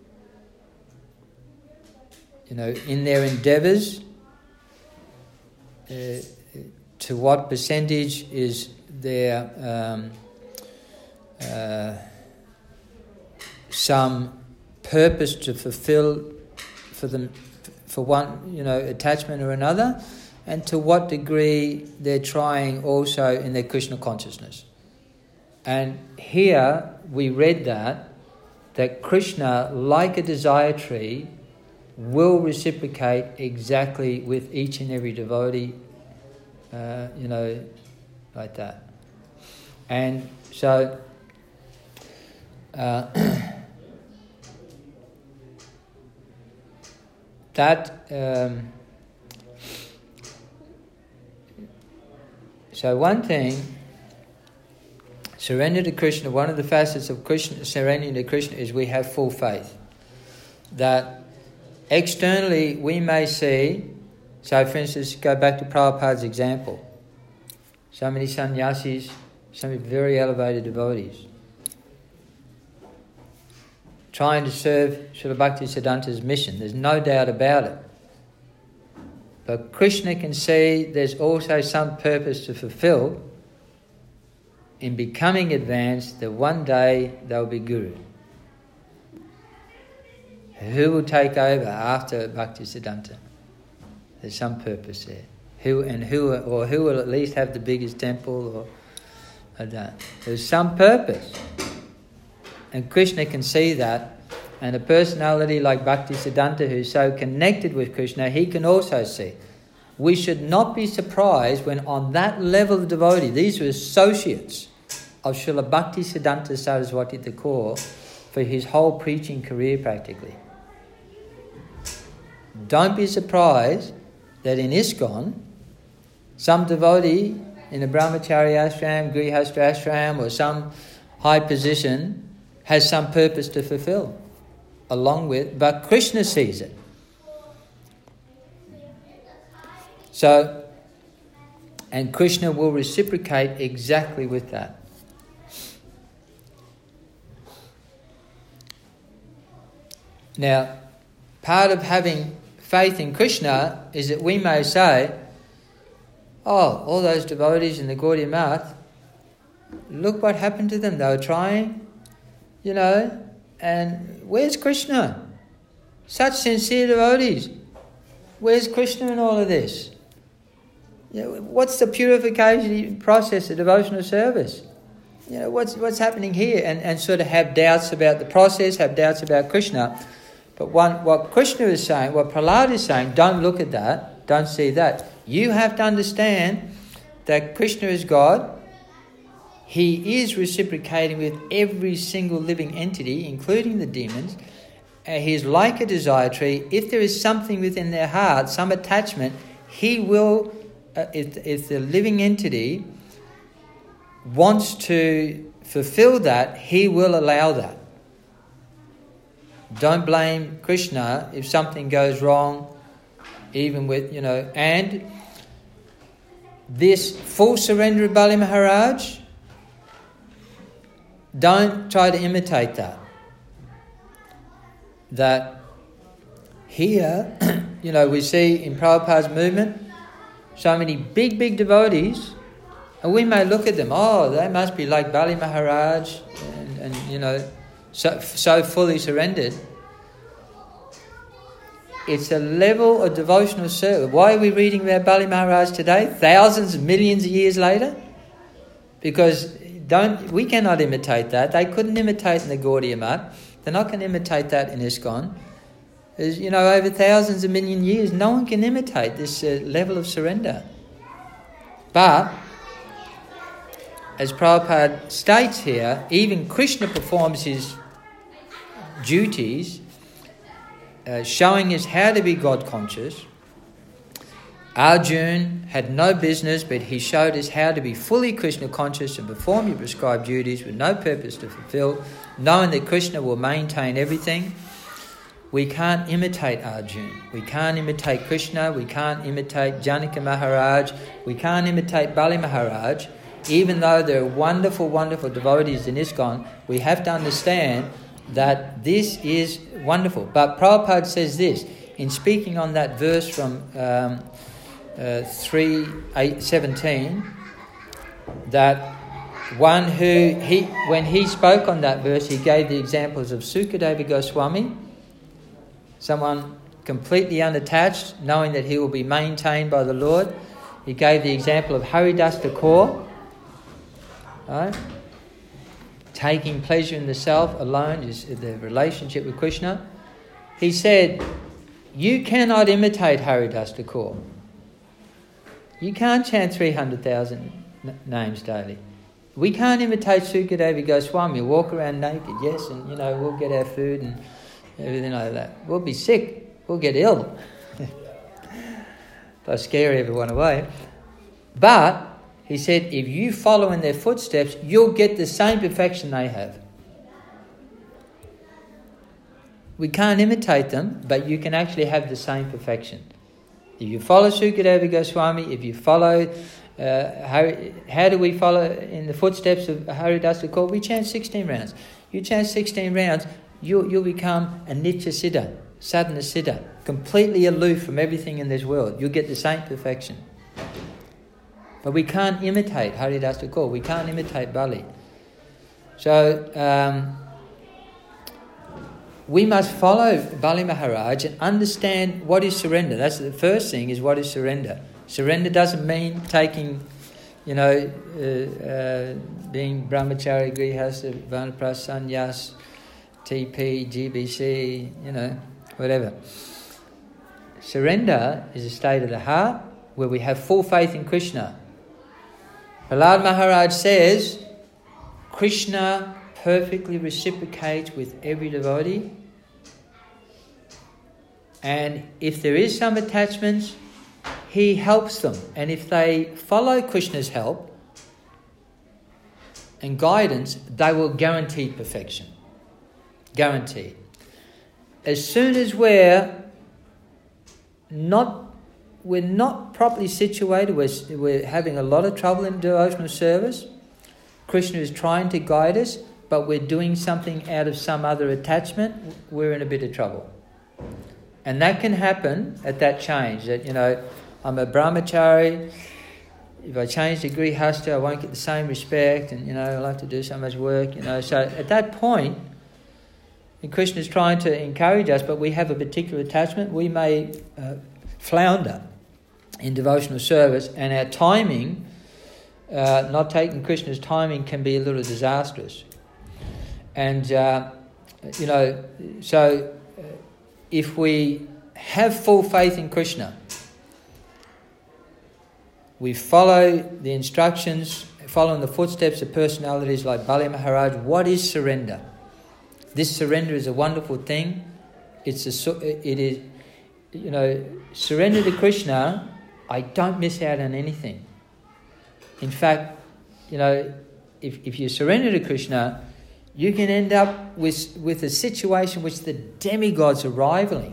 You know, in their endeavours, uh, to what percentage is there um, uh, some purpose to fulfill for them, for one, you know, attachment or another, and to what degree they're trying also in their Krishna consciousness. And here we read that, that Krishna, like a desire tree, will reciprocate exactly with each and every devotee, uh, you know, like that. And so, uh, that, um, so one thing, surrender to Krishna, one of the facets of Krishna, surrendering to Krishna, is we have full faith. That externally we may see, so for instance, go back to Prabhupada's example. So many sannyasis, so many very elevated devotees, trying to serve Srila Bhaktisiddhanta's mission. There's no doubt about it. But Krishna can see there's also some purpose to fulfill in becoming advanced, that one day they'll be guru. Who will take over after Bhaktisiddhanta? There's some purpose there. Who and who, or who will at least have the biggest temple, or like that. There's some purpose, and Krishna can see that. And a personality like Bhaktisiddhanta, who's so connected with Krishna, he can also see. We should not be surprised when on that level of devotee, these were associates of Srila Bhaktisiddhanta Saraswati Thakur for his whole preaching career practically. Don't be surprised that in ISKCON, some devotee in a brahmachari ashram, grihastha ashram, or some high position has some purpose to fulfill along with, but Krishna sees it. So, and Krishna will reciprocate exactly with that. Now, part of having faith in Krishna is that we may say, oh, all those devotees in the Gaudiya Math, look what happened to them. They were trying, you know, and where's Krishna? Such sincere devotees. Where's Krishna in all of this? You know, what's the purification process of devotional service? You know, what's what's happening here? And, and sort of have doubts about the process, have doubts about Krishna. But one, what Krishna is saying, what Prahlad is saying, don't look at that, don't see that. You have to understand that Krishna is God. He is reciprocating with every single living entity, including the demons. And he is like a desire tree. If there is something within their heart, some attachment, he will, uh, if, if the living entity wants to fulfill that, he will allow that. Don't blame Krishna if something goes wrong, even with, you know, and this full surrender of Bali Maharaj, don't try to imitate that. That here, you know, we see in Prabhupada's movement so many big, big devotees, and we may look at them, oh, they must be like Bali Maharaj, and, and you know, so, so fully surrendered. It's a level of devotional service. Why are we reading about Bali Maharaj today, thousands of millions of years later? Because don't we cannot imitate that. They couldn't imitate in the Gaudiya Math. They're not going to imitate that in ISKCON. There's, you know, over thousands of million years, no one can imitate this uh, level of surrender. But, as Prabhupada states here, even Krishna performs his duties, uh, showing us how to be God-conscious. Arjuna had no business, but he showed us how to be fully Krishna-conscious and perform your prescribed duties with no purpose to fulfill, knowing that Krishna will maintain everything. We can't imitate Arjuna. We can't imitate Krishna. We can't imitate Janaka Maharaj. We can't imitate Bali Maharaj. Even though there are wonderful, wonderful devotees in ISKCON, we have to understand that this is wonderful. But Prabhupada says this, in speaking on that verse from um, uh, three eight seventeen, that one who, he when he spoke on that verse, he gave the examples of Sukadeva Goswami, someone completely unattached, knowing that he will be maintained by the Lord. He gave the example of Haridas Thakur, right? Taking pleasure in the self alone is the relationship with Krishna. He said, you cannot imitate Haridas Thakur. You can't chant three hundred thousand n- names daily. We can't imitate Sukadeva Goswami, walk around naked, yes, and you know, we'll get our food and everything like that. We'll be sick, we'll get ill. They'll scare everyone away. But he said, if you follow in their footsteps, you'll get the same perfection they have. We can't imitate them, but you can actually have the same perfection. If you follow Sukadeva Goswami, if you follow, uh, how, how do we follow in the footsteps of Haridas Thakur? We chant sixteen rounds. You chant sixteen rounds, you'll, you'll become a Nitya Siddha, Sadhana Siddha, completely aloof from everything in this world. You'll get the same perfection. But we can't imitate Haridas Thakur. We can't imitate Bali. So um, we must follow Bali Maharaj and understand what is surrender. That's the first thing, is what is surrender. Surrender doesn't mean taking, you know, uh, uh, being brahmachari, grihastha, vanaprastha, sannyas, T P, G B C, you know, whatever. Surrender is a state of the heart where we have full faith in Krishna. Prahlad Maharaj says, Krishna perfectly reciprocates with every devotee, and if there is some attachments, he helps them. And if they follow Krishna's help and guidance, they will guarantee perfection. Guaranteed. As soon as we're not we're not properly situated, we're, we're having a lot of trouble in devotional service, Krishna is trying to guide us, but we're doing something out of some other attachment, we're in a bit of trouble. And that can happen at that change. That, you know, I'm a brahmachari. If I change to grihastha, I won't get the same respect, and, you know, I'll have to do so much work, you know. So at that point, and Krishna is trying to encourage us, but we have a particular attachment, we may uh, flounder in devotional service, and our timing, uh, not taking Krishna's timing, can be a little disastrous. And, uh, you know, so uh, if we have full faith in Krishna, we follow the instructions, following the footsteps of personalities like Bali Maharaj. What is surrender? This surrender is a wonderful thing. It's a, it is, you know, surrender to Krishna. I don't miss out on anything. In fact, you know, if if you surrender to Krishna, you can end up with with a situation which the demigods are rivaling,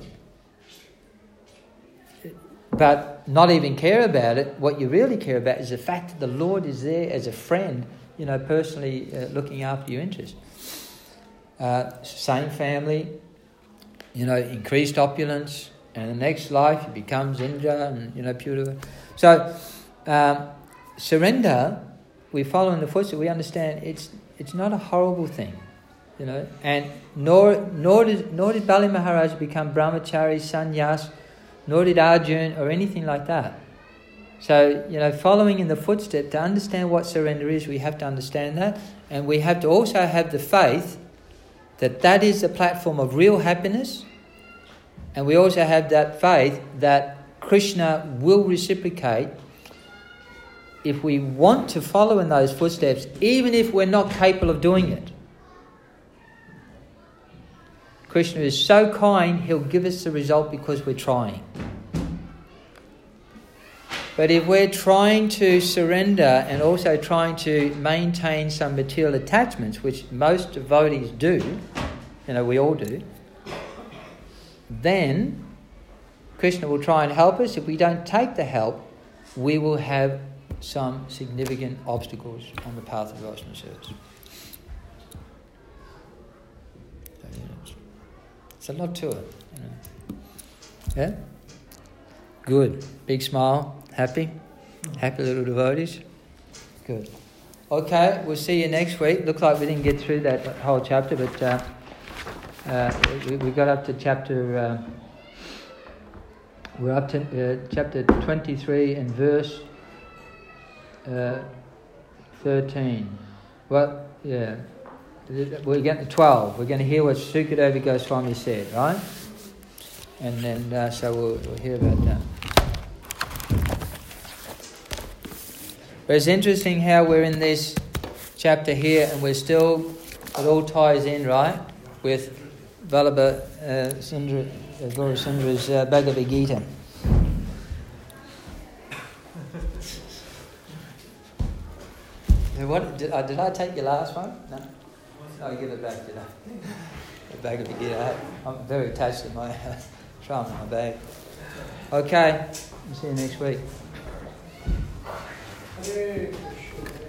but not even care about it. What you really care about is the fact that the Lord is there as a friend, you know, personally uh, looking after your interests. Uh, same family, you know, increased opulence, and the next life he becomes Indra and, you know, Purava. So, um, surrender, we follow in the footsteps, we understand it's it's not a horrible thing, you know, and nor nor did nor did Bali Maharaj become brahmachari, sannyas, nor did Arjun or anything like that. So, you know, following in the footsteps, to understand what surrender is, we have to understand that, and we have to also have the faith that that is the platform of real happiness, and we also have that faith that Krishna will reciprocate if we want to follow in those footsteps, even if we're not capable of doing it. Krishna is so kind, he'll give us the result because we're trying. But if we're trying to surrender and also trying to maintain some material attachments, which most devotees do, you know, we all do, then Krishna will try and help us. If we don't take the help, we will have some significant obstacles on the path of devotional service. It's a lot to it, you know. Yeah? Good. Big smile. Happy? Happy little devotees? Good. Okay, we'll see you next week. Looks like we didn't get through that whole chapter, but uh, uh, we, we got up to chapter... Uh, we're up to uh, chapter twenty-three and verse uh, thirteen. Well, yeah. We're getting to twelve. We're going to hear what Sukadeva Goswami said, right? And then, uh, so we'll, we'll hear about that. But it's interesting how we're in this chapter here and we're still, it all ties in, right? With Vallabha uh, Sundra, uh, Gaura Sundra's uh, Bhagavad Gita. What, did, uh, did I take your last one? No? I'll give it back today. The Bhagavad Gita. I'm very attached to my uh, tram in my bag. Okay, we'll see you next week. Hare Krishna.